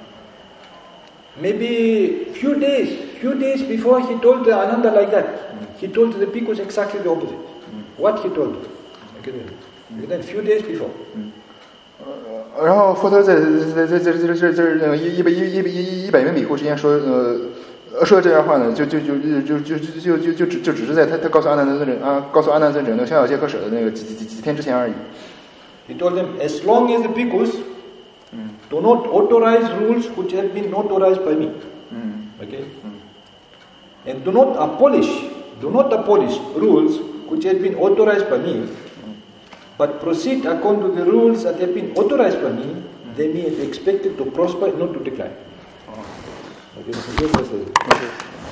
Maybe few days, few days before he told the Ananda like that, he told the bhikkhus exactly the opposite. What he told, okay, then few days before. 然后佛陀在在在在在在在那个一一百一一一一百名比丘之间说，呃呃说这样话呢，就就就就就就就就就只就只是在他他告诉阿难尊者啊，告诉阿难尊者那个逍遥界可舍的那个几几几几天之前而已。 He told them, as long as the bhikkhus do not authorize rules which have been authorized by me, okay, and do not abolish, do not abolish rules which have been authorized by me, but proceed according to the rules that have been authorized by me, they may be expected to prosper, not to decline. Okay, so this is it.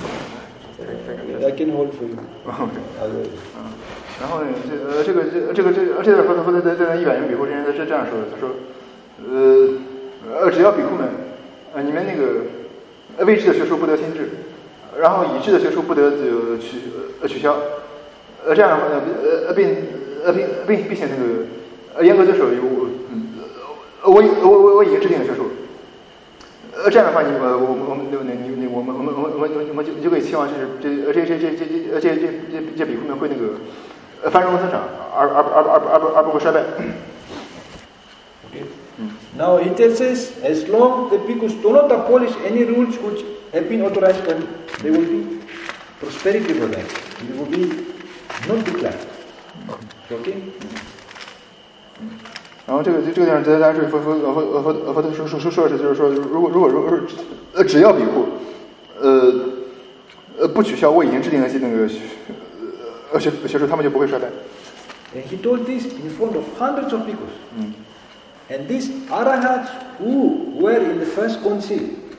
I can hold for you. Okay. 然后呢，这呃这个这这个这这个佛佛在在一百名比丘之间是这样说的，他说，呃呃只要比库们，呃你们那个未知的学说不得听治，然后已知的学说不得就取呃取消，呃这样的话呢，呃并呃并并并且那个呃严格遵守我我我我我已经制定的学说。呃，这样的话，你我我我们那你你我们我们我们我们我们就就可以期望，就是这这这这这这这这这这比库们会那个呃繁荣增长，而而而而而而而不会衰败。 Now it says, as long the bhikkhus do not abolish any rules which have been authorized by them, there will be prosperity for them. There will be no decline. Okay. 然后这个这个地方，大家注意，佛佛佛佛佛佛说说说说的是，就是说，如果如果如果呃只要比库，呃呃不取消我已经制定的那个呃学学说，他们就不会衰败。 And he told this in front of hundreds of bhikkhus. And these arahats who were in the first council,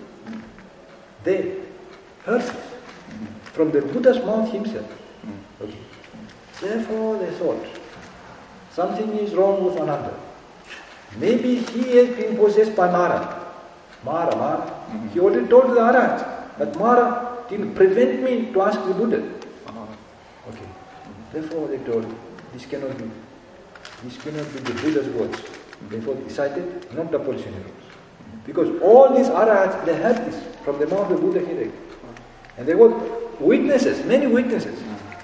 they heard this from the Buddha's mouth himself. Okay. Therefore they thought, something is wrong with Ananda. Maybe he has been possessed by Mara. Mara, Mara. Mm-hmm. He already told the Arahats, but Mara didn't prevent me to ask the Buddha. Uh-huh. Okay. Therefore they told, this cannot be. This cannot be the Buddha's words. Therefore they decided not to abolish any rules. Because all these Arahats, they had this from the mouth of the Buddha Hidek. And they were witnesses, many witnesses.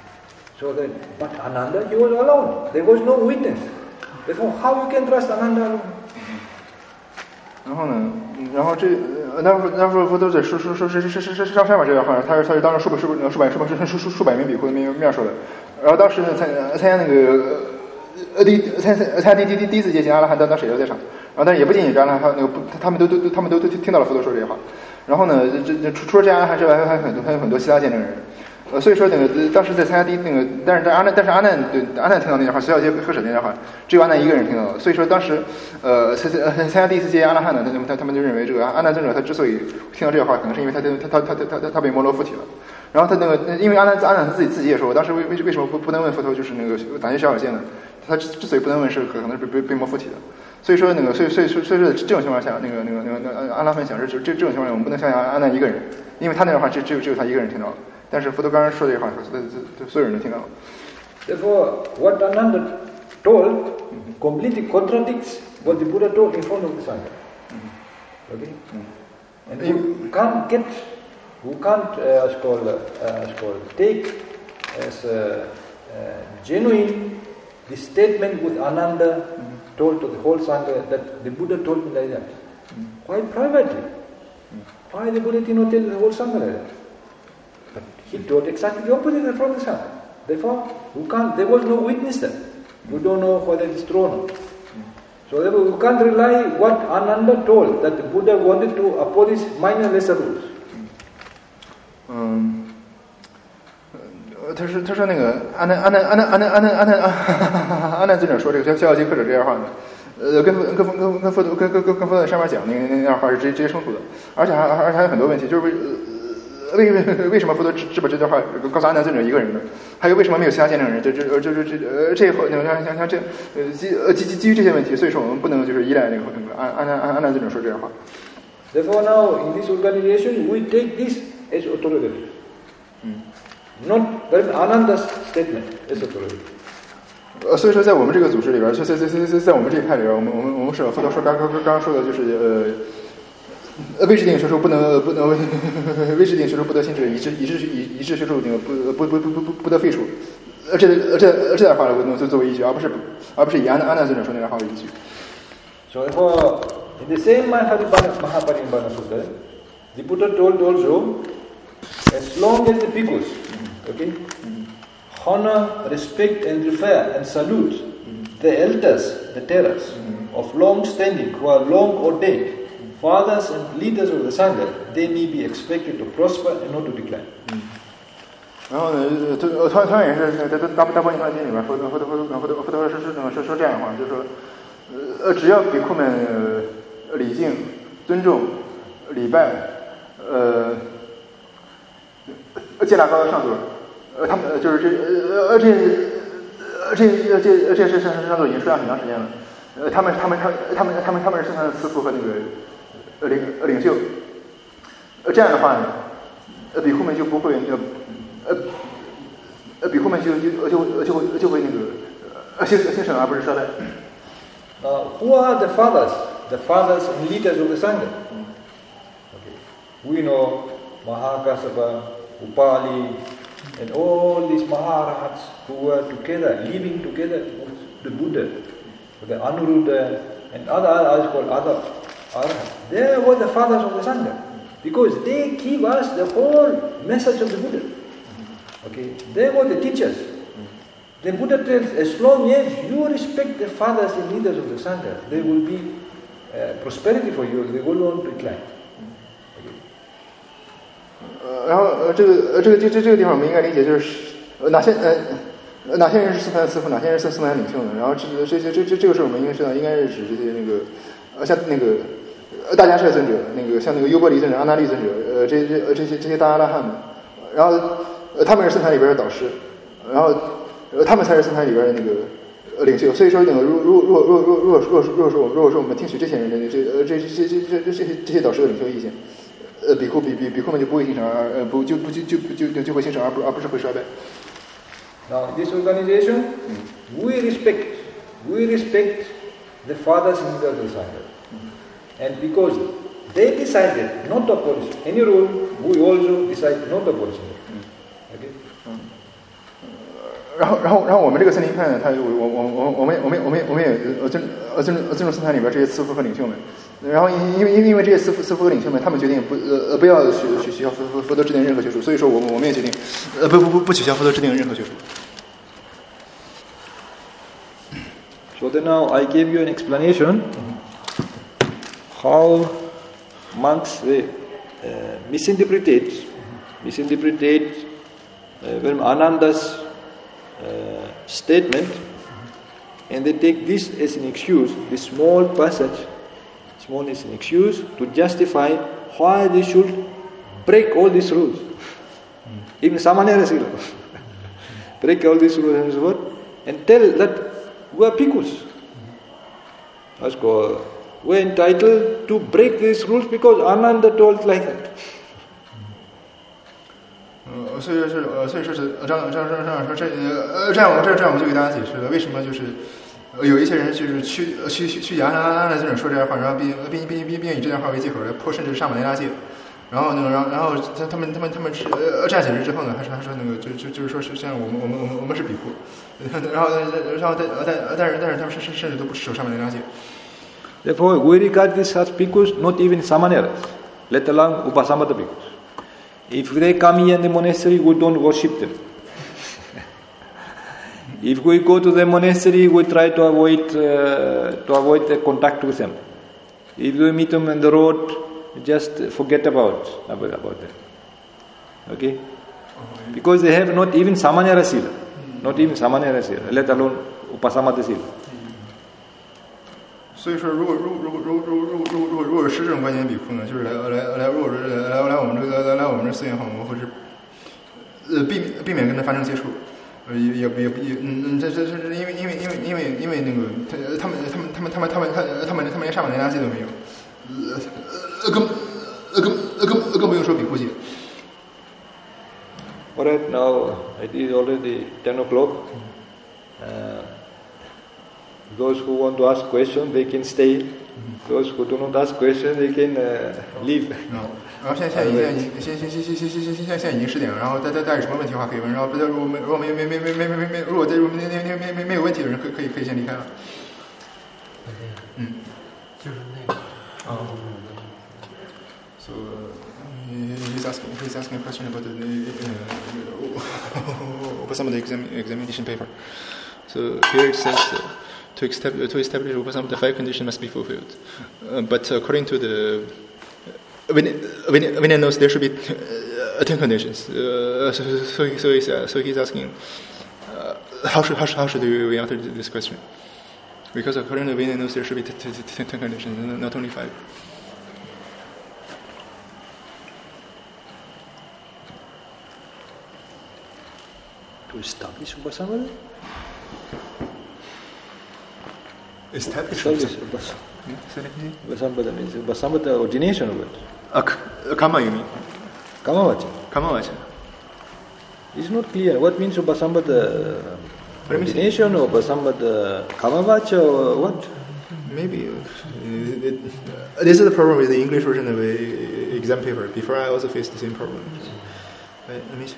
So that, but Ananda, he was alone. There was no witness. Therefore, how you can trust Ananda alone? 然后呢，然后这那那佛佛都在说说说是是是是上上面这个话，他是他是当着数百数百数百数百数数数百名比丘的面面说的。然后当时呢参参加那个呃第参参参加第第第第一次接近阿拉汉，当当时也都在场。然后但是也不仅仅是阿拉汉，那个他们都都他们都都听到了佛陀说这些话。然后呢，这这除除了这阿拉汉之外，还有很多还有很多其他见证人。呃，所以说那个当时在参加第一那个，但是在阿难，但是阿难对阿难听到那句话，逍遥界喝水那句话，只有阿难一个人听到了。所以说当时，呃，参参加第一次接阿拉汉的，他他他们就认为这个阿难尊者他之所以听到这句话，可能是因为他他他他他他他被摩罗附体了。然后他那个，因为阿难阿难他自己自己也说，当时为为为什么不不能问佛陀，就是那个咋些逍遥界呢？他之之所以不能问，是可能是被被被魔附体的。所以说那个，所以所以所以说这种情况下，那个那个那个那个阿拉分享是这这种情况下，我们不能相信阿难一个人，因为他那句话只只有只有他一个人听到了。但是佛陀刚才说这句话，所有人都听到了。 Therefore, what Ananda told completely contradicts what the Buddha told in front of the Sangha. Okay, and you can't get, you can't uh, as called, uh, as called take as uh, uh, genuine the statement with Ananda told to the whole Sangha that the Buddha told me like that. Why privately? Why the Buddha did not tell the whole Sangha like that? But he told exactly the opposite from the Sangha. Therefore, you can't, there was no witness there. You don't know whether it's true or not. So therefore, you can't rely what Ananda told, that the Buddha wanted to abolish minor lesser rules. 嗯，他说他说那个阿难阿难阿难阿难阿难阿难阿难尊者说这个逍遥界客者这样话呢，呃，跟跟跟跟跟佛跟跟跟跟佛在上面讲那个那样话是直接直接冲突的，而且还而且还有很多问题，就是为。为为为什么佛陀只只把这段话告诉阿难尊者一个人呢？还有为什么没有其他见证人？这这呃这这这呃这后像像像这呃基呃基基基于这些问题，所以说我们不能就是依赖那个那个阿阿难阿难尊者说这样话。 Therefore, now in this organization, we take this as authoritative, not even Ananda's statement as authoritative. 呃，所以说在我们这个组织里边，在在在在在我们这一派里边，我们我们我们是佛陀说刚刚刚刚说的就是呃。呃，未制定学说不能不能未制定学说不得心智，以致以致以以致学说那个不不不不不不得废除。呃，这这这段话我能作作为依据，而不是而不是以阿难阿难尊者说那段话为依据。 So therefore, in the same Mahaparinibbana Sutta, the Buddha told also as long as the bhikkhus, okay, honor, respect and revere and salute the elders, the teras, of long standing, who are long ordained, fathers and leaders of the Sangha, they may be expected to prosper and not to decline. 然后呢，这他他也是在《大大般涅盘经》里面佛佛佛佛佛佛佛陀是是说说这样的话，就是说，呃，只要比库们礼敬、尊重、礼拜，呃，接纳高上座，呃，他们就是这呃这呃这这这这是上上座已经说了很长时间了，呃，他们他们他他们他们他们是圣坛的慈父和那个领领袖，呃，这样的话呢，呃，比库们就不会那个。呃呃，比后面就就就就会就会那个呃兴兴盛而不是衰败。 Now, who are the fathers? The fathers and leaders of the Sangha. Okay. We know Mahakassapa, Upali, and all these Maharahats who were together, living together with the Buddha, the Anuruddha, and other others called other Arahats. They were the fathers of the Sangha because they give us the whole message of the Buddha. Okay, they were the teachers. The Buddha tells, as long as you respect the fathers and leaders of the Sangha, there will be uh, prosperity for you. They will not decline. Okay. 呃，然后呃，这个呃，这个这这这个地方我们应该理解就是呃哪些呃哪些人是僧团的师父，哪些人是僧团领袖呢？然后这这这这这这个时候我们应该知道，应该是指这些那个呃像那个呃大迦叶尊者，那个像那个优波离尊者、阿那律尊者，呃这这呃这些这些大阿拉汉们，然后。呃，他们是僧团里边的导师，然后，呃，他们才是僧团里边的那个呃领袖。所以说，那个如如如如如如如如果说如果说我们听取这些人的这呃这这这这这这些这些导师的领袖意见，呃，比库比比比库们就不会兴盛而呃不就不就就就就就会兴盛而不而不是会衰败。 Now, this organization, we respect, we respect the fathers and leaders of the Sangha, and because they decided not to abolish any rule, we also decide not to abolish any rule. 然后，然后，然后我们这个森林派呢，他我我我我我们我们我们我们也呃尊呃尊尊重僧团里边这些慈父和领袖们。然后因因为因为因为这些慈父慈父和领袖们，他们决定不呃不要取取取消佛佛佛陀制定任何学术，所以说我们我们也决定呃不不不不取消佛陀制定任何学术。 So then now I gave you an explanation how monks they uh, misinterpret misinterpret uh, Ananda's uh, statement, and they take this as an excuse, this small passage, small as an excuse to justify why they should break all these rules. Even Samanera Sila. Break all these rules and so forth, and tell that we are bhikkhus. We are entitled to break these rules because Ananda told like that. 呃，所以是呃，所以说是呃，这样这样这样说这呃这样我这这样我们就给大家解释了为什么就是呃有一些人就是去去去去亚拉拉的这种说这样话，然后并并并并并以这样话为借口来泼甚至上满那拉戒，然后那个然后然后他他们他们他们是呃这样解释之后呢，还是还说那个就就就是说是像我们我们我们我们是比库，然后然后但但但是但是他们甚甚至都不持守上满那拉戒。 Therefore, we regard these such bhikkhus not even samaneras, let alone upasamata bhikkhus. If they come here in the monastery, we don't worship them. If we go to the monastery, we try to avoid uh, to avoid the contact with them. If we meet them on the road, just forget about about, about them. Okay? Because they have not even samanera sila, not even samanera sila, let alone upasamata sila. 所以说，如果如如如如如如如如果是这种观念比库呢，就是来来来，如果是来来我们这个来来我们这寺院的话，我们会是呃避免避免跟他发生接触，呃也也也也嗯嗯这这这因为因为因为因为因为那个他他们他们他们他们他们他他们他们连上满连拉戒都没有，呃呃更呃更呃更更不用说比库戒。 All right, now it is already ten o'clock. Uh, Those who want to ask questions, they can stay. Those who do not ask questions, they can uh, leave. 然后现在现在已经现现现现现现现现在已经十点了，然后大家大家有什么问题的话可以问，然后如果没如果没没没没没没没如果在如果没没没没没有问题的人可可以可以先离开了。嗯，就是那个。哦。So, asking he's asking a question about the uh, over some of the exam, examination paper. So here it says uh, to, establish, to establish over some of the five conditions must be fulfilled. Uh, but according to the when when when it knows there should be uh, ten conditions. Uh, so so, so, he's, uh, so he's asking uh, how should how should, how should we answer this question? Because according to when it knows there should be t- t- t- ten conditions, not only five. To establish Upasambhada? Establish Establish Upasambhada means Upasambhada origination of it. Uh, k- Kama, you mean? Kamavacha. Kamavacha. It's not clear. What means Upasambhada origination or Upasambhada Kamavacha or what? Maybe. Uh, it, uh, this is the problem with the English version of the exam paper. Before I also faced the same problem. Uh, let me check.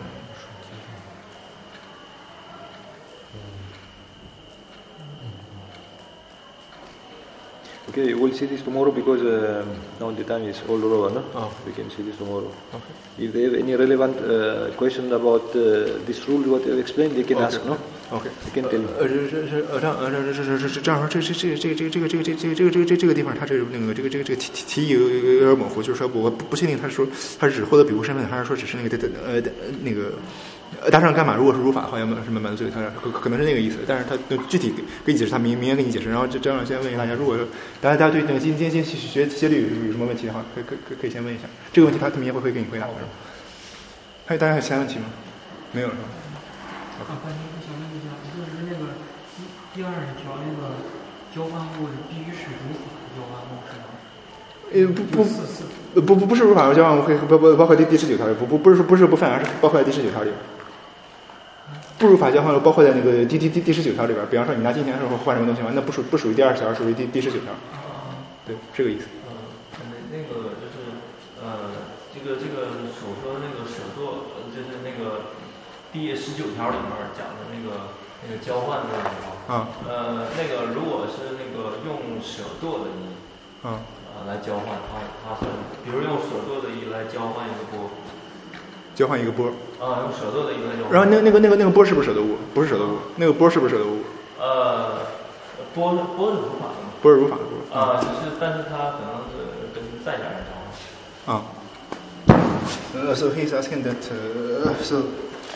Okay, we'll see this tomorrow because uh, now the time is all over, no? Oh. We can see this tomorrow. Okay. If they have any relevant uh, question about uh, this rule, what you have explained, they can Okay. ask, no? OK， You can tell. 呃，这这这呃，这呃这这这这这样说，这这这这这这个这个这这这个这个这个地方，它这个那个这个这个这个题题题有有有点模糊，就是说我不不确定他是说他是只获得比丘身份，还是说只是那个呃那个呃搭上干嘛？如果是如法的话，要么什么满足他可可能是那个意思，但是他具体给你解释，他明明言给你解释。然后这这样先问大家，如果大家大家对那个今今天学学律有什么问题的话，可可可可以先问一下。这个问题他他明天会会给你回答，是吧？还有大家还有其他问题吗？没有了。 啊，关心我想问一下，就是那个第二十条那个交换物必须是如法交换物是吗？ 呃不不呃不不不是如法交换物，会不不包括第第十九条里，不不不是说不是不犯，而是包括在第十九条里。不如法交换物包括在那个第第第第十九条里边。比方说你拿金钱的时候换什么东西嘛，那不属不属于第二十条，属于第第十九条。对，这个意思。 嗯，那个就是呃，这个这个所说的那个舍堕，就是那个第十九条里面讲的那个那个交换的那个啊， 呃，那个如果是那个用舍堕的意， 啊， 呃，来交换，它它算，比如用舍堕的意来交换一个波， 交换一个波。 啊，用舍堕的意来交换。 然后那那个那个那个波是不是舍得物？不是舍得物。那个波是不是舍得物？ 呃，波是波是如法的嘛？ 波是如法的波。 啊，只是但是它可能是跟在家人交换。 啊。Uh, so he's asking that. Uh, so,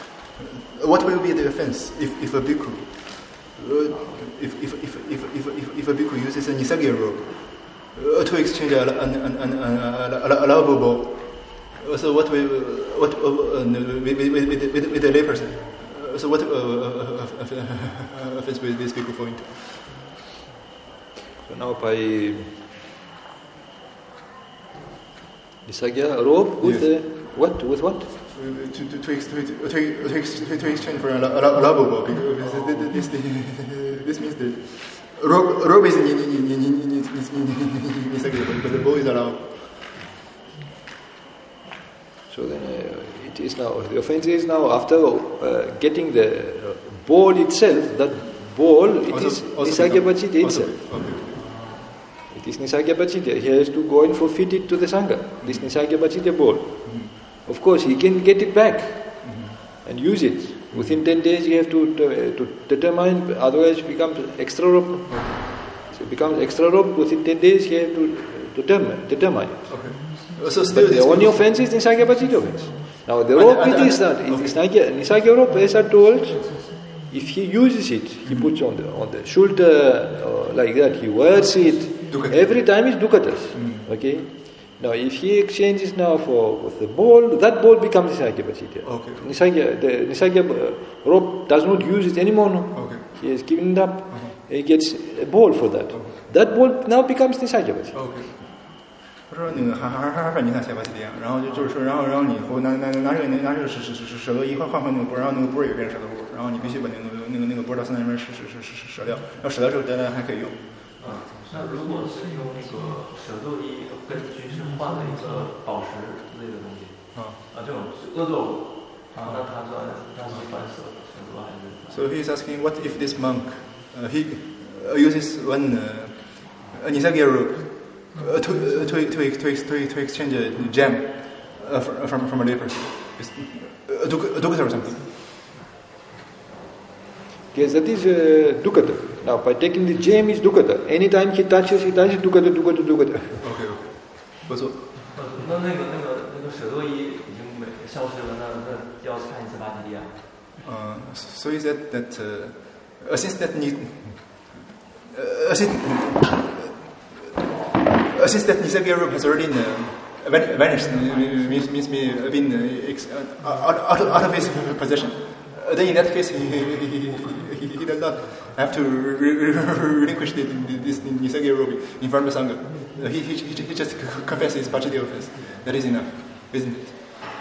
what will be the offense if if a bhikkhu, uh, if, if if if if if if a bhikkhu uses a nisagya robe uh, to exchange an an an an, an, an allowable bowl? Uh, so what will what uh, uh, with, with, with, with, with a layperson? Uh, so what uh, uh, uh, offense will this bhikkhu fall into? So now by Nisagya robe with Yes. the what? With what? To to to, ex, to, to, to, ex, to, to exchange for a allowable because this this, this means the robe robe is nisagya, but the bow is allowed. So then uh, it is now the offense is now after uh, getting the uh, ball itself. That ball it Also- is also Nisagya become- Pachitya also- itself. okay. It is Nisagya Pachitya. He has to go and forfeit it to the Sangha. This Nisagya Pachitya ball. Mm-hmm. Of course, he can get it back Mm-hmm. and use it. Within ten days, you have to to, to determine. Otherwise, it becomes extra rope. So it becomes extra rope. Within ten days, you have to determine determine it. Okay. Uh, So still But the this only will- offense is Nisagya Pachitya offense. Now the And- rope and- it is and- not. It okay. is Nisagya, Nisagya rope, as I told, if he uses it, he puts on the on the shoulder uh, like that. He wears it. Dukkata. Every time is dukatas. Okay. Now if he exchanges now for with the ball, that ball becomes Nisagya Pachitya. Okay. Nisagya, the Nisagya uh, rope does not use it anymore. No. Okay. He has given it up. He gets a ball for that. That ball now becomes Nisagya Pachitya. OK。他说那个还还还还是你看下巴起点，然后就就是说，然后然后你以后拿拿拿这个拿这个舍舍舍舍得一换换换那个波，然后那个波也变成舍得波，然后你必须把那个那个那个波到三那边舍舍舍舍舍掉，然后舍掉之后大家还可以用。 啊，那如果是用那个舍堕衣根据是换了一个宝石类的东西啊啊，这种是恶作物啊，那他算他是反舍舍堕还是？ So he's asking, what if this monk uh, he uh, uses one uh, a nisagya rope uh, to, uh, to, to, to, to, to exchange a gem uh, from from a layperson. It's a dukkata or something. Yes, that is uh, dukkata. Now, by taking the gem is dukkata. Anytime he touches, he touches dukkata, dukkata, dukkata. Okay, okay. 不错。 那那个那个那个舍多伊已经没消失了，那那要看一次巴吉利亚。 Uh, so he said that uh, since that need, uh, since, uh, since that Nisarga robe has already uh, vanished, means means me been uh, out, out of his possession. Uh, then in that case, he, he, he, he does not have to re- re- relinquish the, this Nisarga robe in front of the Sangha. Uh, he, he, he just confesses his Pachiti offense. That is enough, isn't it?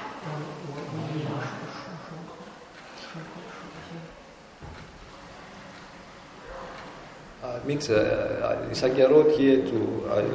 Uh, means uh, Nisarga wrote here to. Uh,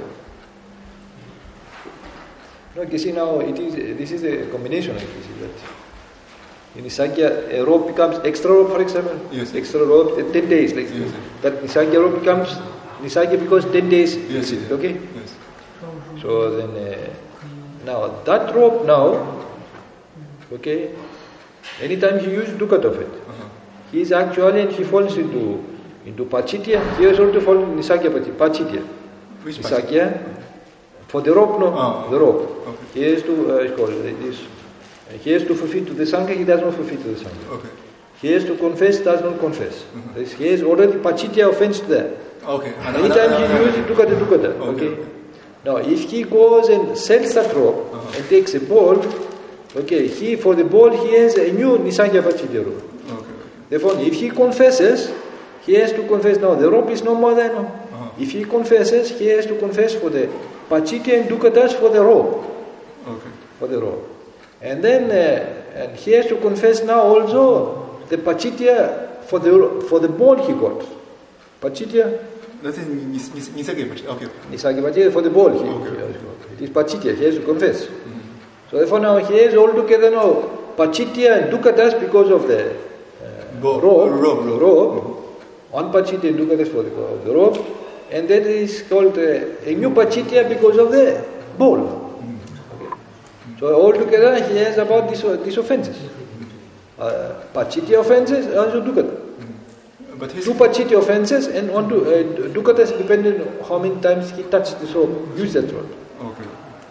no, you see now it is. This is a combination. Like you see that. In Nisarga, a rope becomes extra rope, for example. Yes. Extra rope, uh, ten days. Like yes. that Nisarga rope becomes Nisarga because ten days. Yes. Is it, okay. Yes. So then, uh, now that rope now, okay. Anytime he uses dukkata of it, uh-huh. he is actually and he falls into into Pachitya. He is also falling in Nisarga Pachitya. Which Nisarga for the rope, no, oh. the rope. Okay. He has to uh, it's called this. He has to fulfill to the Sangha, he does not fulfill to the Sangha. Okay. He has to confess, does not confess. Mm-hmm. He has already Pachitya offense there. Okay. Anytime he uses dukkata, dukkata. Okay. okay. Now, if he goes and sells that rope uh-huh. and takes a ball, okay, he for the ball he has a new Nisarga Pachitya rope. Okay. Therefore, if he confesses, he has to confess now the rope is no more than. No. Uh-huh. If he confesses, he has to confess for the Pachitya and dukkatas for the rope. Okay. For the rope. And then, uh, and he has to confess now also the Pachitya for the for the ball he got. Pachitya. That is Nisarga Pachitya. Okay. Nisarga Pachitya for the ball. He, okay. It is Pachitya. He has to confess. Mm-hmm. So therefore now he has altogether now Pachitya and dukkatas because of the uh, Bo- rope. rope. rope. rope. Mm-hmm. One Pachitya and dukkatas for the, of the rope. And that is called uh, a new Pachitya because of the ball. Mm-hmm. Okay. So altogether he has about these, uh, these offenses. Uh, Pachitya offenses and also dukkata. But his two Pachitya offenses and one to uh, dukkatas depending on how many times he touched the rope, use that rope. Okay.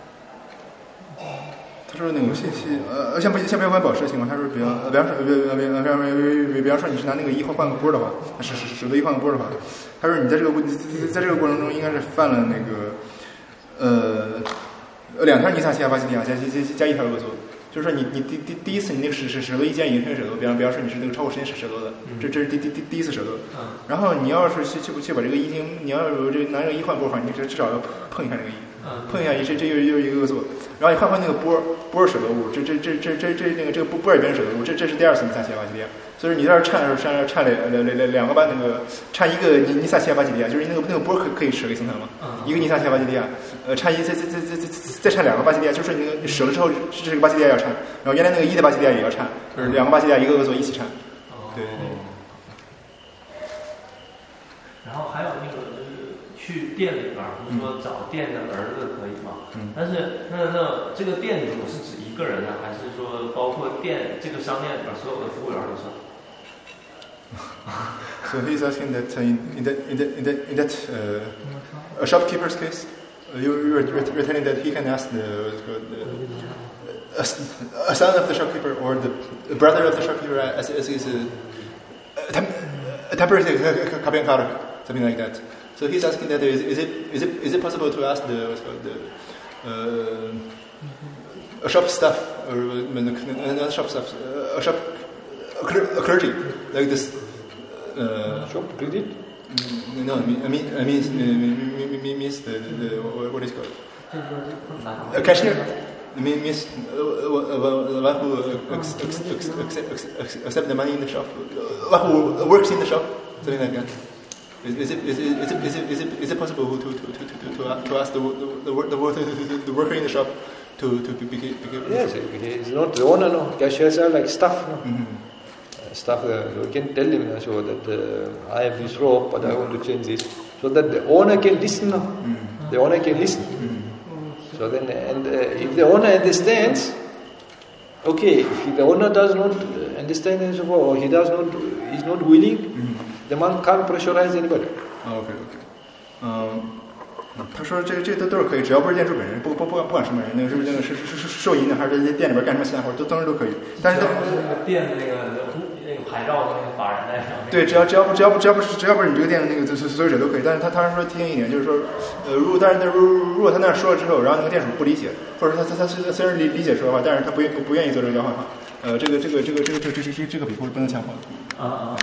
他说那个信息，呃，像不像不要管保持的情况，他说比方，比方说，比比比比比比比方说你是拿那个一换换个波的话，是是手的一换个波的话，他说你在这个在这个过程中应该是犯了那个，呃，两条尼萨西亚巴西利亚加加加一条恶作。就是说你你第第第一次你那个舍舍舍多一件已经成舍多，比方比方说你是那个超过时间舍舍多的，这这是第第第第一次舍多。然后你要是去去去把这个一经，你要有这拿这个一换波的话，你至至少要碰一下这个一，碰一下一，这这又又一个恶作。然后你换换那个波波舍得物，这这这这这这那个这个波波也变成舍得物，这这是第二次尼萨西亚巴西利亚。所以说你在这颤的时候颤颤两两两两个班那个颤一个尼尼萨西亚巴西利亚，就是那个那个波可可以舍给僧团吗？一个尼萨西亚巴西利亚，呃，颤一再再再再再再颤两个巴西利亚，就是你那个舍了之后，这个巴西利亚要颤，然后原来那个一的巴西利亚也要颤，就是两个巴西利亚一个恶作一起颤。对对对。 然后还有那个就是去店里边，不是说找店的儿子可以吗？嗯。但是那那这个店主是指一个人呢，还是说包括店这个商店里边所有的服务员都算？ So he's asking that uh, in, in that in that in that, in that uh, a shopkeeper's case, uh, you you were, were telling that he can ask the, the a, a son of the shopkeeper or the brother of the shopkeeper as as his uh, a, temp, a temporary kabiankara, something like that. So he's asking that is, is it is it is it possible to ask the the uh, a shop staff or uh, a shop staff uh, a shop a clergy like this. Uh, Shop credit? No, I mean, I mean, I mean means the, the what is it called? A cashier. I mean, means one who accept the money in the shop, one who works in the shop, something like that. Is, is it is it is it is it is it, is it possible to to to to to, to ask the the, the, the, the worker in the shop to to be, be, be, be Yes, it's not the owner. No, cashiers are like staff. No? Mm-hmm. Stuff, uh, you can tell him uh, so that uh, I have this rope, but I want to change this, so that the owner can listen. No? Mm. The owner can listen. Mm. So then, and uh, if the owner understands, okay, if the owner does not understand and so forth, or he does not, is not willing, mm-hmm. the monk can't pressurize anybody. OK OK， 嗯，他说这这都都是可以，只要不是店主本人，不不不管不管什么人，那个是是是是是受银的，还是在店里边干什么其他活，都当然都可以。但是那个店那个那个牌照的那个法人在上面。 对，只要只要不只要不只要不是只要不是你这个店的那个所所有者都可以。但是他他是说提醒一点，就是说，呃，如果但是那如如果他那儿说了之后，然后那个店主不理解，或者说他他他虽虽然理理解说的话，但是他不愿不不愿意做这个交换话，呃，这个这个这个这个这个这个这个比不不能强迫。 啊啊。